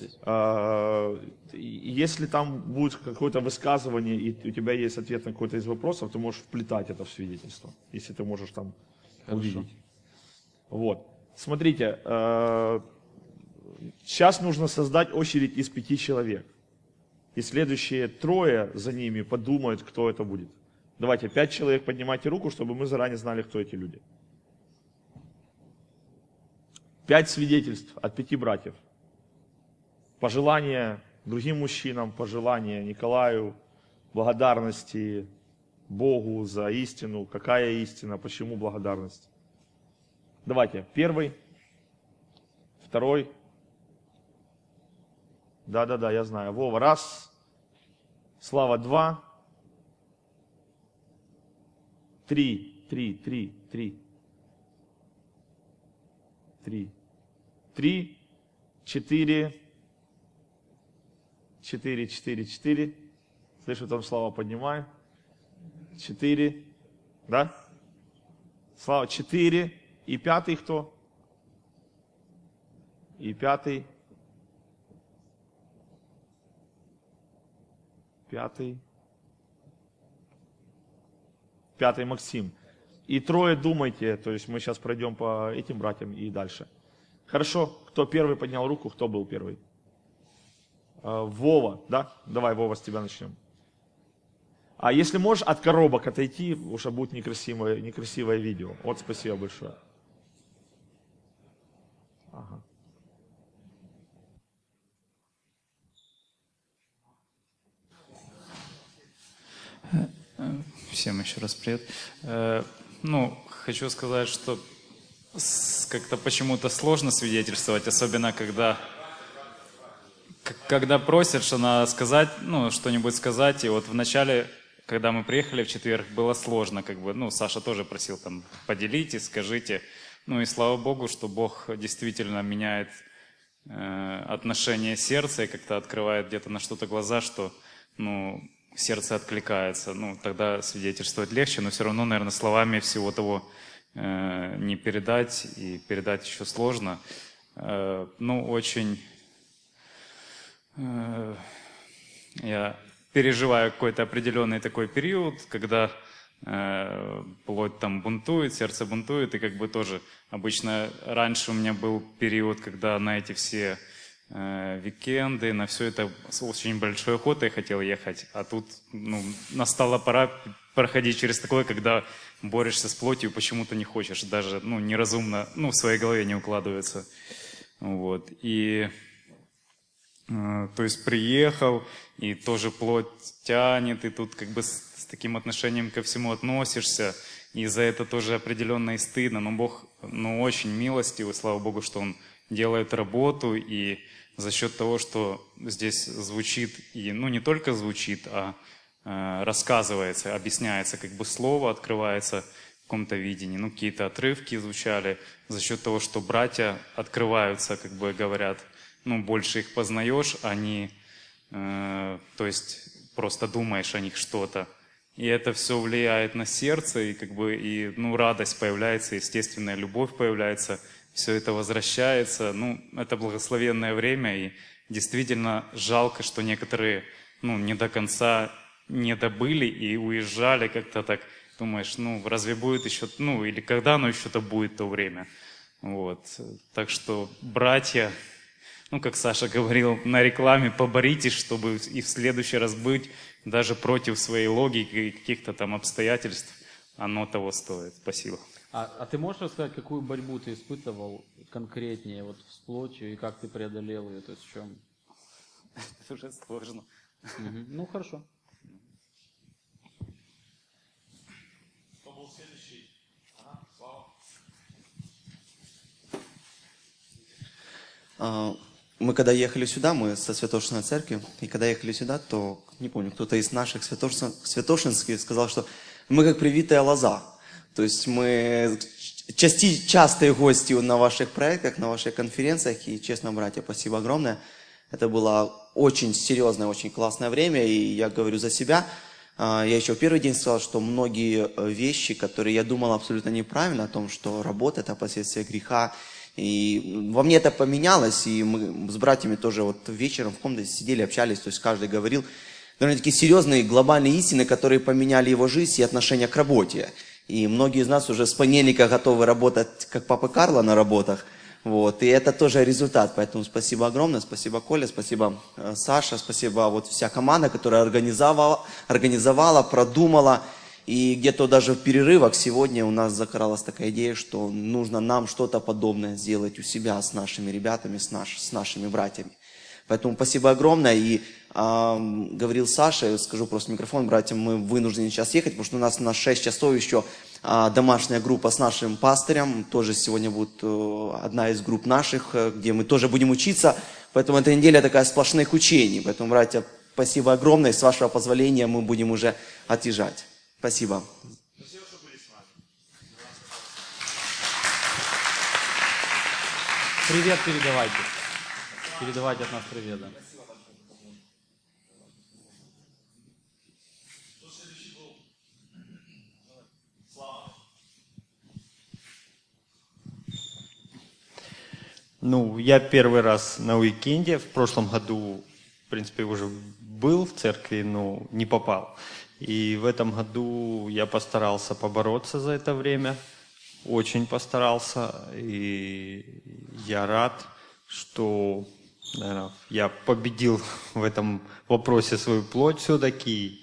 Если там будет какое-то высказывание, и у тебя есть ответ на какой-то из вопросов, ты можешь вплетать это в свидетельство, если ты можешь там Хорошо. увидеть. Вот. Смотрите, сейчас нужно создать очередь из пяти человек. И следующие трое за ними подумают, кто это будет. Давайте, пять человек поднимайте руку, чтобы мы заранее знали, кто эти люди. Пять свидетельств от пяти братьев. Пожелания другим мужчинам, пожелания Николаю, благодарности Богу за истину. Какая истина, почему благодарность? Давайте, первый, второй. Да-да-да, я знаю. Вова, раз. Слава, два. Три, три, три, три. Три. Три, четыре. Четыре, четыре, четыре. Слышу, там Слава, поднимай. Четыре. Да? Слава, четыре. И пятый кто? И пятый. Пятый. Пятый Максим. И трое думайте, то есть мы сейчас пройдем по этим братьям и дальше. Хорошо, кто первый поднял руку, кто был первый? Вова, да? Давай, Вова, с тебя начнем. А если можешь от коробок отойти, уже будет некрасивое, некрасивое видео. Вот, спасибо большое. Ага. Всем еще раз привет. Ну, хочу сказать, что как-то почему-то сложно свидетельствовать, особенно когда, когда просят, что надо сказать, ну, что-нибудь сказать. И вот в начале, когда мы приехали в четверг, было сложно, как бы, ну, Саша тоже просил там, поделитесь, скажите. Ну и слава Богу, что Бог действительно меняет э, отношение сердца и как-то открывает где-то на что-то глаза, что, ну, сердце откликается. Ну, тогда свидетельствовать легче, но все равно, наверное, словами всего того э, не передать, и передать еще сложно. Э, ну, очень... Э, я переживаю какой-то определенный такой период, когда э, плоть там бунтует, сердце бунтует, и как бы тоже обычно раньше у меня был период, когда на эти все э, викенды, на все это с очень большой охотой хотел ехать, а тут ну, настала пора проходить через такое, когда борешься с плотью, почему-то не хочешь, даже ну, неразумно, ну, в своей голове не укладывается. Вот. И э, то есть приехал, и тоже плоть тянет, и тут как бы с, с таким отношением ко всему относишься, и за это тоже определенно и стыдно, но Бог ну, очень милостивый, слава Богу, что Он делает работу, и за счет того, что здесь звучит, и ну не только звучит, а э, рассказывается, объясняется, как бы слово открывается в каком-то видении, ну какие-то отрывки звучали, за счет того, что братья открываются, как бы говорят, ну больше их познаешь, они, э, то есть просто думаешь о них что-то. И это все влияет на сердце, и как бы и, ну, радость появляется, естественная любовь появляется, все это возвращается. Ну, это благословенное время, и действительно жалко, что некоторые ну, не до конца не добыли и уезжали как-то так думаешь, ну, разве будет еще, ну, или когда оно еще-то будет то время. Вот. Так что, братья, ну, как Саша говорил на рекламе, поборитесь, чтобы и в следующий раз быть даже против своей логики и каких-то там обстоятельств. Оно того стоит. Спасибо. А, а ты можешь рассказать, какую борьбу ты испытывал конкретнее вот с плотью и как ты преодолел ее? То есть в чем? Это уже сложно. Угу. Ну, хорошо. Кто был следующий? Ага, Слава. Мы когда ехали сюда, мы со Святошинской церкви, и когда ехали сюда, то, не помню, кто-то из наших святошин, святошинских сказал, что мы как привитая лоза. То есть мы части, частые гости на ваших проектах, на ваших конференциях, и, честно, братья, спасибо огромное. Это было очень серьезное, очень классное время, и я говорю за себя. Я еще в первый день сказал, что многие вещи, которые я думал абсолютно неправильно, о том, что работа – это последствия греха, и во мне это поменялось, и мы с братьями тоже вот вечером в комнате сидели, общались, то есть каждый говорил довольно такие серьезные глобальные истины, которые поменяли его жизнь и отношение к работе. И многие из нас уже с понедельника готовы работать, как папа Карло на работах. Вот. И это тоже результат. Поэтому спасибо огромное, спасибо Коля, спасибо Саша, спасибо вот вся команда, которая организовала, организовала, продумала. И где-то даже в перерывах сегодня у нас закралась такая идея, что нужно нам что-то подобное сделать у себя с нашими ребятами, с, наш, с нашими братьями. Поэтому спасибо огромное. И а, говорил Саша, скажу просто микрофон, братьям, мы вынуждены сейчас ехать, потому что у нас на шесть часов еще а, домашняя группа с нашим пастырем. Тоже сегодня будет а, одна из групп наших, где мы тоже будем учиться. Поэтому эта неделя такая сплошных учений. Поэтому, братья, спасибо огромное. С вашего позволения мы будем уже отъезжать. Спасибо. Спасибо, что были с нами. Привет передавайте. Передавайте от нас привет. Да. Ну, я первый раз на уикенде. В прошлом году, в принципе, уже был в церкви, но не попал. И в этом году я постарался побороться за это время. Очень постарался. И я рад, что, наверное, я победил в этом вопросе свою плоть все-таки.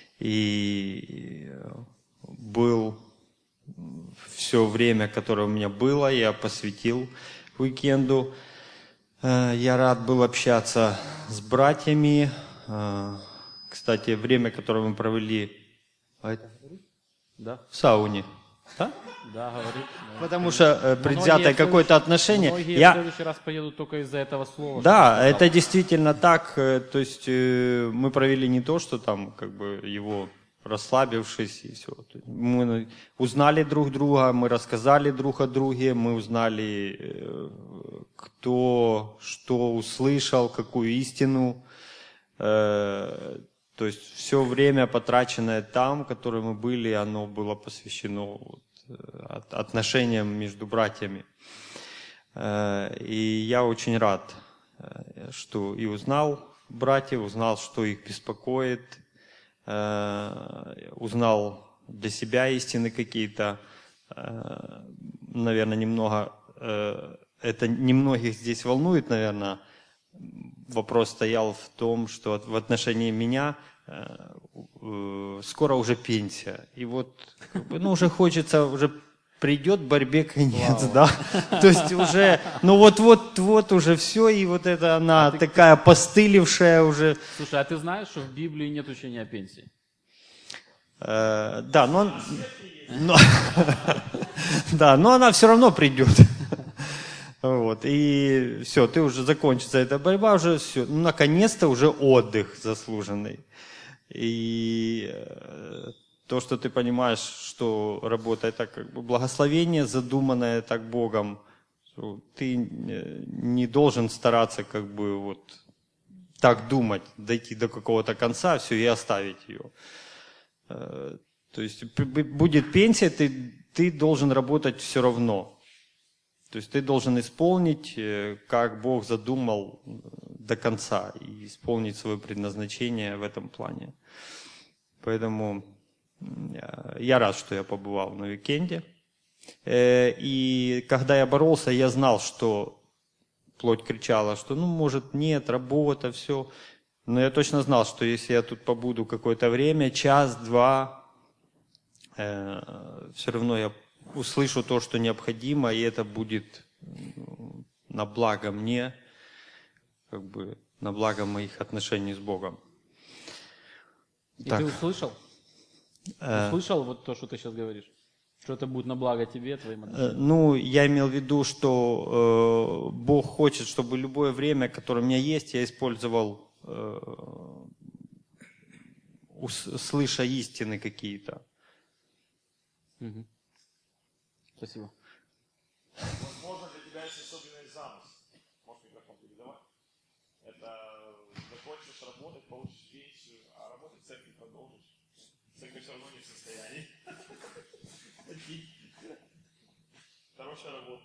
И был все время, которое у меня было, я посвятил уикенду. Я рад был общаться с братьями. Кстати, время, которое мы провели Да. в сауне. Да? Да, говорит. Потому что предвзятое какое-то отношение. Многие я... в следующий раз поедут только из-за этого слова. Да, это действительно так. То есть мы провели не то, что там как бы его расслабившись и все. Мы узнали друг друга, мы рассказали друг о друге, мы узнали, кто что услышал, какую истину. То есть все время, потраченное там, которое мы были, оно было посвящено вот, отношениям между братьями. И я очень рад, что и узнал братьев, узнал, что их беспокоит, узнал для себя истины какие-то, наверное, немного, это немногих здесь волнует, наверное. Вопрос стоял в том, что в отношении меня скоро уже пенсия. И вот ну, уже хочется, уже придет борьбе конец, Вау. Да. То есть уже, ну вот-вот-вот уже все, и вот это она а такая ты... постылившая уже. Слушай, а ты знаешь, что в Библии нет учения о пенсии? Э, да, но, но да, но она все равно придет. Вот, и все, ты уже закончится эта борьба, уже все, ну, наконец-то уже отдых заслуженный. И э, то, что ты понимаешь, что работа это как бы благословение, задуманное так Богом, ты не должен стараться как бы вот так думать, дойти до какого-то конца, все, и оставить ее. Э, то есть будет пенсия, ты, ты должен работать все равно. То есть ты должен исполнить, как Бог задумал, до конца и исполнить свое предназначение в этом плане. Поэтому я рад, что я побывал на уикенде. И когда я боролся, я знал, что плоть кричала, что ну, может, нет, работа, все. Но я точно знал, что если я тут побуду какое-то время, час, два, э, все равно я услышу то, что необходимо, и это будет на благо мне, как бы на благо моих отношений с Богом. И Так. ты услышал? Э, Услышал вот то, что ты сейчас говоришь? Что это будет на благо тебе, твоим Э, отношениям? Ну, я имел в виду, что э, Бог хочет, чтобы любое время, которое у меня есть, я использовал, э, ус- слыша истины какие-то. Мгм. Спасибо. Возможно, для тебя есть особенный замысел. Можешь микрофон передавать? Это закончишь работать, получишь пенсию, а работать в церкви продолжишь. Церковь все равно не в состоянии. Хорошая работа.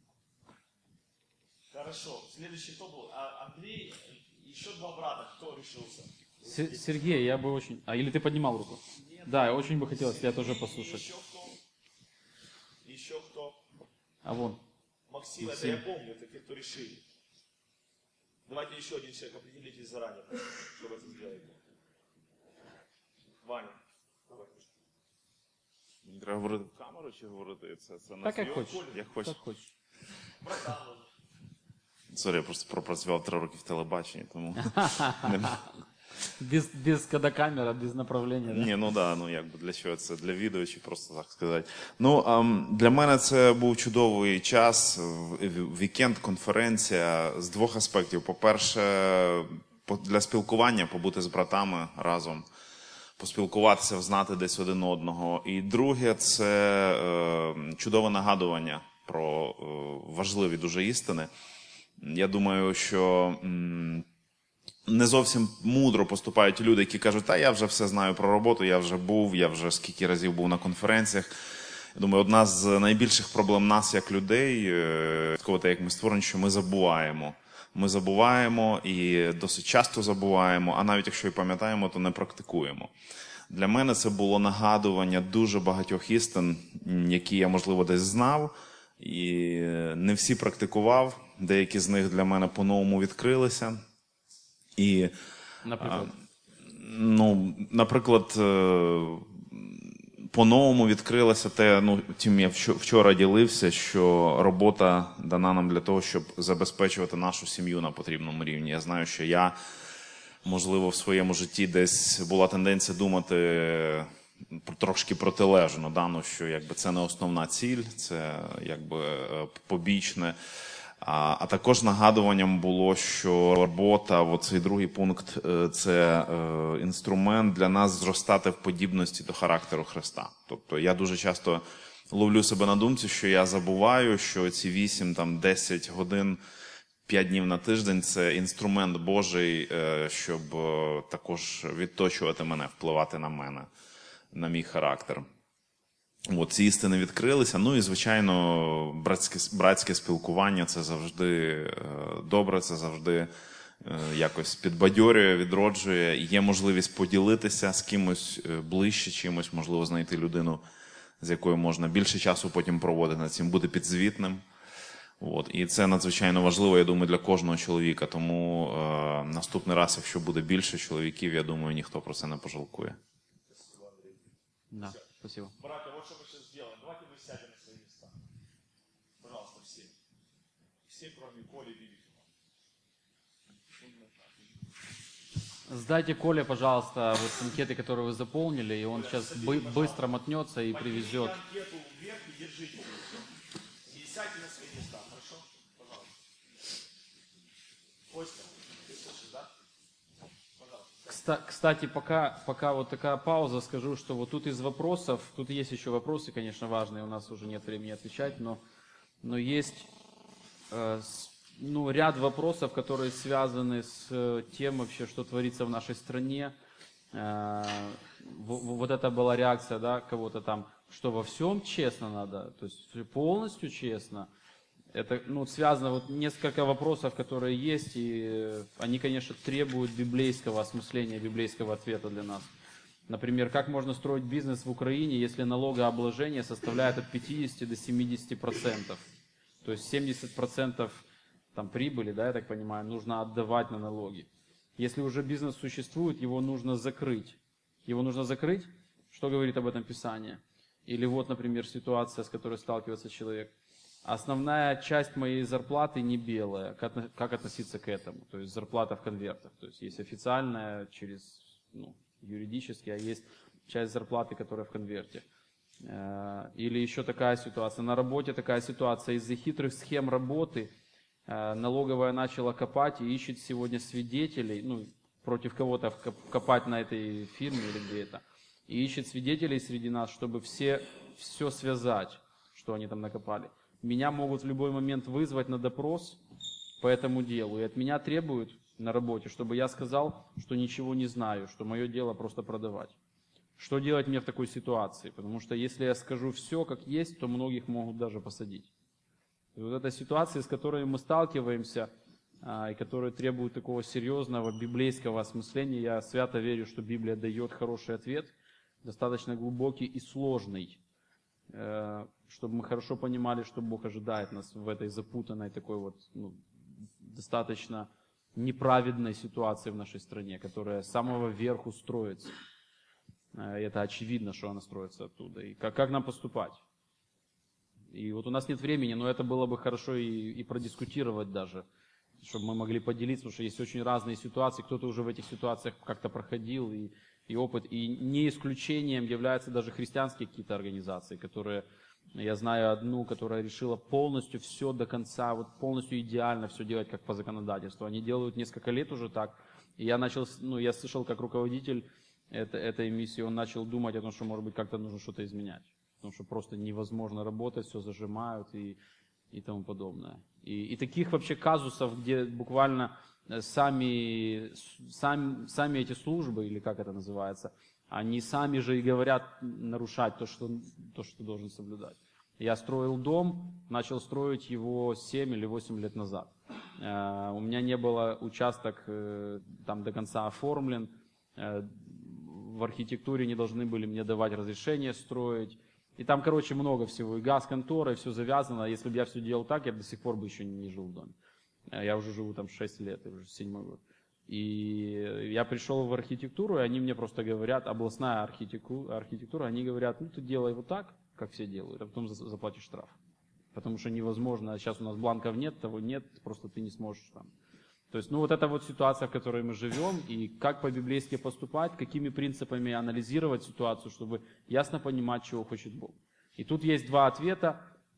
Хорошо. Следующий кто был? А, Андрей, еще два брата. Кто решился? Се- Сергей, я бы очень... А, или ты поднимал руку? Да, я очень бы хотелось тебя тоже послушать. Еще кто? Еще кто? А вон. Максим, это я помню, это те, кто решили. Давайте еще один человек, определитесь заранее, что вы это сделаете. Ваня, давай. Мені треба говорити в камеру чи говорити це, це на Так, як зйомку? хочеш. Як хочеш. Как хочешь. Сорі, я просто пропрацював три роки в телебаченні, тому... не- Без, без когда камера, без направления. Да? Ні, ну да, ну якби для чого це? Для відео чи просто так сказати. Ну, ем, для мене це був чудовий час, в- в- вікенд, конференція з двох аспектів. По-перше, по- для спілкування, побути з братами разом, поспілкуватися, знати десь один одного. І друге, це е, чудове нагадування про е, важливі дуже істини. Я думаю, що м, не зовсім мудро поступають люди, які кажуть, та я вже все знаю про роботу, я вже був, я вже скільки разів був на конференціях. Я думаю, одна з найбільших проблем нас, як людей, е, такого, як ми створені, що ми забуваємо. Ми забуваємо і досить часто забуваємо, а навіть якщо і пам'ятаємо, то не практикуємо. Для мене це було нагадування дуже багатьох істин, які я, можливо, десь знав, і не всі практикував. Деякі з них для мене по-новому відкрилися. І, Например. ну, наприклад, е, по-новому відкрилося те, ну, тим я вчо- вчора ділився, що робота дана нам для того, щоб забезпечувати нашу сім'ю на потрібному рівні. Я знаю, що я, можливо, в своєму житті десь була тенденція думати про- трошки протилежно, да? Ну, що якби це не основна ціль, це якби е, побічне. А, а також нагадуванням було, що робота, оцей другий пункт, е, це е, інструмент для нас зростати в подібності до характеру Христа. Тобто я дуже часто ловлю себе на думці, що я забуваю, що ці вісім, там, десять годин, п'ять днів на тиждень – це інструмент Божий, е, щоб е, також відточувати мене, впливати на мене, на мій характер. От, ці істини відкрилися. Ну і, звичайно, братське, братське спілкування – це завжди е, добре, це завжди е, якось підбадьорює, відроджує. Є можливість поділитися з кимось е, ближче чимось, можливо, знайти людину, з якою можна більше часу потім проводити над цим, бути підзвітним. От. І це надзвичайно важливо, я думаю, для кожного чоловіка. Тому е, наступний раз, якщо буде більше чоловіків, я думаю, ніхто про це не пожалкує. Да, спасибо. Братья, вот что мы сейчас сделаем. Давайте мы сядем на свои места. Пожалуйста, все. Все, кроме Коли и Биби. Сдайте Коле, пожалуйста, вот анкеты, которые вы заполнили, и он сейчас бы- быстро мотнется и привезет. Анкету вверх и держите ее. И сядьте на свои места, хорошо? Пожалуйста. Костя, ты слышишь, да? Пожалуйста. Кста- Кстати, пока, пока вот такая пауза, скажу, что вот тут из вопросов, тут есть еще вопросы, конечно, важные, у нас уже нет времени отвечать, но, но есть э, с- ну, ряд вопросов, которые связаны с э, тем вообще, что творится в нашей стране. Э, в- в- вот это была реакция, да, кого-то там, что во всем честно надо, то есть полностью честно. Это, ну, связано, вот несколько вопросов, которые есть, и э, они, конечно, требуют библейского осмысления, библейского ответа для нас. Например, как можно строить бизнес в Украине, если налогообложение составляет от пятидесяти до семидесяти процентов. То есть семьдесят процентов там, прибыли, да, я так понимаю, нужно отдавать на налоги. Если уже бизнес существует, его нужно закрыть. Его нужно закрыть? Что говорит об этом Писание? Или вот, например, ситуация, с которой сталкивается человек. Основная часть моей зарплаты не белая. Как, как относиться к этому? То есть зарплата в конвертах. То есть есть официальная через, ну, юридически, а есть часть зарплаты, которая в конверте. Или еще такая ситуация. На работе такая ситуация. Из-за хитрых схем работы налоговая начала копать и ищет сегодня свидетелей, ну, против кого-то копать на этой фирме или где это. И ищет свидетелей среди нас, чтобы все, все связать, что они там накопали. Меня могут в любой момент вызвать на допрос по этому делу. И от меня требуют на работе, чтобы я сказал, что ничего не знаю, что мое дело просто продавать. Что делать мне в такой ситуации? Потому что если я скажу все как есть, то многих могут даже посадить. И вот эта ситуация, с которой мы сталкиваемся, и которые требуют такого серьезного библейского осмысления, я свято верю, что Библия дает хороший ответ, достаточно глубокий и сложный, чтобы мы хорошо понимали, что Бог ожидает нас в этой запутанной, такой вот, ну, достаточно неправедной ситуации в нашей стране, которая с самого верху строится. И это очевидно, что она строится оттуда. И как, как нам поступать? И вот у нас нет времени, но это было бы хорошо и, и продискутировать даже, чтобы мы могли поделиться, потому что есть очень разные ситуации, кто-то уже в этих ситуациях как-то проходил, и, и опыт. И не исключением являются даже христианские какие-то организации, которые, я знаю одну, которая решила полностью все до конца, вот полностью идеально все делать как по законодательству. Они делают несколько лет уже так. И я начал, ну, я слышал, как руководитель это, этой миссии, он начал думать о том, что, может быть, как-то нужно что-то изменять. Потому что просто невозможно работать, все зажимают и, и тому подобное. И, и таких вообще казусов, где буквально сами, сами, сами эти службы, или как это называется, они сами же и говорят нарушать то, что, то, что ты должен соблюдать. Я строил дом, начал строить его семь или восемь лет назад. У меня не было участок там до конца оформлен, в архитектуре не должны были мне давать разрешение строить. И там, короче, много всего. И газ, контора, и все завязано. Если бы я все делал так, я бы до сих пор бы еще не жил в доме. Я уже живу там шесть лет, уже седьмой год. И я пришел в архитектуру, и они мне просто говорят, областная архитектура, архитектура, они говорят, ну ты делай вот так, как все делают, а потом заплатишь штраф. Потому что невозможно, сейчас у нас бланков нет, того нет, просто ты не сможешь там. То есть, ну вот это вот ситуация, в которой мы живем, и как по-библейски поступать, какими принципами анализировать ситуацию, чтобы ясно понимать, чего хочет Бог. И тут есть два ответа.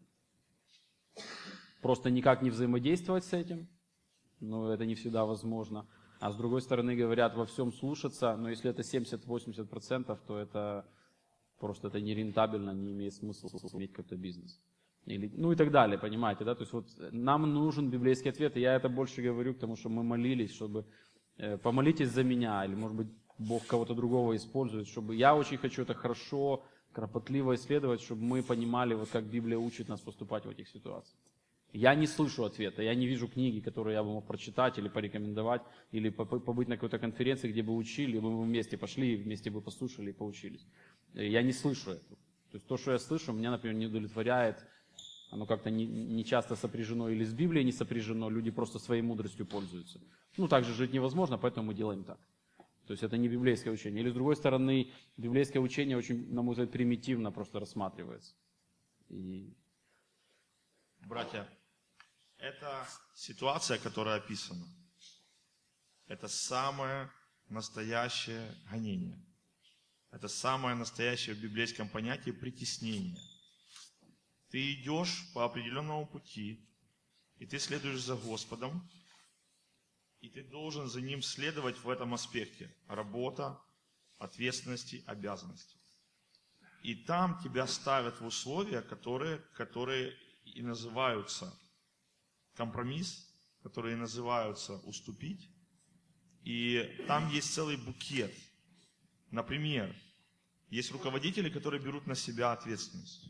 Просто никак не взаимодействовать с этим, но это не всегда возможно. А с другой стороны говорят, во всем слушаться, но если это семьдесят-восемьдесят процентов, то это просто это нерентабельно, не имеет смысла иметь какой-то бизнес. Или, ну и так далее, понимаете, да? То есть вот нам нужен библейский ответ, и я это больше говорю, потому что мы молились, чтобы э, помолитесь за меня, или может быть Бог кого-то другого использует, чтобы я очень хочу это хорошо, кропотливо исследовать, чтобы мы понимали, вот как Библия учит нас поступать в этих ситуациях. Я не слышу ответа, я не вижу книги, которые я бы мог прочитать или порекомендовать, или побыть на какой-то конференции, где бы учили, мы бы вместе пошли, вместе бы послушали и поучились. Я не слышу этого. То есть то, что я слышу, меня, например, не удовлетворяет. Оно как-то не, не часто сопряжено или с Библией не сопряжено, люди просто своей мудростью пользуются. Ну, так же жить невозможно, поэтому мы делаем так. То есть это не библейское учение. Или с другой стороны, библейское учение очень, на мой взгляд, примитивно просто рассматривается. И... Братья, это ситуация, которая описана. Это самое настоящее гонение. Это самое настоящее в библейском понятии притеснение. Ты идешь по определенному пути, и ты следуешь за Господом, и ты должен за Ним следовать в этом аспекте. Работа, ответственности, обязанности. И там тебя ставят в условия, которые, которые и называются компромисс, которые называются уступить. И там есть целый букет. Например, есть руководители, которые берут на себя ответственность.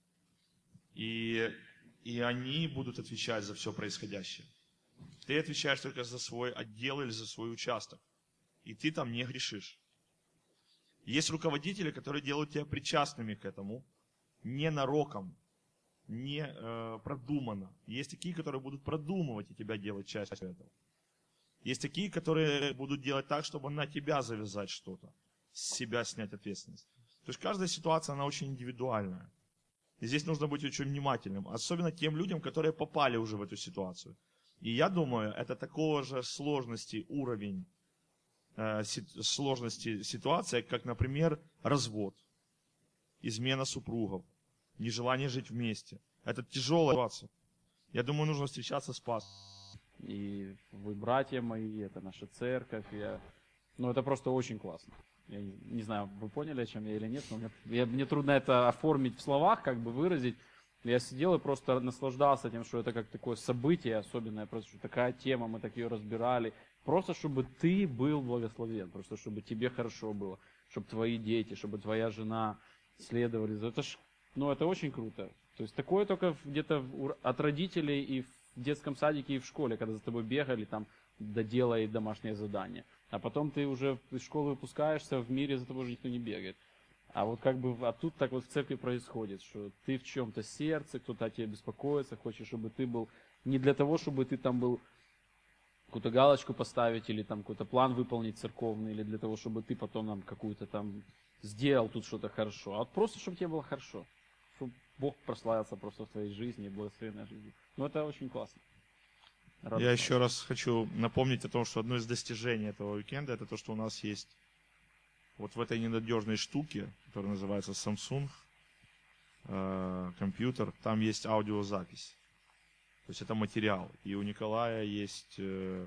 И, и они будут отвечать за все происходящее. Ты отвечаешь только за свой отдел или за свой участок. И ты там не грешишь. Есть руководители, которые делают тебя причастными к этому, ненароком, не э, продуманно. Есть такие, которые будут продумывать и тебя делать частью этого. Есть такие, которые будут делать так, чтобы на тебя завязать что-то, с себя снять ответственность. То есть каждая ситуация, она очень индивидуальная. И здесь нужно быть очень внимательным, особенно тем людям, которые попали уже в эту ситуацию. И я думаю, это такого же сложности уровень, э, си, сложности ситуации, как, например, развод, измена супругов, нежелание жить вместе. Это тяжелая ситуация. Я думаю, нужно встречаться с пастором. И вы, братья мои, это наша церковь. Я... Ну, это просто очень классно. Я не, не знаю, вы поняли, о чем я или нет, но мне, я, мне трудно это оформить в словах, как бы выразить. Я сидел и просто наслаждался тем, что это как такое событие особенное, просто что такая тема, мы так ее разбирали. Просто чтобы ты был благословен, просто чтобы тебе хорошо было, чтобы твои дети, чтобы твоя жена следовали. Это ж, ну, это очень круто. То есть такое только где-то от родителей и в детском садике, и в школе, когда за тобой бегали, там, доделай домашнее задание. А потом ты уже из школы выпускаешься, в мире за тобой уже никто не бегает. А вот как бы, а тут так вот в церкви происходит, что ты в чем-то сердце, кто-то о тебе беспокоится, хочет, чтобы ты был, не для того, чтобы ты там был, какую-то галочку поставить, или там какой-то план выполнить церковный, или для того, чтобы ты потом нам какую-то там сделал тут что-то хорошо, а вот просто, чтобы тебе было хорошо, чтобы Бог прославился просто в твоей жизни и благословенной жизни. Ну, это очень классно. Радостно. Я еще раз хочу напомнить о том, что одно из достижений этого уикенда, это то, что у нас есть вот в этой ненадежной штуке, которая называется Samsung э, компьютер, там есть аудиозапись. То есть это материал. И у Николая есть э,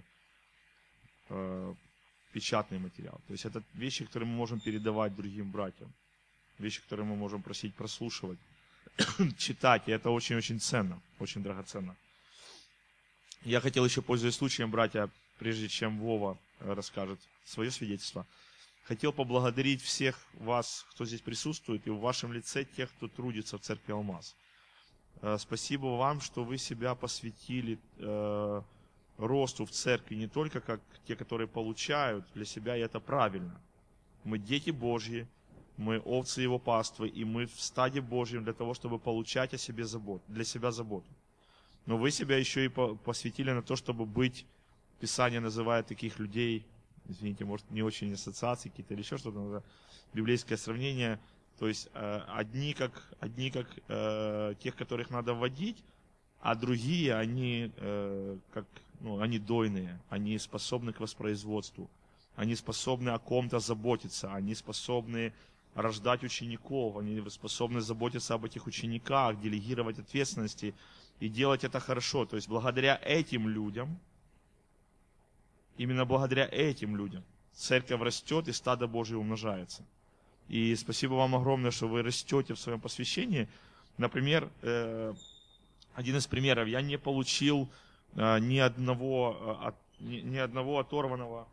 э, печатный материал. То есть это вещи, которые мы можем передавать другим братьям. Вещи, которые мы можем просить прослушивать, читать. И это очень-очень ценно, очень драгоценно. Я хотел еще, пользуясь случаем, братья, прежде чем Вова расскажет свое свидетельство, хотел поблагодарить всех вас, кто здесь присутствует, и в вашем лице тех, кто трудится в церкви Алмаз. Спасибо вам, что вы себя посвятили э, росту в церкви не только как те, которые получают для себя, и это правильно. Мы дети Божьи, мы овцы Его паствы, и мы в стаде Божьем для того, чтобы получать о себе забот, для себя заботу. Но вы себя еще и посвятили на то, чтобы быть, Писание называет таких людей, извините, может, не очень ассоциации какие-то или еще что-то, библейское сравнение, то есть э, одни как, одни как э, тех, которых надо вводить, а другие, они, э, как, ну, они дойные, они способны к воспроизводству, они способны о ком-то заботиться, они способны рождать учеников, они способны заботиться об этих учениках, делегировать ответственности и делать это хорошо. То есть благодаря этим людям, именно благодаря этим людям церковь растет и стадо Божие умножается. И спасибо вам огромное, что вы растете в своем посвящении. Например, э, один из примеров, я не получил э, ни одного, э, от, ни, ни одного оторванного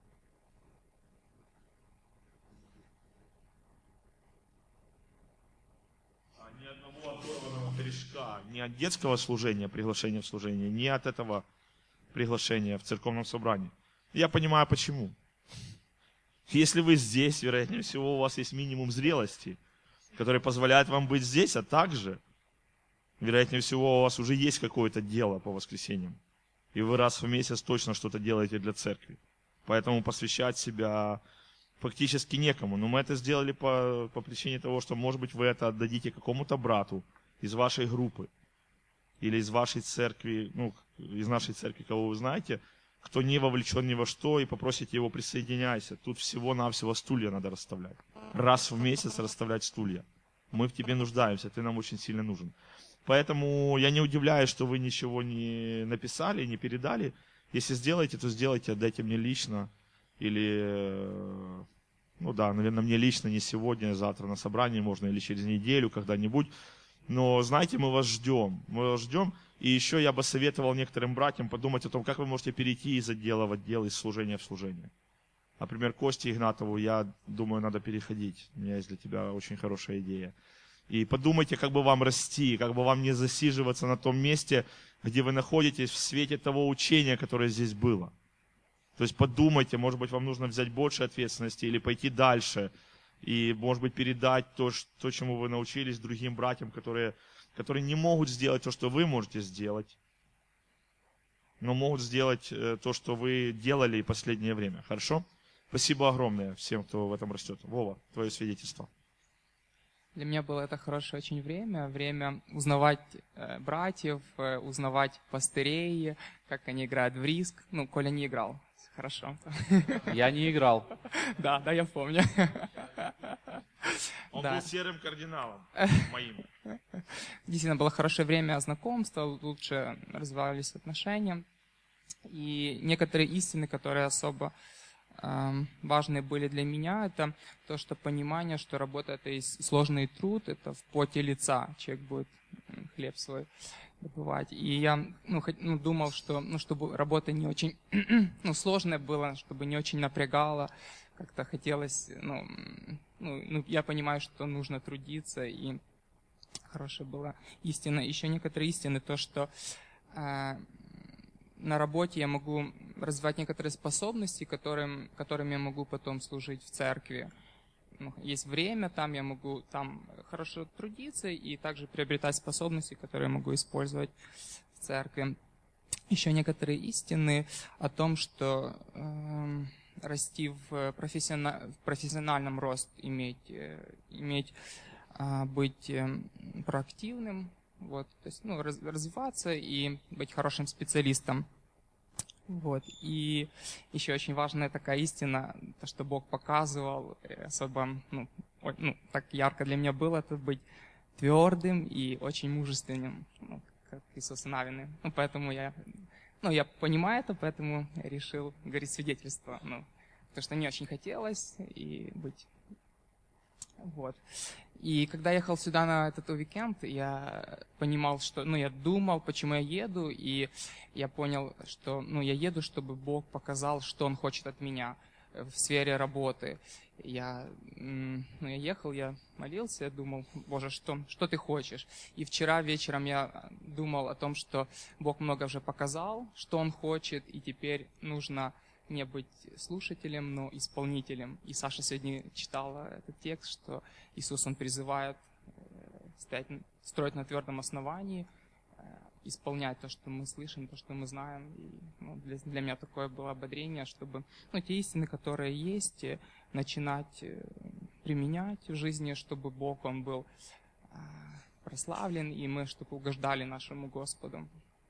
ни одного оторванного корешка, ни от детского служения, приглашения в служение, ни от этого приглашения в церковном собрании. Я понимаю, почему. Если вы здесь, вероятнее всего, у вас есть минимум зрелости, который позволяет вам быть здесь, а также, вероятнее всего, у вас уже есть какое-то дело по воскресеньям. И вы раз в месяц точно что-то делаете для церкви. Поэтому посвящать себя фактически некому. Но мы это сделали по, по причине того, что, может быть, вы это отдадите какому-то брату из вашей группы или из вашей церкви, ну, из нашей церкви, кого вы знаете, кто не вовлечен ни во что, и попросите его присоединяйся. Тут всего-навсего стулья надо расставлять. Раз в месяц расставлять стулья. Мы в тебе нуждаемся, ты нам очень сильно нужен. Поэтому я не удивляюсь, что вы ничего не написали, не передали. Если сделаете, то сделайте, отдайте мне лично. Или, ну да, наверное, мне лично, не сегодня, а завтра на собрании можно, или через неделю, когда-нибудь. Но, знаете, мы вас ждем. Мы вас ждем. И еще я бы советовал некоторым братьям подумать о том, как вы можете перейти из отдела в отдел, из служения в служение. Например, Косте Игнатову, я думаю, надо переходить. У меня есть для тебя очень хорошая идея. И подумайте, как бы вам расти, как бы вам не засиживаться на том месте, где вы находитесь в свете того учения, которое здесь было. То есть подумайте, может быть, вам нужно взять больше ответственности или пойти дальше. и, может быть, передать то, то, чему вы научились другим братьям, которые, которые не могут сделать то, что вы можете сделать, но могут сделать то, что вы делали в последнее время. Хорошо? Спасибо огромное всем, кто в этом растет. Вова, твое свидетельство. Для меня было это хорошее очень время, время узнавать э, братьев, э, узнавать пастырей, как они играют в риск. Ну, Коля не играл, хорошо. Я не играл. Да, да, я помню. Он да. был серым кардиналом моим. Действительно, было хорошее время знакомства, лучше развивались отношения. И некоторые истины, которые особо э, важные были для меня, это то, что понимание, что работа — это и сложный труд, это в поте лица человек будет хлеб свой добывать. И я ну, хоть, ну, думал, что ну, чтобы работа не очень ну, сложная была, чтобы не очень напрягала, как-то хотелось, ну, ну, ну, я понимаю, что нужно трудиться, и хорошая была истина. Еще некоторые истины, то, что э, на работе я могу развивать некоторые способности, которым, которыми я могу потом служить в церкви. Ну, есть время там, я могу там хорошо трудиться и также приобретать способности, которые я могу использовать в церкви. Еще некоторые истины о том, что э, расти в, профессиона, в профессиональном росте, иметь, э, иметь э, быть э, проактивным, вот, то есть, ну, раз, развиваться и быть хорошим специалистом. Вот. И еще очень важная такая истина, то, что Бог показывал, особо, ну, ну, так ярко для меня было, это быть твердым и очень мужественным, ну, как Иисус Навин. Ну, поэтому я, ну, я понимаю это, поэтому я решил говорить свидетельство, ну, потому что не очень хотелось и быть. Вот. И когда я ехал сюда на этот уикенд, я понимал, что, ну, я думал, почему я еду, и я понял, что, ну, я еду, чтобы Бог показал, что Он хочет от меня в сфере работы. Я, ну, я ехал, я молился, я думал, Боже, что, что Ты хочешь? И вчера вечером я думал о том, что Бог много уже показал, что Он хочет, и теперь нужно не быть слушателем, но исполнителем. И Саша сегодня читала этот текст, что Иисус, Он призывает стоять, строить на твердом основании, исполнять то, что мы слышим, то, что мы знаем. И, ну, для, для меня такое было ободрение, чтобы, ну, те истины, которые есть, начинать применять в жизни, чтобы Бог, Он был прославлен, и мы, чтобы угождали нашему Господу.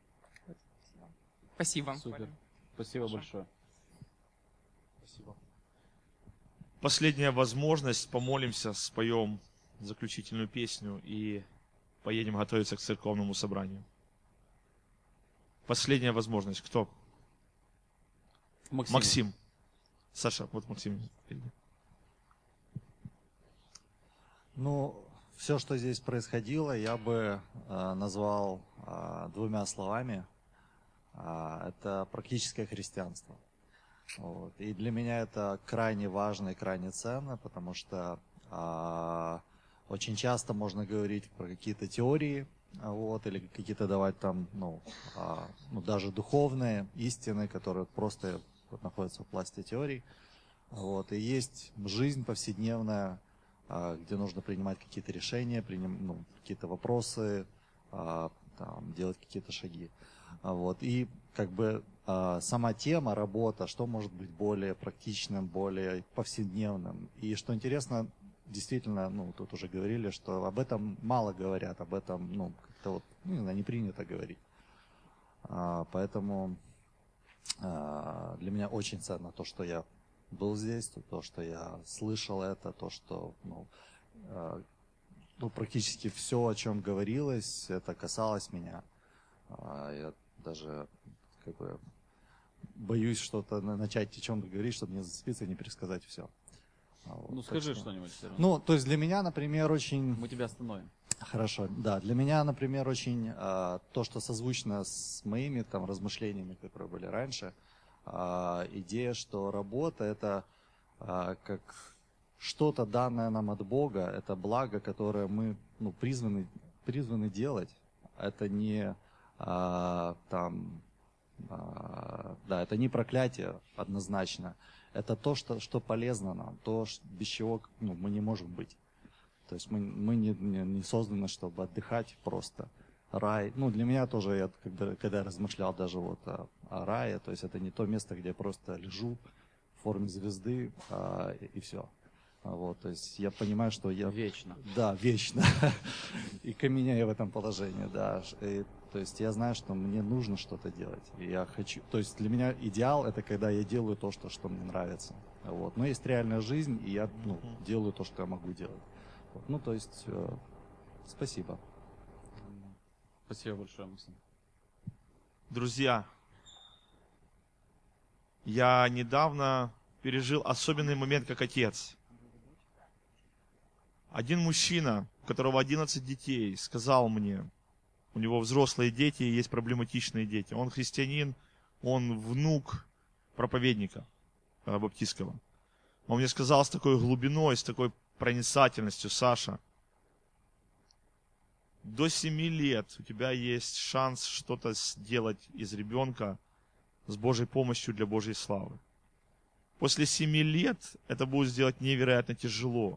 Спасибо. Супер. Спасибо Хорошо. большое. Спасибо. Последняя возможность, помолимся, споем заключительную песню и поедем готовиться к церковному собранию. Последняя возможность. Кто? Максим. Максим. Саша, вот Максим. Ну, все, что здесь происходило, я бы э, назвал э, двумя словами. Э, это практическое христианство. Вот. И для меня это крайне важно и крайне ценно, потому что э, очень часто можно говорить про какие-то теории, вот, или какие-то давать там, ну, э, ну, даже духовные истины, которые просто вот, находятся в пласте теорий. Вот. И есть жизнь повседневная, э, где нужно принимать какие-то решения, приним, ну, какие-то вопросы, э, там, делать какие-то шаги. Вот. И как бы э, сама тема, работа, что может быть более практичным, более повседневным. И что интересно, действительно, ну, тут уже говорили, что об этом мало говорят, об этом, ну, как-то вот, ну, не знаю, не принято говорить. А, поэтому а, для меня очень ценно то, что я был здесь, то, что я слышал это, то, что, ну, а, ну практически все, о чем говорилось, это касалось меня. А, я даже, как бы, боюсь что-то начать о чем-то говорить, чтобы не зацепиться и не пересказать все. Вот, ну скажи что... что-нибудь. Ну, то есть для меня, например, очень... Мы тебя остановим. Хорошо, да. Для меня, например, очень э, то, что созвучно с моими там размышлениями, которые были раньше, э, идея, что работа это э, как что-то данное нам от Бога, это благо, которое мы, ну, призваны, призваны делать. Это не э, там А, да, это не проклятие однозначно. Это то, что, что полезно нам, то, без чего ну, мы не можем быть. То есть мы, мы не, не, не созданы, чтобы отдыхать просто. Рай. Ну, для меня тоже, я, когда, когда я размышлял даже вот о, о рае, то есть это не то место, где я просто лежу в форме звезды а, и, и все. Вот, то есть я понимаю, что я... Вечно. Да, вечно. И каменяю в этом положении, да. И, то есть я знаю, что мне нужно что-то делать. И я хочу... То есть для меня идеал — это когда я делаю то, что, что мне нравится. Вот. Но есть реальная жизнь, и я ну, делаю то, что я могу делать. Вот. Ну, то есть э, спасибо. Спасибо большое, Максим. Друзья, я недавно пережил особенный момент как отец. Один мужчина, у которого одиннадцать детей, сказал мне, у него взрослые дети и есть проблематичные дети. Он христианин, он внук проповедника баптистского. Он мне сказал с такой глубиной, с такой проницательностью: Саша, до семи лет у тебя есть шанс что-то сделать из ребенка с Божьей помощью для Божьей славы. После семи лет это будет сделать невероятно тяжело.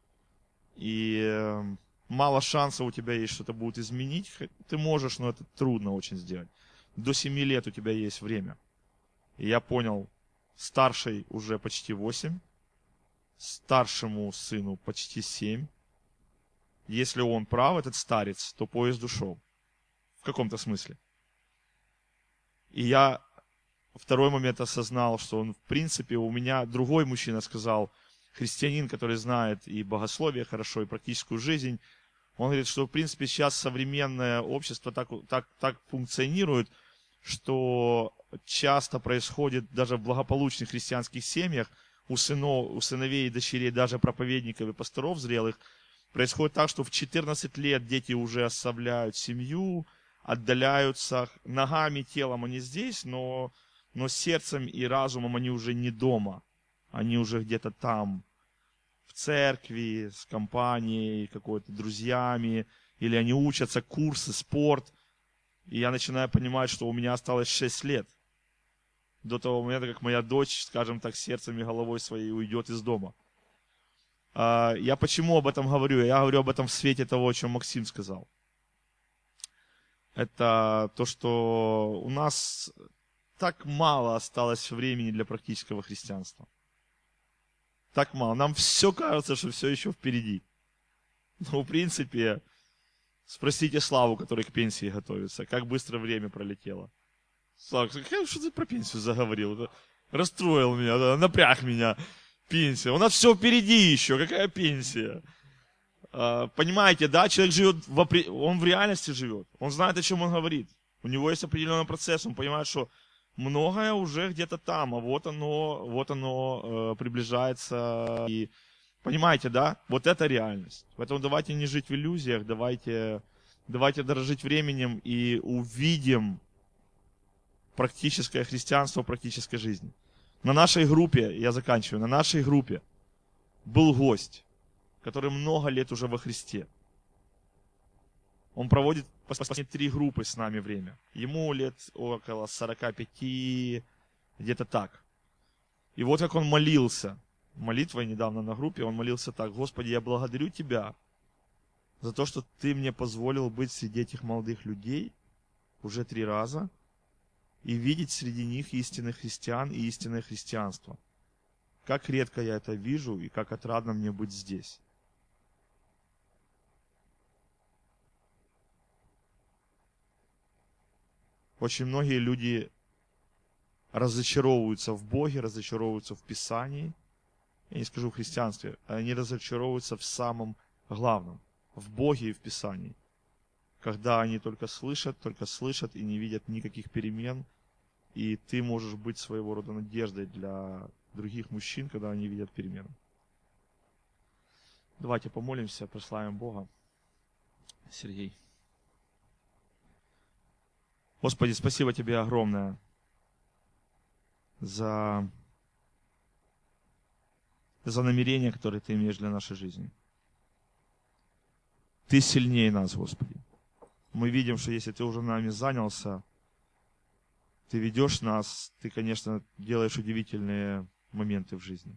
И мало шансов у тебя есть что-то будет изменить. Ты можешь, но это трудно очень сделать. До семи лет у тебя есть время. И я понял, старший уже почти восемь, старшему сыну почти семь. Если он прав, этот старец, то поезд ушел. В каком-то смысле. И я второй момент осознал, что он, в принципе, у меня другой мужчина сказал, христианин, который знает и богословие хорошо, и практическую жизнь, он говорит, что, в принципе, сейчас современное общество так, так, так функционирует, что часто происходит даже в благополучных христианских семьях, у, сынов, у сыновей и дочерей, даже проповедников и пасторов зрелых, происходит так, что в четырнадцать лет дети уже оставляют семью, отдаляются, ногами, телом они здесь, но, но сердцем и разумом они уже не дома. Они уже где-то там, в церкви, с компанией, какой-то друзьями, или они учатся, курсы, спорт. И я начинаю понимать, что у меня осталось шесть лет до того момента, как моя дочь, скажем так, сердцем и головой своей уйдет из дома. Я почему об этом говорю? Я говорю об этом в свете того, о чем Максим сказал. Это то, что у нас так мало осталось времени для практического христианства. Так мало. Нам все кажется, что все еще впереди. Но, в принципе, спросите Славу, который к пенсии готовится, как быстро время пролетело. Слава, что ты про пенсию заговорил? Расстроил меня, да, напряг меня. Пенсия. У нас все впереди еще. Какая пенсия? А, понимаете, да, человек живет, в, он в реальности живет. Он знает, о чем он говорит. У него есть определенный процесс. Он понимает, что многое уже где-то там, а вот оно, вот оно э, приближается. И понимаете, да? Вот это реальность. Поэтому давайте не жить в иллюзиях, давайте, давайте дорожить временем и увидим практическое христианство в практической жизни. На нашей группе, я заканчиваю, на нашей группе был гость, который много лет уже во Христе. Он проводит последние три группы с нами время. Ему лет около сорока пяти, где-то так. И вот как он молился, молитвой недавно на группе, он молился так: Господи, я благодарю Тебя за то, что Ты мне позволил быть среди этих молодых людей уже три раза и видеть среди них истинных христиан и истинное христианство. Как редко я это вижу и как отрадно мне быть здесь. Очень многие люди разочаровываются в Боге, разочаровываются в Писании. Я не скажу в христианстве, они разочаровываются в самом главном, в Боге и в Писании. Когда они только слышат, только слышат и не видят никаких перемен. И ты можешь быть своего рода надеждой для других мужчин, когда они видят перемены. Давайте помолимся, прославим Бога. Сергей. Господи, спасибо Тебе огромное за, за намерения, которые Ты имеешь для нашей жизни. Ты сильнее нас, Господи. Мы видим, что если Ты уже нами занялся, Ты ведешь нас, ты, конечно, делаешь удивительные моменты в жизни.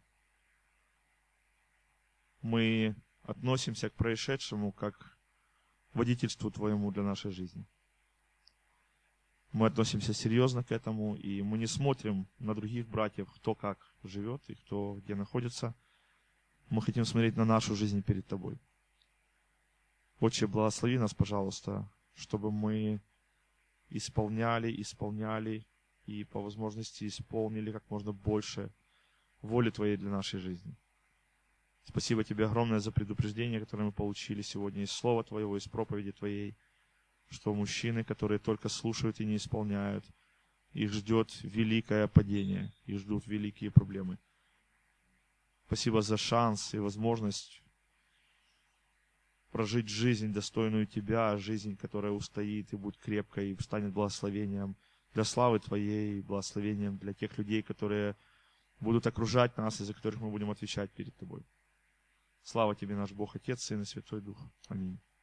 Мы относимся к происшедшему как к водительству Твоему для нашей жизни. Мы относимся серьезно к этому, и мы не смотрим на других братьев, кто как живет и кто где находится. Мы хотим смотреть на нашу жизнь перед Тобой. Отче, благослови нас, пожалуйста, чтобы мы исполняли, исполняли и по возможности исполнили как можно больше воли Твоей для нашей жизни. Спасибо Тебе огромное за предупреждение, которое мы получили сегодня из Слова Твоего, из проповеди Твоей, что мужчины, которые только слушают и не исполняют, их ждет великое падение, их ждут великие проблемы. Спасибо за шанс и возможность прожить жизнь, достойную Тебя, жизнь, которая устоит и будет крепкой, и станет благословением для славы Твоей, благословением для тех людей, которые будут окружать нас, и за которых мы будем отвечать перед Тобой. Слава Тебе, наш Бог, Отец, Сын и Святой Дух. Аминь.